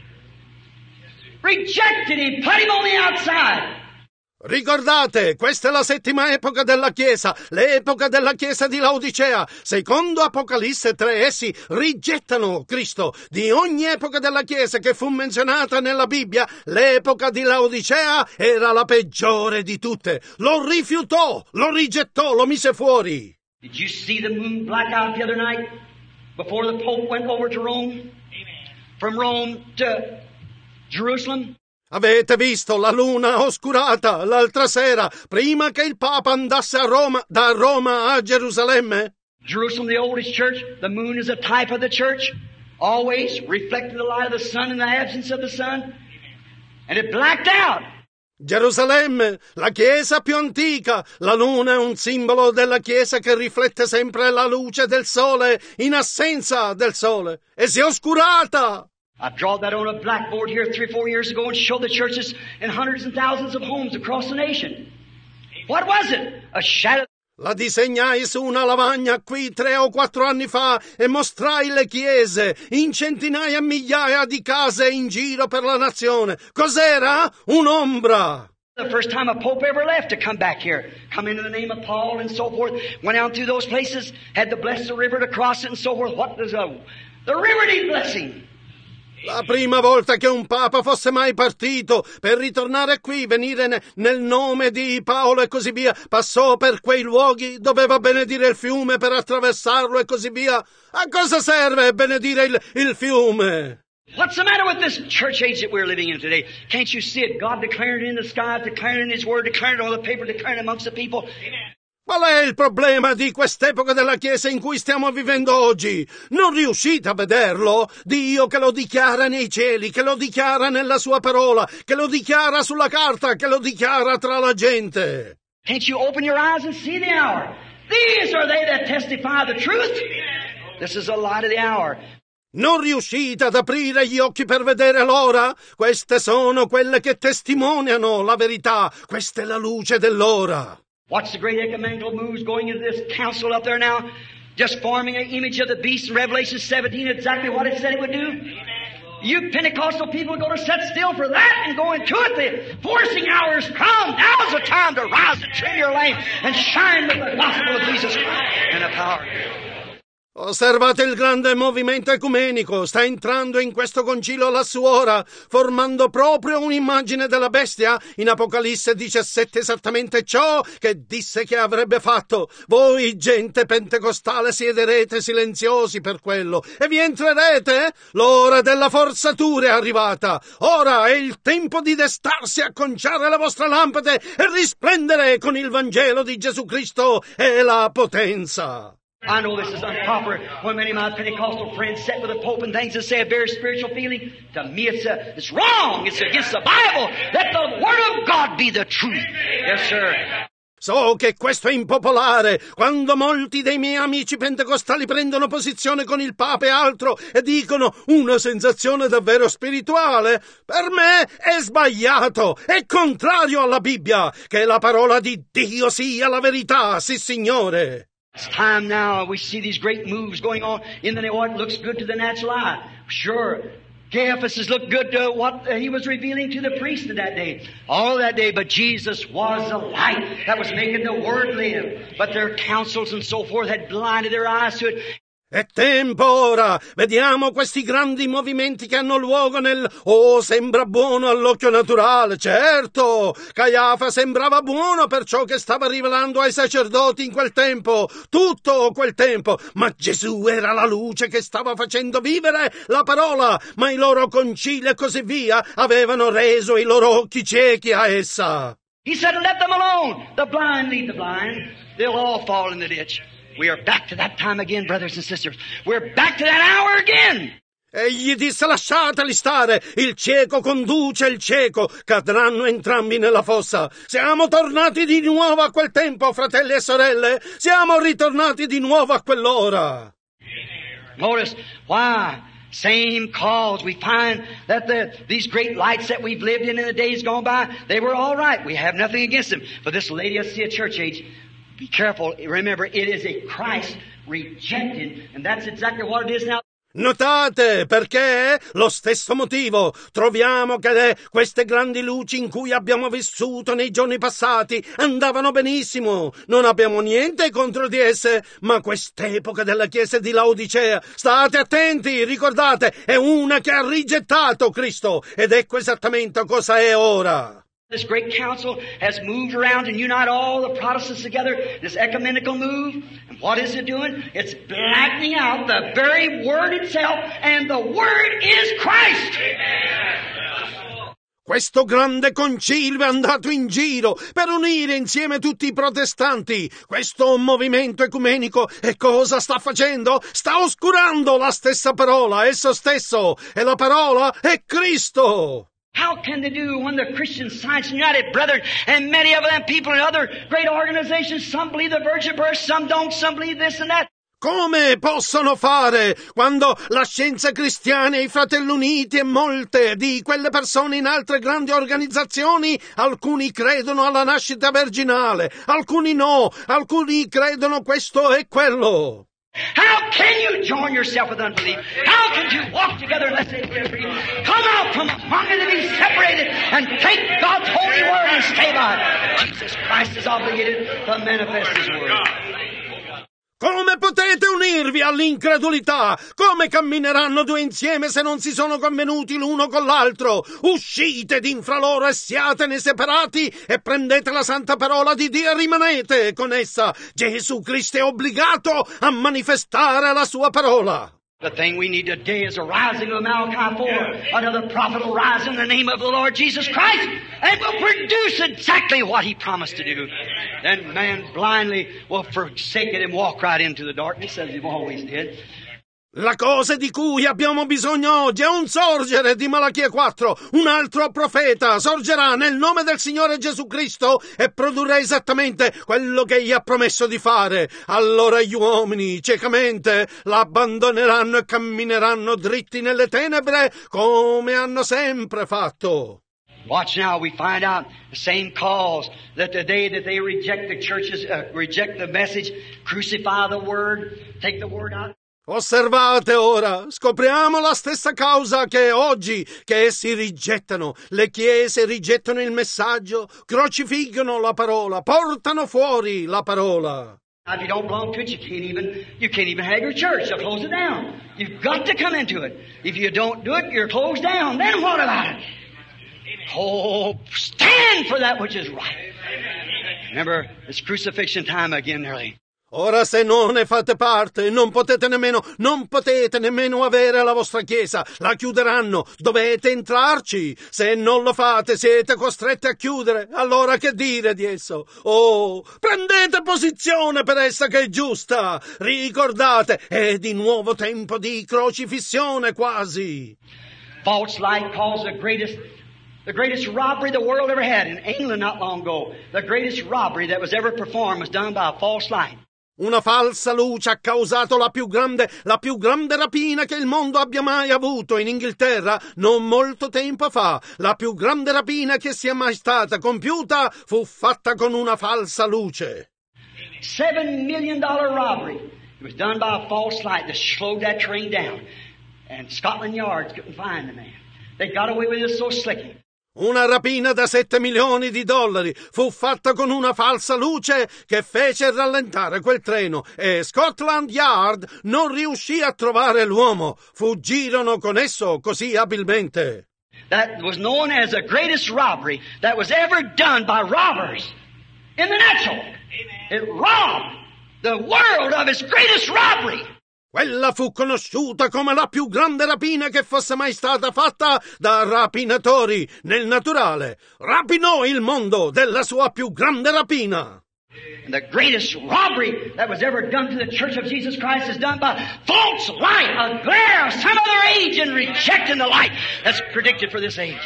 Rejected him, put him on the outside. Ricordate, questa è la settima epoca della Chiesa, l'epoca della Chiesa di Laodicea. Secondo Apocalisse tre, essi rigettano Cristo. Di ogni epoca della Chiesa che fu menzionata nella Bibbia, l'epoca di Laodicea era la peggiore di tutte. Lo rifiutò, lo rigettò, lo mise fuori. Did you see the moon black out the other night before the Pope went over to Rome? From Rome to Jerusalem? Avete visto la luna oscurata l'altra sera, prima che il Papa andasse a Roma, da Roma a Gerusalemme? Jerusalem, the oldest church, the moon is a type of the church, always reflecting the light of the sun in the absence of the sun, and it blacked out. Gerusalemme, la chiesa più antica, la luna è un simbolo della chiesa che riflette sempre la luce del sole in assenza del sole, e si è oscurata. I drawed that on a blackboard here three or four years ago and showed the churches in hundreds and thousands of homes across the nation. What was it? A shadow. La disegnai su una lavagna qui tre o quattro anni fa e mostrai le chiese in centinaia e migliaia di case in giro per la nazione. Cos'era? Un'ombra. The first time a pope ever left to come back here. Come into the name of Paul and so forth. Went out through those places, had to bless the river to cross it and so forth. What does a, the river need blessing? La prima volta che un papa fosse mai partito per ritornare qui, venire ne, nel nome di Paolo e così via, passò per quei luoghi, doveva benedire il fiume per attraversarlo e così via. A cosa serve benedire il, il fiume? What's the matter with this church age that we're living in today? Can't you see it? God declaring it in the sky, declaring it in His Word, declaring it on the paper, declaring it amongst the people. Amen. Qual è il problema di quest'epoca della Chiesa in cui stiamo vivendo oggi? Non riuscite a vederlo? Dio che lo dichiara nei cieli, che lo dichiara nella sua parola, che lo dichiara sulla carta, che lo dichiara tra la gente. Can't you open your eyes and see the hour? These are they that testify the truth. This is the light of the hour. Non riuscite ad aprire gli occhi per vedere l'ora? Queste sono quelle che testimoniano la verità. Questa è la luce dell'ora. Watch the great ecumenical moves going into this council up there now, just forming an image of the beast in Revelation seventeen, exactly what it said it would do. You Pentecostal people are going to sit still for that and go into it. The forcing hour has come. Now's the time to rise and trim your lamp and shine with the gospel of Jesus Christ and the power. Osservate il grande movimento ecumenico, sta entrando in questo concilio la suora, formando proprio un'immagine della bestia. In Apocalisse diciassette esattamente ciò che disse che avrebbe fatto. Voi, gente pentecostale, siederete silenziosi per quello e vi entrerete? L'ora della forzatura è arrivata. Ora è il tempo di destarsi, acconciare le vostre lampade e risplendere con il Vangelo di Gesù Cristo e la potenza. I know this is improper when many of my Pentecostal friends sit with the Pope and things and say a very spiritual feeling. To me it's a, it's wrong. It's against the Bible. Let the Word of God be the truth. Yes, sir. So che questo è impopolare, quando molti dei miei amici pentecostali prendono posizione con il Papa e altro e dicono una sensazione davvero spirituale. Per me è sbagliato, è contrario alla Bibbia, che la parola di Dio sia la verità, sì signore. It's time now. We see these great moves going on in the what looks good to the natural eye. Sure, Caiaphas looked good to what he was revealing to the priest in that day. All that day, but Jesus was the light that was making the Word live. But their counsels and so forth had blinded their eyes to it. È tempo ora! Vediamo questi grandi movimenti che hanno luogo nel «Oh, sembra buono all'occhio naturale!» Certo! Caiafa sembrava buono per ciò che stava rivelando ai sacerdoti in quel tempo, tutto quel tempo, ma Gesù era la luce che stava facendo vivere la parola, ma i loro concili e così via avevano reso i loro occhi ciechi a essa. He said, let them alone! The blind lead the blind. They'll all fall in the ditch. We are back to that time again, brothers and sisters. We're back to that hour again. Egli disse lasciateli stare, il cieco conduce il cieco, cadranno entrambi nella fossa. Siamo tornati di nuovo a quel tempo, fratelli e sorelle, siamo ritornati di nuovo a quell'ora. Notice why same cause we find that the, these great lights that we've lived in in the days gone by, they were all right. We have nothing against them. But this Laodicea church age, be careful. Remember, it is a Christ rejected, and that's exactly what it is now. Notate, perché? Lo stesso motivo. Troviamo che le, queste grandi luci in cui abbiamo vissuto nei giorni passati andavano benissimo. Non abbiamo niente contro di esse, ma quest'epoca della Chiesa di Laodicea, state attenti, ricordate, è una che ha rigettato Cristo, ed ecco esattamente cosa è ora. This great council has moved around and united all the Protestants together, this ecumenical move. And what is it doing? It's blackening out the very Word itself, and the Word is Christ. Questo grande concilio è andato in giro per unire insieme tutti i protestanti. Questo movimento ecumenico, e cosa sta facendo? Sta oscurando la stessa parola, esso stesso, e la parola è Cristo. How can they do when the Christian Science United Brethren and many of them people in other great organizations, some believe the virgin birth, some don't, some believe this and that. Come possono fare quando la scienza cristiana e i Fratelli Uniti e molte di quelle persone in altre grandi organizzazioni, alcuni credono alla nascita virginale, alcuni no, alcuni credono questo e quello. How can you join yourself with unbelief? How can you walk together unless they be free? Come out from among them and be separated and take God's holy word and stay by it. Jesus Christ is obligated to manifest His word. Come potete unirvi all'incredulità? Come cammineranno due insieme se non si sono convenuti l'uno con l'altro? Uscite d'infra loro e siatene separati e prendete la santa parola di Dio e rimanete con essa. Gesù Cristo è obbligato a manifestare la sua parola. The thing we need today is a rising of Malachi four. Another prophet will rise in the name of the Lord Jesus Christ and will produce exactly what He promised to do. Then man blindly will forsake it and walk right into the darkness as He always did. La cosa di cui abbiamo bisogno oggi è un sorgere di Malachia quattro. Un altro profeta sorgerà nel nome del Signore Gesù Cristo e produrrà esattamente quello che egli ha promesso di fare. Allora gli uomini ciecamente l'abbandoneranno e cammineranno dritti nelle tenebre come hanno sempre fatto. Watch now, we find out the same cause that the day that they reject the churches, uh, reject the message, crucify the word, take the word out. Osservate ora, scopriamo la stessa causa che oggi, che essi rigettano, le chiese rigettano il messaggio, crocifiggono la parola, portano fuori la parola. Now, if you don't belong to it, you can't even, you can't even have your church. They'll close it down. You've got to come into it. If you don't do it, you're closed down. Then what about it? Oh, stand for that which is right. Remember, it's crucifixion time again early. Ora se non ne fate parte, non potete nemmeno, non potete nemmeno avere la vostra chiesa. La chiuderanno, dovete entrarci. Se non lo fate, siete costretti a chiudere. Allora che dire di esso? Oh, prendete posizione per essa che è giusta. Ricordate, è di nuovo tempo di crocifissione quasi. False light caused the greatest The greatest robbery the world ever had in England not long ago. The greatest robbery that was ever performed was done by a false light. Una falsa luce ha causato la più grande, la più grande rapina che il mondo abbia mai avuto in Inghilterra non molto tempo fa. La più grande rapina che sia mai stata compiuta fu fatta con una falsa luce. Seven million dollar robbery. It was done by a false light that slowed that train down. And Scotland Yard couldn't find the man. They got away with it so slick. Una rapina da sette milioni di dollari fu fatta con una falsa luce che fece rallentare quel treno e Scotland Yard non riuscì a trovare l'uomo. Fuggirono con esso così abilmente. That was known as the greatest robbery that was ever done by robbers in the natural. It robbed the world of its greatest robbery. Quella fu conosciuta come la più grande rapina che fosse mai stata fatta da rapinatori nel naturale. Rapinò il mondo della sua più grande rapina. And the greatest robbery that was ever done to the Church of Jesus Christ is done by false light, a glare of some other age and rejecting the light that's predicted for this age.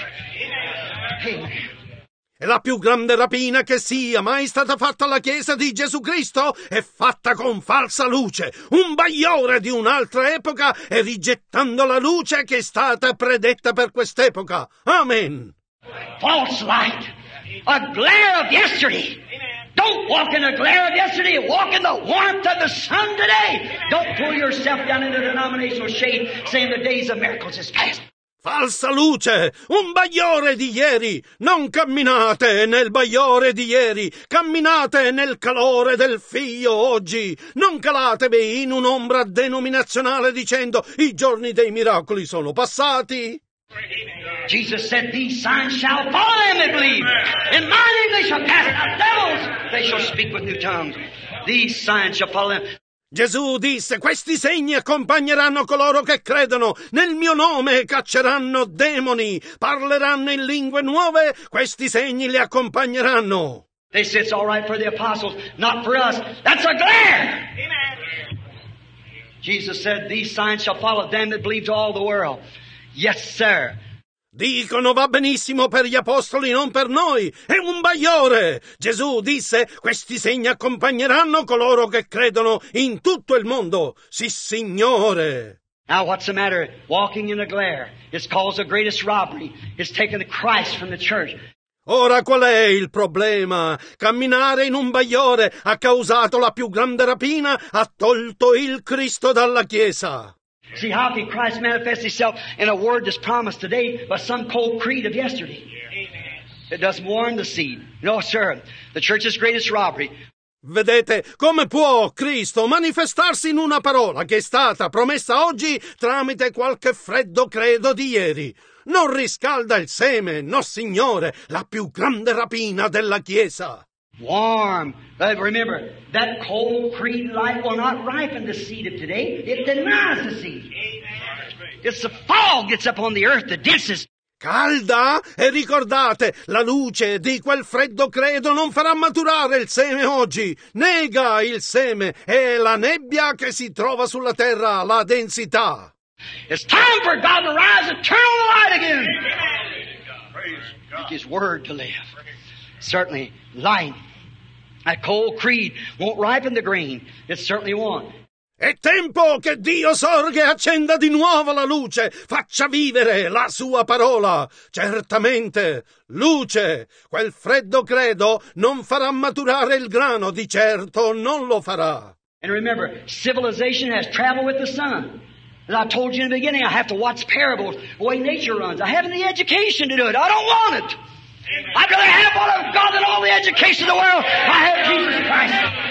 Amen. E la più grande rapina che sia mai stata fatta alla Chiesa di Gesù Cristo è fatta con falsa luce, un bagliore di un'altra epoca e rigettando la luce che è stata predetta per quest'epoca. Amen. False light, a glare of yesterday. Don't walk in the glare of yesterday, walk in the warmth of the sun today. Don't pull yourself down into denominational shade saying the days of miracles is past. Falsa luce, un bagliore di ieri. Non camminate nel bagliore di ieri, camminate nel calore del Figlio oggi. Non calatevi in un'ombra denominazionale dicendo i giorni dei miracoli sono passati. Jesus said, these signs shall follow them that believe. In my name they shall cast out devils. They shall speak with new tongues. These signs shall follow them. Gesù disse, questi segni accompagneranno coloro che credono, nel mio nome cacceranno demoni, parleranno in lingue nuove, questi segni li accompagneranno. They said it's all right for the apostles, not for us. That's a glare. Amen. Jesus said, these signs shall follow them that believe to all the world. Yes, sir. Dicono va benissimo per gli apostoli, non per noi. È un bagliore. Gesù disse, questi segni accompagneranno coloro che credono in tutto il mondo. Sì, Signore. Now what's the matter? Walking in a glare. It's caused the greatest robbery. It's taken Christ from the church. Ora qual è il problema? Camminare in un bagliore ha causato la più grande rapina, ha tolto il Cristo dalla Chiesa. See, how can Christ manifest Himself in a word that's promised today by some cold creed of yesterday? It doesn't warn the seed. No, sir. The church's greatest robbery. Vedete, come può Cristo manifestarsi in una parola che è stata promessa oggi tramite qualche freddo credo di ieri? Non riscalda il seme, no Signore, la più grande rapina della Chiesa. Warm. Uh, remember, that cold creed light will not ripen the seed of today. It denies the seed. It's the fog that's up on the earth, the densest. Calda? E ricordate, la luce di quel freddo credo non farà maturare il seme oggi. Nega il seme, è la nebbia che si trova sulla terra, la densità. It's time for God to rise and turn on the light again. Make His word to live. Certainly, light. That cold creed won't ripen the grain. It certainly won't. È tempo che Dio sorga e accenda di nuovo la luce, faccia vivere la sua parola. Certamente, luce, quel freddo credo non farà maturare il grano, di certo non lo farà. And remember, civilization has traveled with the sun. As I told you in the beginning, I have to watch parables, the way nature runs. I haven't the education to do it. I don't want it. I'd rather have one of God than all the education in the world. I have Jesus Christ.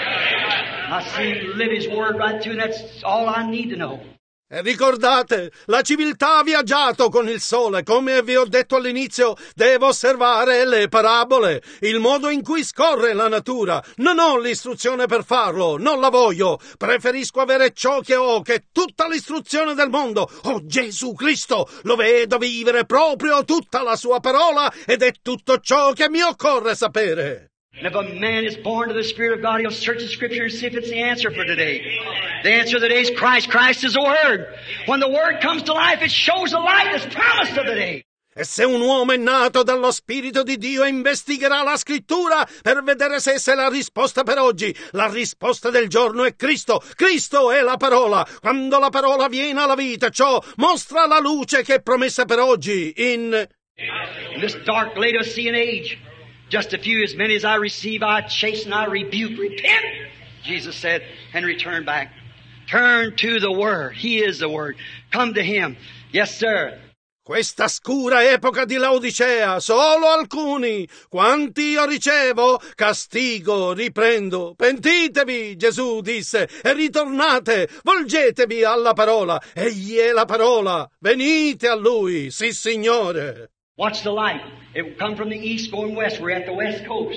I see Him live His word right through, and that's all I need to know. E ricordate, la civiltà ha viaggiato con il sole, come vi ho detto all'inizio, devo osservare le parabole, il modo in cui scorre la natura. Non ho l'istruzione per farlo, non la voglio, preferisco avere ciò che ho, che è tutta l'istruzione del mondo. Oh Gesù Cristo, lo vedo vivere proprio tutta la sua parola ed è tutto ciò che mi occorre sapere. And if a man is born to the Spirit of God, he'll search the Scripture and see if it's the answer for today. The answer of the day is Christ. Christ is the Word. When the Word comes to life, it shows the light that's promised of the day. E se un uomo è nato dallo Spirito di Dio investigherà la Scrittura per vedere se essa è la risposta per oggi. La risposta del giorno è Cristo. Cristo è la parola. Quando la parola viene alla vita, ciò mostra la luce che è promessa per oggi in... In this dark Laodicean age, just a few, as many as I receive, I chasten, I rebuke. Repent, Jesus said, and return back. Turn to the Word. He is the Word. Come to Him. Yes, sir. Questa scura epoca di Laodicea, solo alcuni. Quanti io ricevo, castigo, riprendo. Pentitevi, Gesù disse, e ritornate, volgetevi alla parola. Egli è la parola. Venite a Lui, sì, Signore. Watch the light. It will come from the east going west. We're at the west coast.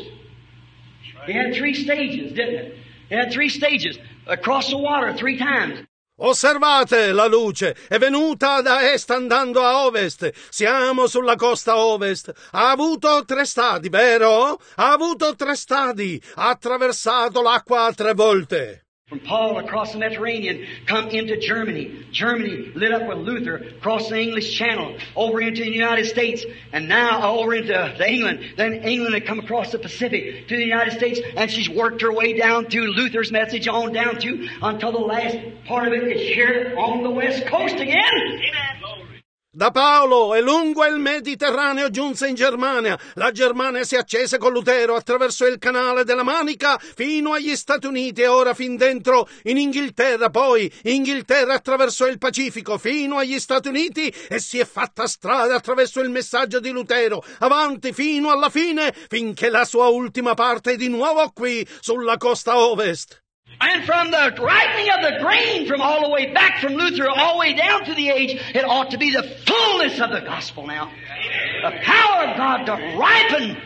It had three stages, didn't it? It had three stages. Across the water three times. Osservate la luce, è venuta da est andando a ovest. Siamo sulla costa ovest. Ha avuto tre stadi, vero? Ha avuto tre stadi. Ha attraversato l'acqua tre volte. From Paul across the Mediterranean, come into Germany. Germany lit up with Luther, across the English Channel, over into the United States, and now over into England. Then England had come across the Pacific to the United States, and she's worked her way down through Luther's message on down to, until the last part of it is here on the West Coast again. Amen. Da Paolo e lungo il Mediterraneo giunse in Germania. La Germania si accese con Lutero attraverso il canale della Manica fino agli Stati Uniti e ora fin dentro in Inghilterra, poi Inghilterra attraverso il Pacifico fino agli Stati Uniti e si è fatta strada attraverso il messaggio di Lutero, avanti fino alla fine, finché la sua ultima parte è di nuovo qui sulla costa ovest. And from the ripening of the grain from all the way back from Luther all the way down to the age, it ought to be the fullness of the gospel now. The power of God to ripen.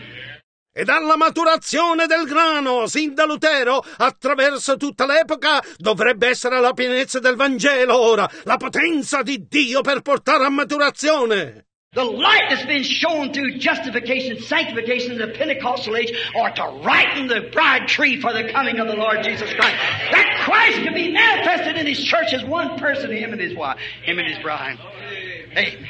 E dalla maturazione del grano, sin da Lutero, attraverso tutta l'epoca, dovrebbe essere la pienezza del Vangelo ora, la potenza di Dio per portare a maturazione. The light that's been shown through justification, sanctification in the Pentecostal age are to ripen the bride tree for the coming of the Lord Jesus Christ. That Christ can be manifested in His church as one person, Him and His wife, Him and His bride. Amen.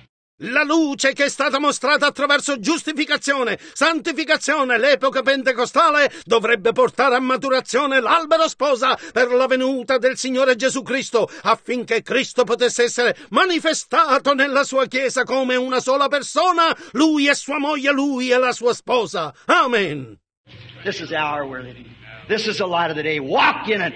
La luce che è stata mostrata attraverso giustificazione, santificazione, l'epoca pentecostale dovrebbe portare a maturazione l'albero sposa per la venuta del Signore Gesù Cristo, affinché Cristo potesse essere manifestato nella sua Chiesa come una sola persona, Lui e sua moglie, Lui e la sua sposa. Amen. This is the hour we're living. This is the light of the day. Walk in it.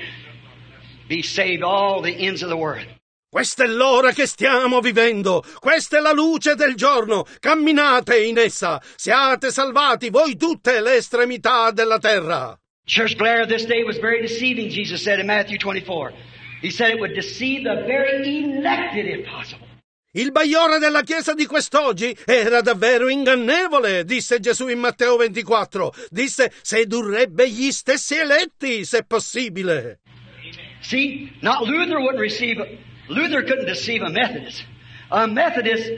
Be saved all the ends of the world. Questa è l'ora che stiamo vivendo, questa è la luce del giorno, camminate in essa, siate salvati voi tutte le estremità della terra. Church glare of this day was very deceiving, Jesus said in Matthew twenty-four. He said it would deceive the very elected if possible. Il bagliore della Chiesa di quest'oggi era davvero ingannevole, disse Gesù in Matteo ventiquattro. Disse, sedurrebbe gli stessi eletti, se possibile. See, not Luther wouldn't receive... Luther couldn't deceive a Methodist. A Methodist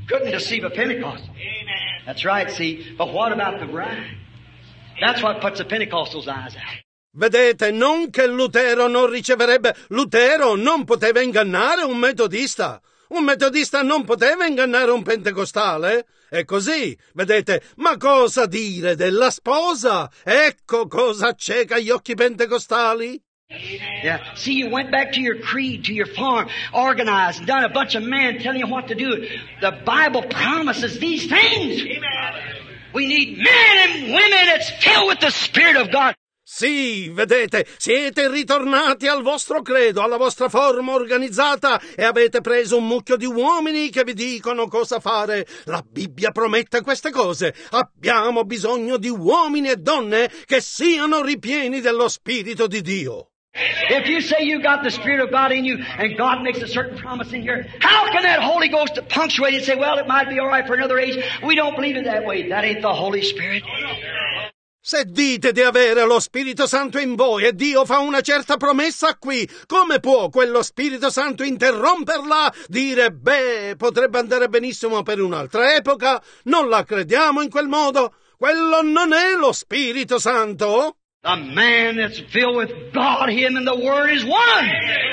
Couldn't deceive a Pentecostal. Amen. That's right, see. But what about the bride? That's what puts the Pentecostal's eyes out. Vedete, non che Lutero non riceverebbe... Lutero non poteva ingannare un metodista. Un metodista non poteva ingannare un pentecostale. È così, vedete. Ma cosa dire della sposa? Ecco cosa acceca gli occhi pentecostali. Yeah. See, you went back to your creed, to your farm, organized, and done a bunch of men telling you what to do. The Bible promises these things. Amen. We need men and women that's filled with the Spirit of God. Sì, vedete, siete ritornati al vostro credo, alla vostra forma organizzata e avete preso un mucchio di uomini che vi dicono cosa fare. La Bibbia promette queste cose. Abbiamo bisogno di uomini e donne che siano ripieni dello Spirito di Dio. If you say you got the Spirit of God in you and God makes a certain promise in here, how can that Holy Ghost punctuate it and say, well, it might be all right for another age? We don't believe it that way. That ain't the Holy Spirit. Se dite di avere lo Spirito Santo in voi e Dio fa una certa promessa qui, come può quello Spirito Santo interromperla? Dire, beh, potrebbe andare benissimo per un'altra epoca? Non la crediamo in quel modo? Quello non è lo Spirito Santo? A man that's filled with God, Him, and the Word is one.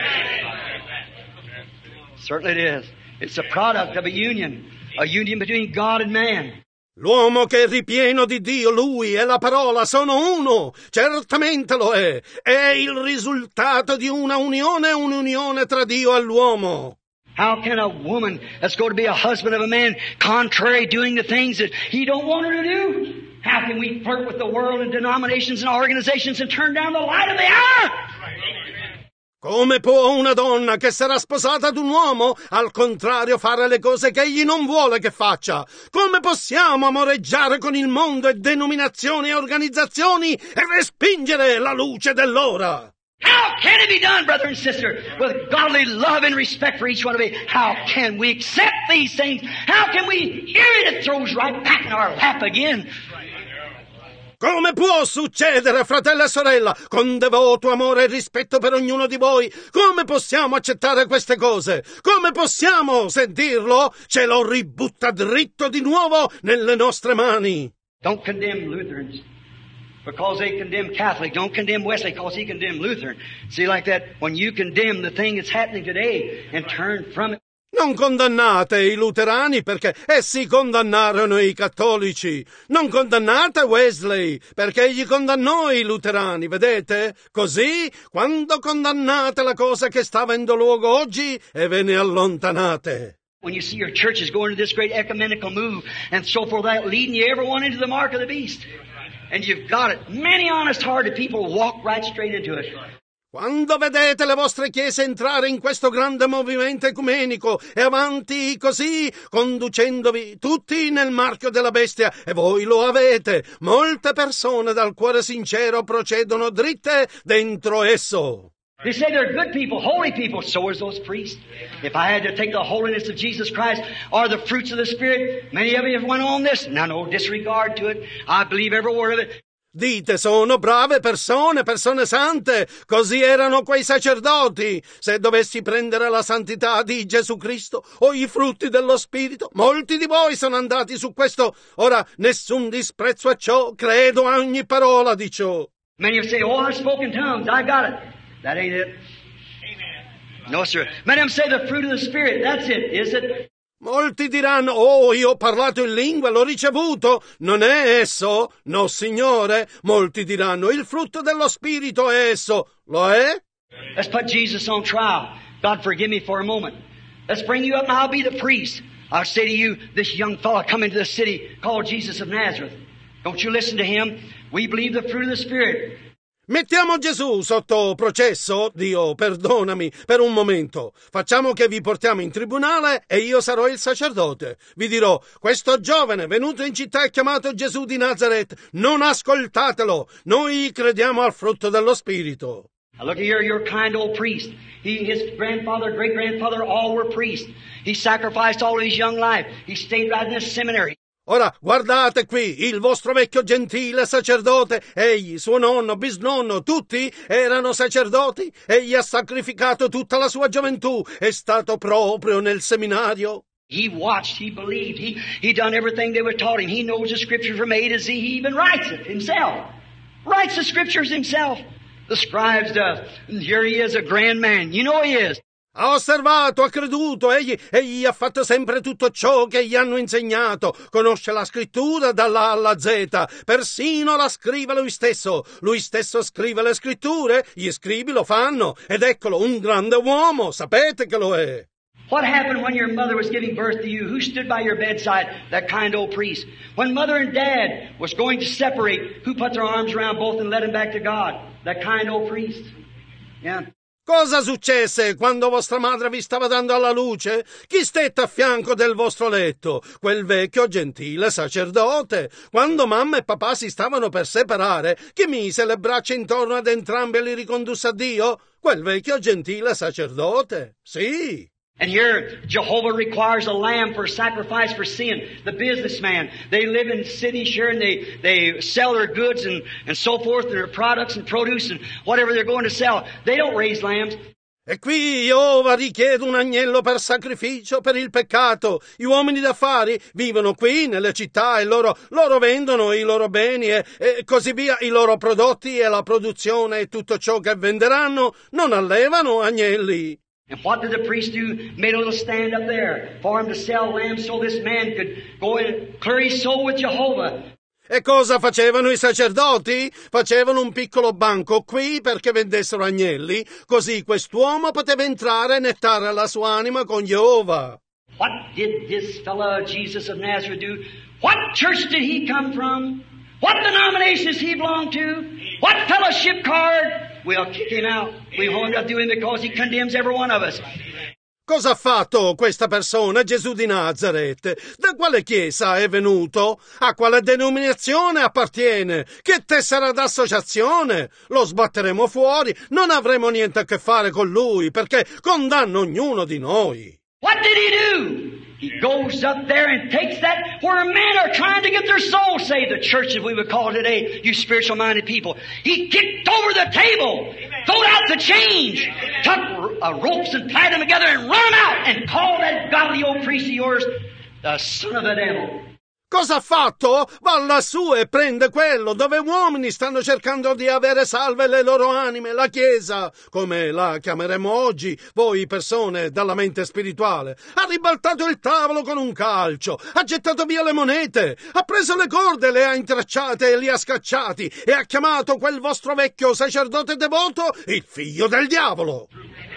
Certainly it is. It's a product of a union, a union between God and man. L'uomo che è ripieno di Dio, Lui e la parola sono uno, certamente lo è, è il risultato di una unione, un'unione tra Dio e l'uomo. How can a woman that's going to be a husband of a man contrary doing the things that he don't want her to do? How can we flirt with the world and denominations and organizations and turn down the light of the hour? Come può una donna che sarà sposata ad un uomo, al contrario, fare le cose che egli non vuole che faccia? Come possiamo amoreggiare con il mondo e denominazioni e organizzazioni e respingere la luce dell'ora? How can it be done, brother and sister, with godly love and respect for each one of you? How can we accept these things? How can we hear it? It throws right back in our lap again. Come può succedere, fratello e sorella, con devoto amore e rispetto per ognuno di voi? Come possiamo accettare queste cose? Come possiamo sentirlo? Ce lo ributta dritto di nuovo nelle nostre mani. Don't condemn Lutherans because they condemn Catholic. Don't condemn Wesley because he condemned Lutheran. See, like that, when you condemn the thing that's happening today and turn from it. Non condannate i luterani perché essi condannarono i cattolici. Non condannate Wesley perché egli condannò i luterani, vedete? Così, quando condannate la cosa che sta avendo luogo oggi e ve ne allontanate. When you see your churches going to this great ecumenical move and so forth, that leading you everyone into the mark of the beast. And you've got it. Many honest-hearted people walk right straight into it. Quando vedete le vostre chiese entrare in questo grande movimento ecumenico e avanti così, conducendovi tutti nel marchio della bestia, e voi lo avete, molte persone dal cuore sincero procedono dritte dentro esso. They say they're good people, holy people. So is those priests. If I had to take the holiness of Jesus Christ or the fruits of the Spirit, many of you have went on this. Now, no disregard to it. I believe every word of it. Dite, sono brave persone, persone sante, così erano quei sacerdoti. Se dovessi prendere la santità di Gesù Cristo o i frutti dello Spirito, molti di voi sono andati su questo. Ora, nessun disprezzo a ciò, credo a ogni parola di ciò. Many of you say, oh, I've spoken tongues, I got it. That ain't it. Amen. No, sir. Many of them say the fruit of the Spirit, that's it, is it? Molti diranno, oh, io ho parlato in lingua, l'ho ricevuto. Non è esso? No, Signore. Molti diranno, il frutto dello Spirito è esso. Lo è? Let's put Jesus on trial. God, forgive me for a moment. Let's bring you up and I'll be the priest. I'll say to you, this young fellow come into the city called Jesus of Nazareth. Don't you listen to him. We believe the fruit of the Spirit. Mettiamo Gesù sotto processo? Dio, perdonami, per un momento. Facciamo che vi portiamo in tribunale e io sarò il sacerdote. Vi dirò, questo giovane venuto in città è chiamato Gesù di Nazaret. Non ascoltatelo. Noi crediamo al frutto dello Spirito. Now look here, your kind old priest. He, his grandfather, great-grandfather, all were priests. He sacrificed all of his young life. He stayed right in this seminary. Ora, guardate qui, il vostro vecchio gentile sacerdote, egli, suo nonno, bisnonno, tutti erano sacerdoti, egli ha sacrificato tutta la sua gioventù, è stato proprio nel seminario. He watched, he believed, he, he done everything they were taught him. He knows the scripture from A to Z. He even writes it himself. Writes the scriptures himself. The scribes does. And here he is, a grand man. You know he is. Ha osservato, ha creduto, egli, egli ha fatto sempre tutto ciò che gli hanno insegnato. Conosce la scrittura dalla A alla Z, persino la scrive lui stesso. Lui stesso scrive le scritture, gli scribi lo fanno, ed eccolo, un grande uomo, sapete che lo è. What happened when your mother was giving birth to you? Who stood by your bedside? That kind old priest. When mother and dad was going to separate, who put their arms around both and led them back to God? That kind old priest. Yeah. Cosa successe quando vostra madre vi stava dando alla luce? Chi stette a fianco del vostro letto? Quel vecchio gentile sacerdote. Quando mamma e papà si stavano per separare, chi mise le braccia intorno ad entrambi e li ricondusse a Dio? Quel vecchio gentile sacerdote. Sì. And here, Jehovah requires a lamb for sacrifice for sin. The businessman, they live in cities here and they, they sell their goods and, and so forth, their products and produce and whatever they're going to sell. They don't raise lambs. E qui Jehovah richiede un agnello per sacrificio per il peccato. Gli uomini d'affari vivono qui nelle città e loro, loro vendono i loro beni e, e così via, i loro prodotti e la produzione e tutto ciò che venderanno, non allevano agnelli. And what did the priest do? Made a little stand up there for him to sell lambs so this man could go and clear his soul with Jehovah. E cosa facevano i sacerdoti? Facevano un piccolo banco qui perché vendessero agnelli, così quest'uomo poteva entrare e nettare la sua anima con Jehovah. What did this fellow Jesus of Nazareth do? What church did he come from? What denomination does he belong to? What fellowship card? We'll kick him out. We won't do him because he condemns every one of us. Cosa ha fatto questa persona, Gesù di Nazaret? Da quale chiesa è venuto? A quale denominazione appartiene? Che tessera d'associazione? Lo sbatteremo fuori, non avremo niente a che fare con lui, perché condanna ognuno di noi. What did he do? He goes up there and takes that where men are trying to get their soul saved. The church, as we would call it today, you spiritual-minded people. He kicked over the table, threw out the change, took uh, ropes and tied them together and run them out and called that godly old priest of yours the son of the devil. Cosa ha fatto? Va lassù e prende quello dove uomini stanno cercando di avere salve le loro anime, la Chiesa, come la chiameremo oggi, voi persone dalla mente spirituale. Ha ribaltato il tavolo con un calcio, ha gettato via le monete, ha preso le corde, le ha intracciate e li ha scacciati e ha chiamato quel vostro vecchio sacerdote devoto il figlio del diavolo.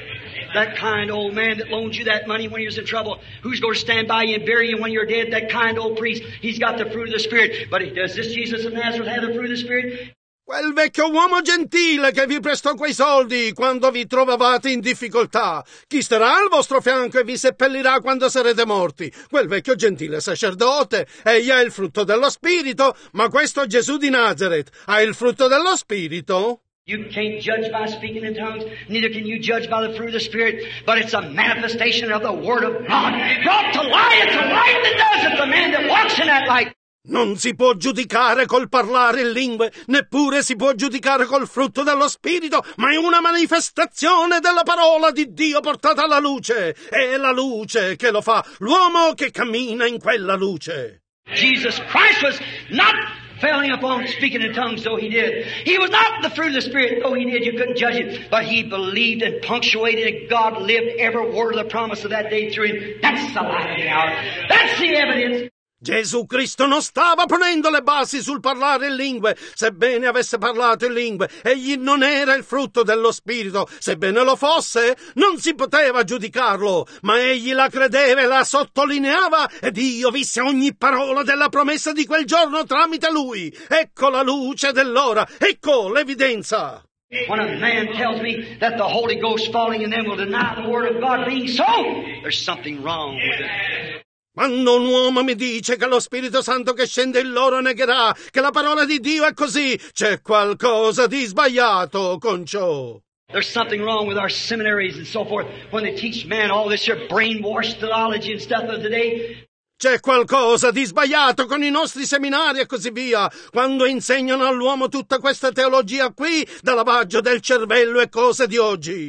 That kind old man that loaned you that money when you was in trouble, who's going to stand by you and bury you when you're dead? That kind old priest, he's got the fruit of the Spirit. But does this Jesus of Nazareth have the fruit of the Spirit? Quel vecchio uomo gentile che vi prestò quei soldi quando vi trovavate in difficoltà. Chi starà al vostro fianco e vi seppellirà quando sarete morti? Quel vecchio gentile sacerdote. Egli ha il frutto dello Spirito, ma questo Gesù di Nazaret ha il frutto dello Spirito? You can't judge by speaking in tongues, neither can you judge by the fruit of the Spirit, but it's a manifestation of the Word of God. Brought to light, it's a light that does it, the man that walks in that light. Non si può giudicare col parlare in lingue, neppure si può giudicare col frutto dello Spirito, ma è una manifestazione della parola di Dio portata alla luce. È la luce che lo fa, l'uomo che cammina in quella luce. Jesus Christ was not failing upon speaking in tongues, though he did. He was not the fruit of the Spirit, though he did. You couldn't judge it. But he believed and punctuated it. God lived every word of the promise of that day through him. That's the light of the hour. That's the evidence. Gesù Cristo non stava ponendo le basi sul parlare in lingue, sebbene avesse parlato in lingue. Egli non era il frutto dello Spirito, sebbene lo fosse, non si poteva giudicarlo, ma egli la credeva e la sottolineava, ed io visse ogni parola della promessa di quel giorno tramite lui. Ecco la luce dell'ora, ecco l'evidenza. When a man tells me that the Holy Ghost falling in them will deny the Word of God being so, there's something wrong with it. Quando un uomo mi dice che lo Spirito Santo che scende in loro negherà che la parola di Dio è così, c'è qualcosa di sbagliato con ciò. There's something wrong with our seminaries and so forth when they teach man all this your brainwashed theology and stuff of today. C'è qualcosa di sbagliato con i nostri seminari e così via, quando insegnano all'uomo tutta questa teologia qui da lavaggio del cervello e cose di oggi.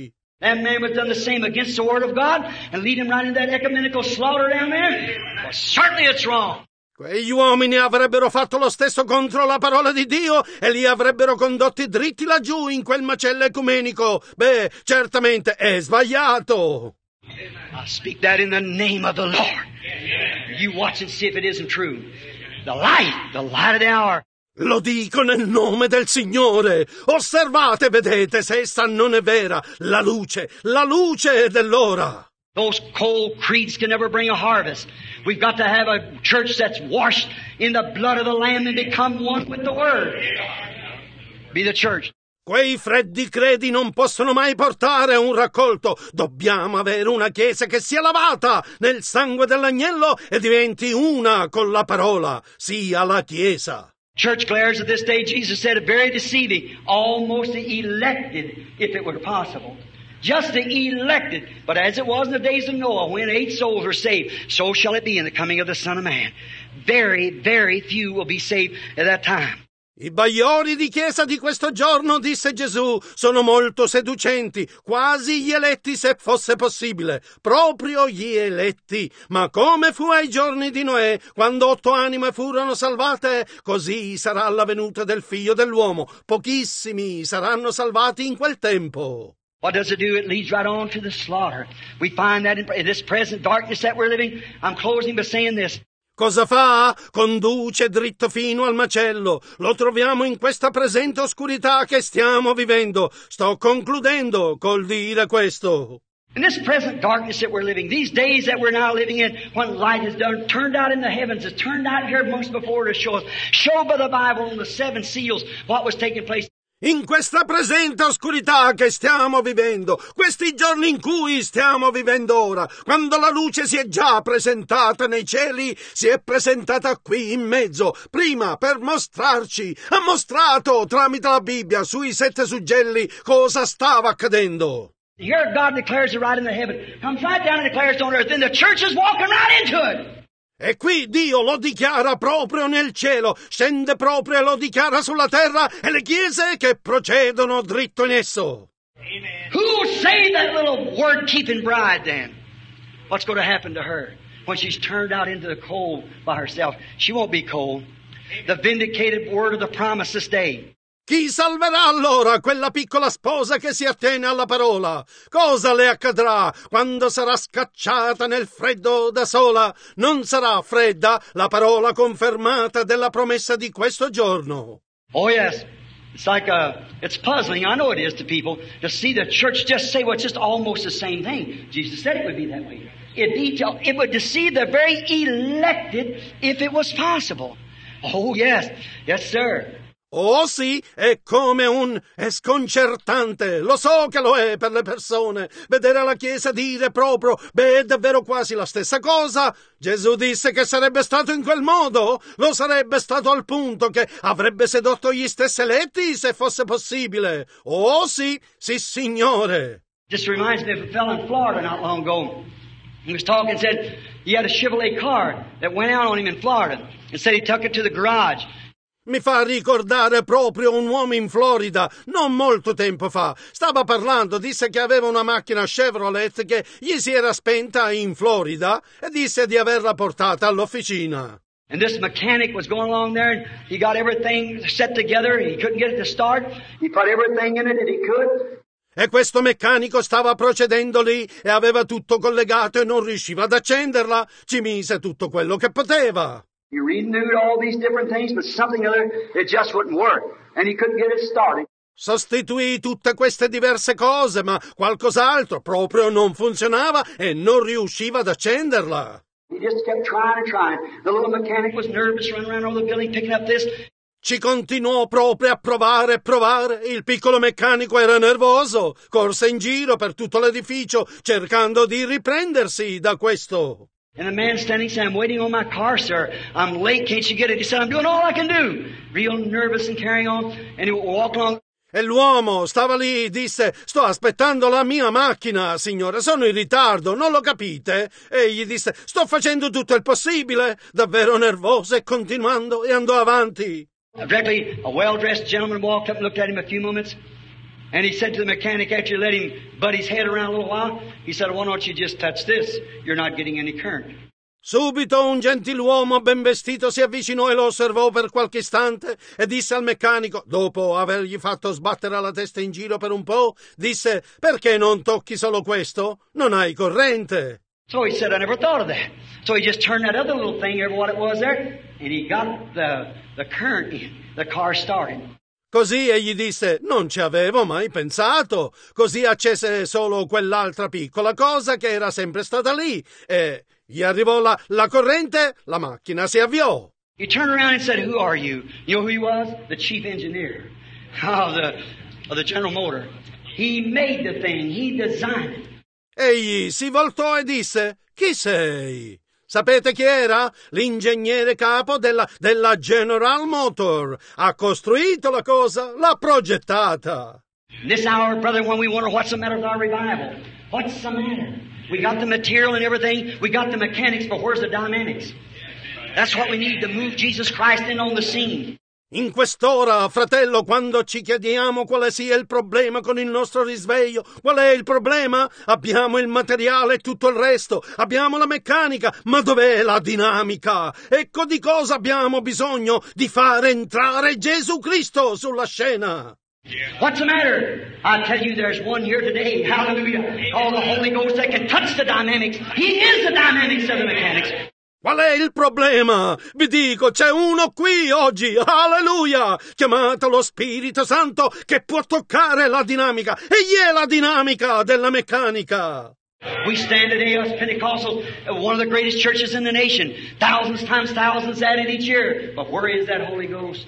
That man was done the same against the Word of God and lead him right into that ecumenical slaughter down there? Well, certainly it's wrong. Quegli uomini avrebbero fatto lo stesso contro la parola di Dio e li avrebbero condotti dritti laggiù in quel macello ecumenico. Beh, certamente è sbagliato. I speak that in the name of the Lord. You watch and see if it isn't true. The light, the light of the hour. Lo dico nel nome del Signore. Osservate, vedete se essa non è vera. La luce, la luce dell'ora. Those cold creeds can never bring a harvest. We've got to have a church that's washed in the blood of the Lamb and become one with the Word. Be the church. Quei freddi credi non possono mai portare a un raccolto. Dobbiamo avere una chiesa che sia lavata nel sangue dell'agnello e diventi una con la parola. Sia la chiesa. Church glares of this day, Jesus said, very deceiving, almost the elected, if it were possible. Just the elected. But as it was in the days of Noah, when eight souls were saved, so shall it be in the coming of the Son of Man. Very, very few will be saved at that time. I bagliori di chiesa di questo giorno, disse Gesù, sono molto seducenti, quasi gli eletti se fosse possibile, proprio gli eletti. Ma come fu ai giorni di Noè, quando otto anime furono salvate, così sarà la venuta del Figlio dell'uomo. Pochissimi saranno salvati in quel tempo. What does it do? It leads right on to the slaughter. We find that in this present darkness that we're living. I'm closing by saying this. Cosa fa? Conduce dritto fino al macello. Lo troviamo in questa presente oscurità che stiamo vivendo. Sto concludendo col dire questo. In this present darkness that we're living, these days that we're now living in, when light is done, turned out in the heavens, it's turned out here months before to show us, showed by the Bible and the seven seals, what was taking place. In questa presente oscurità che stiamo vivendo, questi giorni in cui stiamo vivendo ora, quando la luce si è già presentata nei cieli, si è presentata qui in mezzo, prima per mostrarci, ha mostrato tramite la Bibbia sui sette suggelli cosa stava accadendo. Here God declares it right in the heaven, comes right down and declares it on earth, and the church is walking right into it. E qui Dio lo dichiara proprio nel cielo, scende proprio e lo dichiara sulla terra, e le chiese che procedono dritto in esso. Amen. Who saved that little word-keeping bride then? What's going to happen to her when she's turned out into the cold by herself? She won't be cold. The vindicated word of the promise this day. Chi salverà allora quella piccola sposa che si attiene alla parola? Cosa le accadrà quando sarà scacciata nel freddo da sola? Non sarà fredda la parola confermata della promessa di questo giorno. Oh yes, it's like a, it's puzzling, I know it is to people, to see the church just say, well, it's just almost the same thing. Jesus said it would be that way. It, detail, it would deceive the very elected if it was possible. Oh yes, yes sir. Oh sì, è come un... è sconcertante, lo so che lo è per le persone, vedere la Chiesa dire proprio, beh, è davvero quasi la stessa cosa. Gesù disse che sarebbe stato in quel modo, lo sarebbe stato al punto che avrebbe sedotto gli stessi eletti se fosse possibile. Oh sì, sì signore. Just reminds me of a fellow in Florida not long ago. He was talking and said he had a Chevrolet car that went out on him in Florida and said he took it to the garage. Mi fa ricordare proprio un uomo in Florida, non molto tempo fa. Stava parlando, disse che aveva una macchina Chevrolet che gli si era spenta in Florida e disse di averla portata all'officina. And this mechanic was going along there and he got everything set together. He couldn't get it to start. He put everything in it that he could. E questo meccanico stava procedendo lì e aveva tutto collegato e non riusciva ad accenderla. Ci mise tutto quello che poteva. He renewed all these different things, but something other, it just wouldn't work. And he couldn't get it started. Sostituì tutte queste diverse cose, ma qualcos'altro proprio non funzionava e non riusciva ad accenderla. He just kept trying and trying. The little mechanic was nervous, running around all the building, picking up this. Ci continuò proprio a provare e provare. Il piccolo meccanico era nervoso, corse in giro per tutto l'edificio cercando di riprendersi da questo. And the man standing saying, I'm waiting on my car, sir. I'm late. Can't you get it? He said, I'm doing all I can do. Real nervous and carrying on. And he walked along. E l'uomo stava lì, disse, sto aspettando la mia macchina, signore, sono in ritardo, non lo capite? E gli disse, sto facendo tutto il possibile, davvero nervoso e continuando, e andò avanti. Directly, a well-dressed gentleman walked up and looked at him a few moments. And he said to the mechanic after he let him butt his head around a little while, he said, why don't you just touch this? You're not getting any current. Subito un gentiluomo ben vestito si avvicinò e lo osservò per qualche istante e disse al meccanico, dopo avergli fatto sbattere la testa in giro per un po', disse, perché non tocchi solo questo? Non hai corrente. So he said, I never thought of that. So he just turned that other little thing, what it was there, and he got the, the current in. The car started. Così egli disse, non ci avevo mai pensato. Così accese solo quell'altra piccola cosa che era sempre stata lì e gli arrivò la, la corrente, la macchina si avviò. He turned around and said, who are you? You know who he was? The chief engineer of the, of the General Motor. He made the thing. He designed it. Egli si voltò e disse, chi sei? Sapete chi era? L'ingegnere capo della, della General Motor. Ha costruito la cosa, l'ha progettata. This hour, brother, when we wonder what's the matter with our revival. What's the matter? We got the material and everything. We got the mechanics, but where's the dynamics? That's what we need to move Jesus Christ in on the scene. In quest'ora, fratello, quando ci chiediamo quale sia il problema con il nostro risveglio, qual è il problema? Abbiamo il materiale e tutto il resto, abbiamo la meccanica, ma dov'è la dinamica? Ecco di cosa abbiamo bisogno, di fare entrare Gesù Cristo sulla scena. What's the matter? I tell you, there's one here today, hallelujah, called the Holy Ghost that can touch the dynamics. He is the dynamics of the mechanics. Qual è il problema? Vi dico, c'è uno qui oggi, alleluia, chiamato lo Spirito Santo, che può toccare la dinamica. Egli è la dinamica della meccanica. We stand today as Pentecostals, one of the greatest churches in the nation. Thousands times thousands added each year. But where is that Holy Ghost?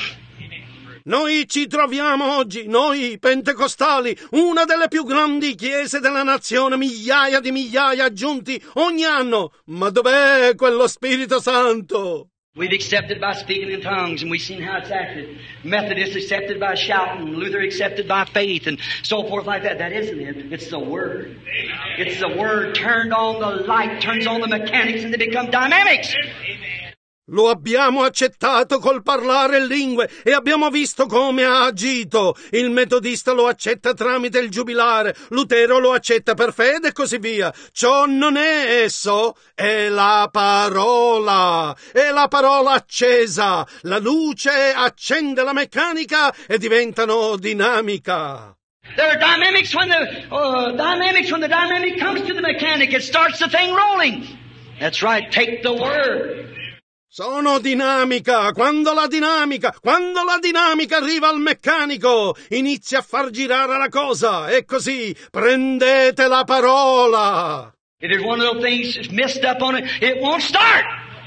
Noi ci troviamo oggi, noi pentecostali, una delle più grandi chiese della nazione, migliaia di migliaia aggiunti ogni anno. Ma dov'è quello Spirito Santo? We've accepted by speaking in tongues, and we've seen how it's acted. Methodists accepted by shouting, Luther accepted by faith, and so forth like that. That isn't it. It's the Word. It's the Word turned on the light, turns on the mechanics, and they become dynamics. Lo abbiamo accettato col parlare lingue e abbiamo visto come ha agito. Il metodista lo accetta tramite il giubilare, Lutero lo accetta per fede e così via. Ciò non è esso, è la parola. È la parola accesa. La luce accende la meccanica e diventano dinamica. There are dynamics when the uh, dynamics when the dynamic comes to the mechanic, it starts the thing rolling. That's right. Take the Word. Sono dinamica, quando la dinamica, quando la dinamica arriva al meccanico, inizia a far girare la cosa, e così prendete la parola. If there's one of those things messed up on it, it won't start.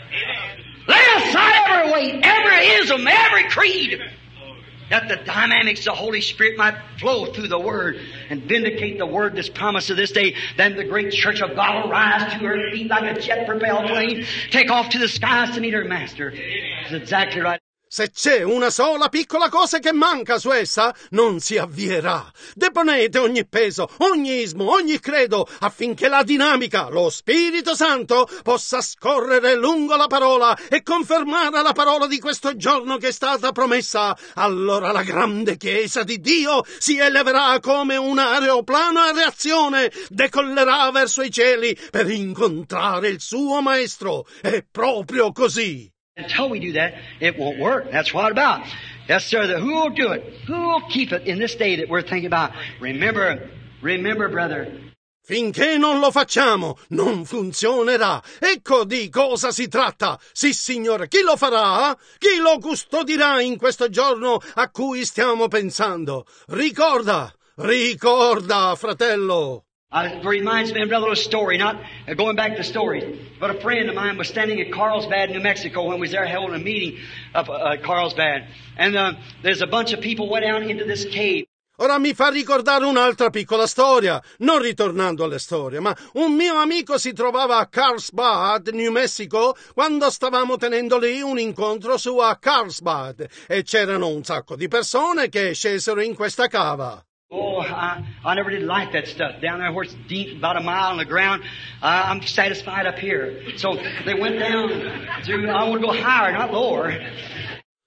Lay aside every weight, every ism, every creed, that the dynamics of the Holy Spirit might flow through the Word and vindicate the Word that's promised to this day. Then the great church of God will rise to her feet like a jet-propelled plane, take off to the skies to meet her Master. That's exactly right. Se c'è una sola piccola cosa che manca su essa, non si avvierà. Deponete ogni peso, ogni ismo, ogni credo, affinché la dinamica, lo Spirito Santo, possa scorrere lungo la parola e confermare la parola di questo giorno che è stata promessa. Allora la grande Chiesa di Dio si eleverà come un aeroplano a reazione, decollerà verso i cieli per incontrare il suo Maestro. È proprio così. Until we do that, it won't work. That's what it's about. Yes, sir. The, who will do it? Who will keep it in this day that we're thinking about? Remember, remember, brother. Finché non lo facciamo, non funzionerà. Ecco di cosa si tratta. Sì, Signore, chi lo farà? Chi lo custodirà in questo giorno a cui stiamo pensando? Ricorda, ricorda, fratello. Uh, it reminds me of another little story, not uh, going back to stories, but a friend of mine was standing at Carlsbad, New Mexico, when we was there holding a meeting up uh, at Carlsbad. And uh, there's a bunch of people went down into this cave. Ora mi fa ricordare un'altra piccola storia, non ritornando alle storie, ma un mio amico si trovava a Carlsbad, New Mexico, quando stavamo tenendo lì un incontro su a Carlsbad e c'erano un sacco di persone che scesero in questa cava. Oh, I, I never did like that stuff. Down there where it's deep, about a mile on the ground, uh, I'm satisfied up here. So they went down through, I want to go higher, not lower.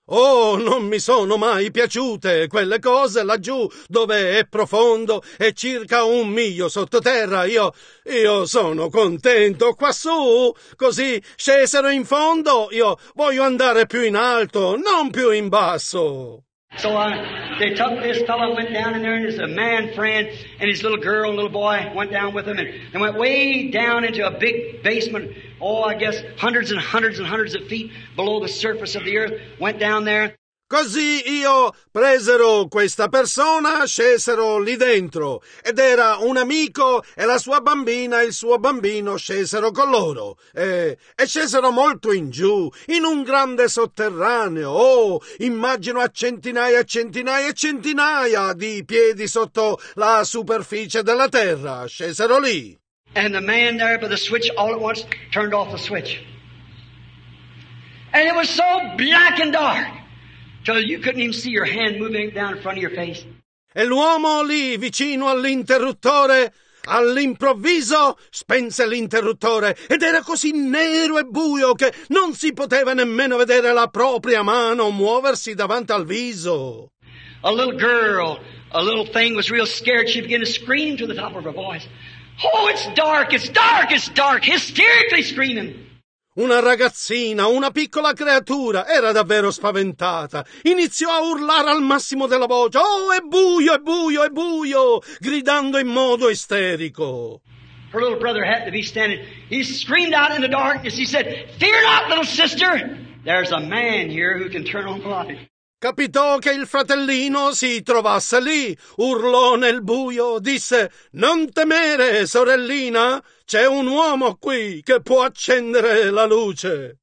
Oh, non mi sono mai piaciute quelle cose laggiù dove è profondo e circa un miglio sottoterra. Io, io sono contento quassù, così scesero in fondo. Io voglio andare più in alto, non più in basso. So uh, they took this fellow, went down in there, and his a man friend and his little girl and little boy went down with him, and they went way down into a big basement. Oh, I guess hundreds and hundreds and hundreds of feet below the surface of the earth. Went down there. Così io presero questa persona, scesero lì dentro, ed era un amico e la sua bambina e il suo bambino scesero con loro, e, e scesero molto in giù, in un grande sotterraneo. Oh, immagino a centinaia e centinaia e centinaia di piedi sotto la superficie della terra, scesero lì. And the man there by the switch all at once turned off the switch. And it was so black and dark, till you couldn't even see your hand moving down in front of your face. E l'uomo lì vicino all'interruttore all'improvviso spense l'interruttore ed era così nero e buio che non si poteva nemmeno vedere la propria mano muoversi davanti al viso. A little girl, a little thing was real scared. She began to scream to the top of her voice. Oh, it's dark, it's dark, it's dark, hysterically screaming. Una ragazzina, una piccola creatura, era davvero spaventata. Iniziò a urlare al massimo della voce. Oh, è buio, è buio, è buio, gridando in modo isterico. Her little brother happened to be standing. He screamed out in the darkness. He said, "Fear not, little sister. There's a man here who can turn on the light." Capitò che il fratellino si trovasse lì, urlò nel buio, disse: "Non temere, sorellina, c'è un uomo qui che può accendere la luce."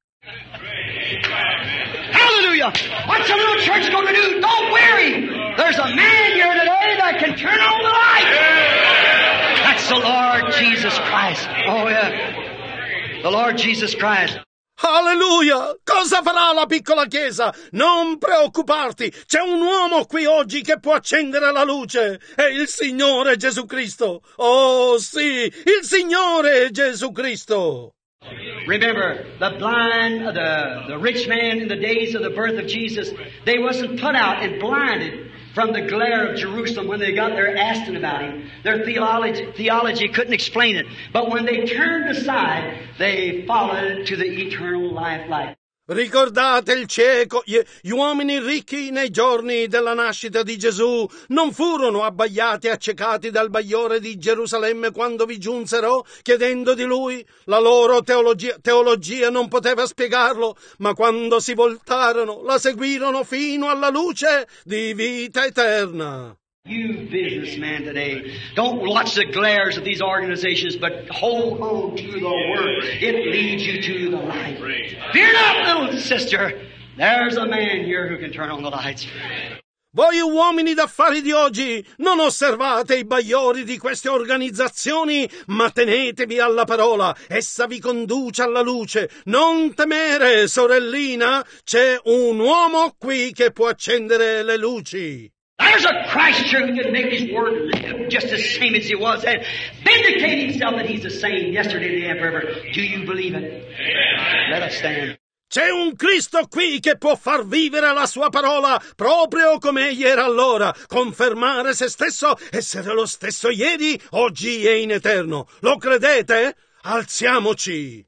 Hallelujah! What's a little church going to do? Don't worry. There's a man here today that can turn on the light. That's the Lord Jesus Christ. Oh yeah. The Lord Jesus Christ. Alleluia! Cosa farà la piccola chiesa? Non preoccuparti, c'è un uomo qui oggi che può accendere la luce. È il Signore Gesù Cristo. Oh sì, il Signore Gesù Cristo. Remember, the blind, the, the rich man in the days of the birth of Jesus, they wasn't put out and blinded from the glare of Jerusalem when they got there asking about him. Their theology, theology couldn't explain it. But when they turned aside, they followed to the eternal life light. Ricordate il cieco, gli, gli uomini ricchi nei giorni della nascita di Gesù non furono abbagliati e accecati dal bagliore di Gerusalemme quando vi giunsero chiedendo di lui. La loro teologia, teologia non poteva spiegarlo, ma quando si voltarono la seguirono fino alla luce di vita eterna. You businessman today, don't watch the glares of these organizations, but hold on to the Word. It leads you to the light. Fear not, little sister. There's a man here who can turn on the lights. Voi uomini d'affari di oggi, non osservate i bagliori di queste organizzazioni, ma tenetevi alla parola. Essa vi conduce alla luce. Non temere, sorellina, c'è un uomo qui che può accendere le luci. There's a Christ here who can make His Word live just the same as He was and vindicate Himself that He's the same yesterday, today, and forever. Do you believe it? Amen. Let us stand. C'è un Cristo qui che può far vivere la sua parola proprio come egli era allora, confermare se stesso, essere lo stesso ieri, oggi e in eterno. Lo credete? Alziamoci.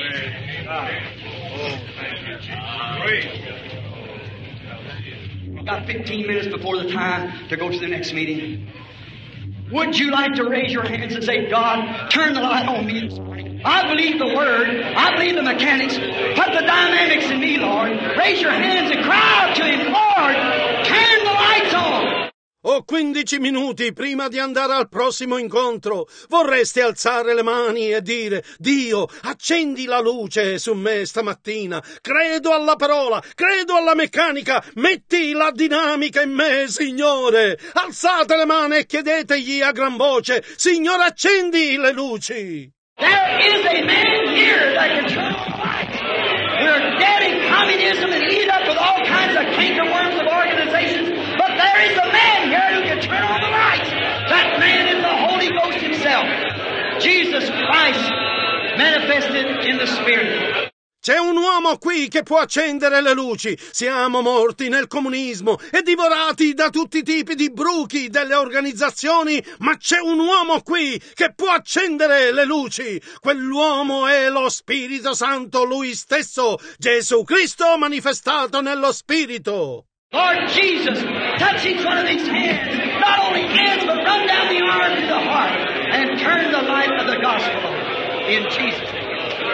About fifteen minutes before the time to go to the next meeting. Would you like to raise your hands and say, God, turn the light on me this morning? I believe the Word. I believe the mechanics. Put the dynamics in me, Lord. Raise your hands and cry out to Him, Lord, turn the lights on. Ho quindici minuti prima di andare al prossimo incontro. Vorreste alzare le mani e dire: Dio, accendi la luce su me stamattina. Credo alla parola, credo alla meccanica. Metti la dinamica in me, Signore. Alzate le mani e chiedetegli a gran voce: Signore, accendi le luci. There is a man here that can turn on the lights. We're dead in communism and eat up with all kinds of cankerworms of organizations. But there is a man here who can turn on the lights. That man is the Holy Ghost Himself. Jesus Christ manifested in the Spirit. C'è un uomo qui che può accendere le luci. Siamo morti nel comunismo e divorati da tutti i tipi di bruchi delle organizzazioni, ma c'è un uomo qui che può accendere le luci. Quell'uomo è lo Spirito Santo, lui stesso, Gesù Cristo manifestato nello Spirito. Lord Jesus, touch each one of these hands. Not only hands, but run down the arm to the heart and turn the light of the gospel in Jesus' name.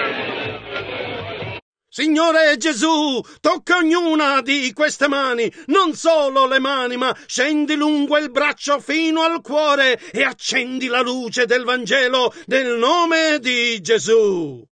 Signore Gesù, tocca ognuna di queste mani, non solo le mani, ma scendi lungo il braccio fino al cuore e accendi la luce del Vangelo nel nome di Gesù.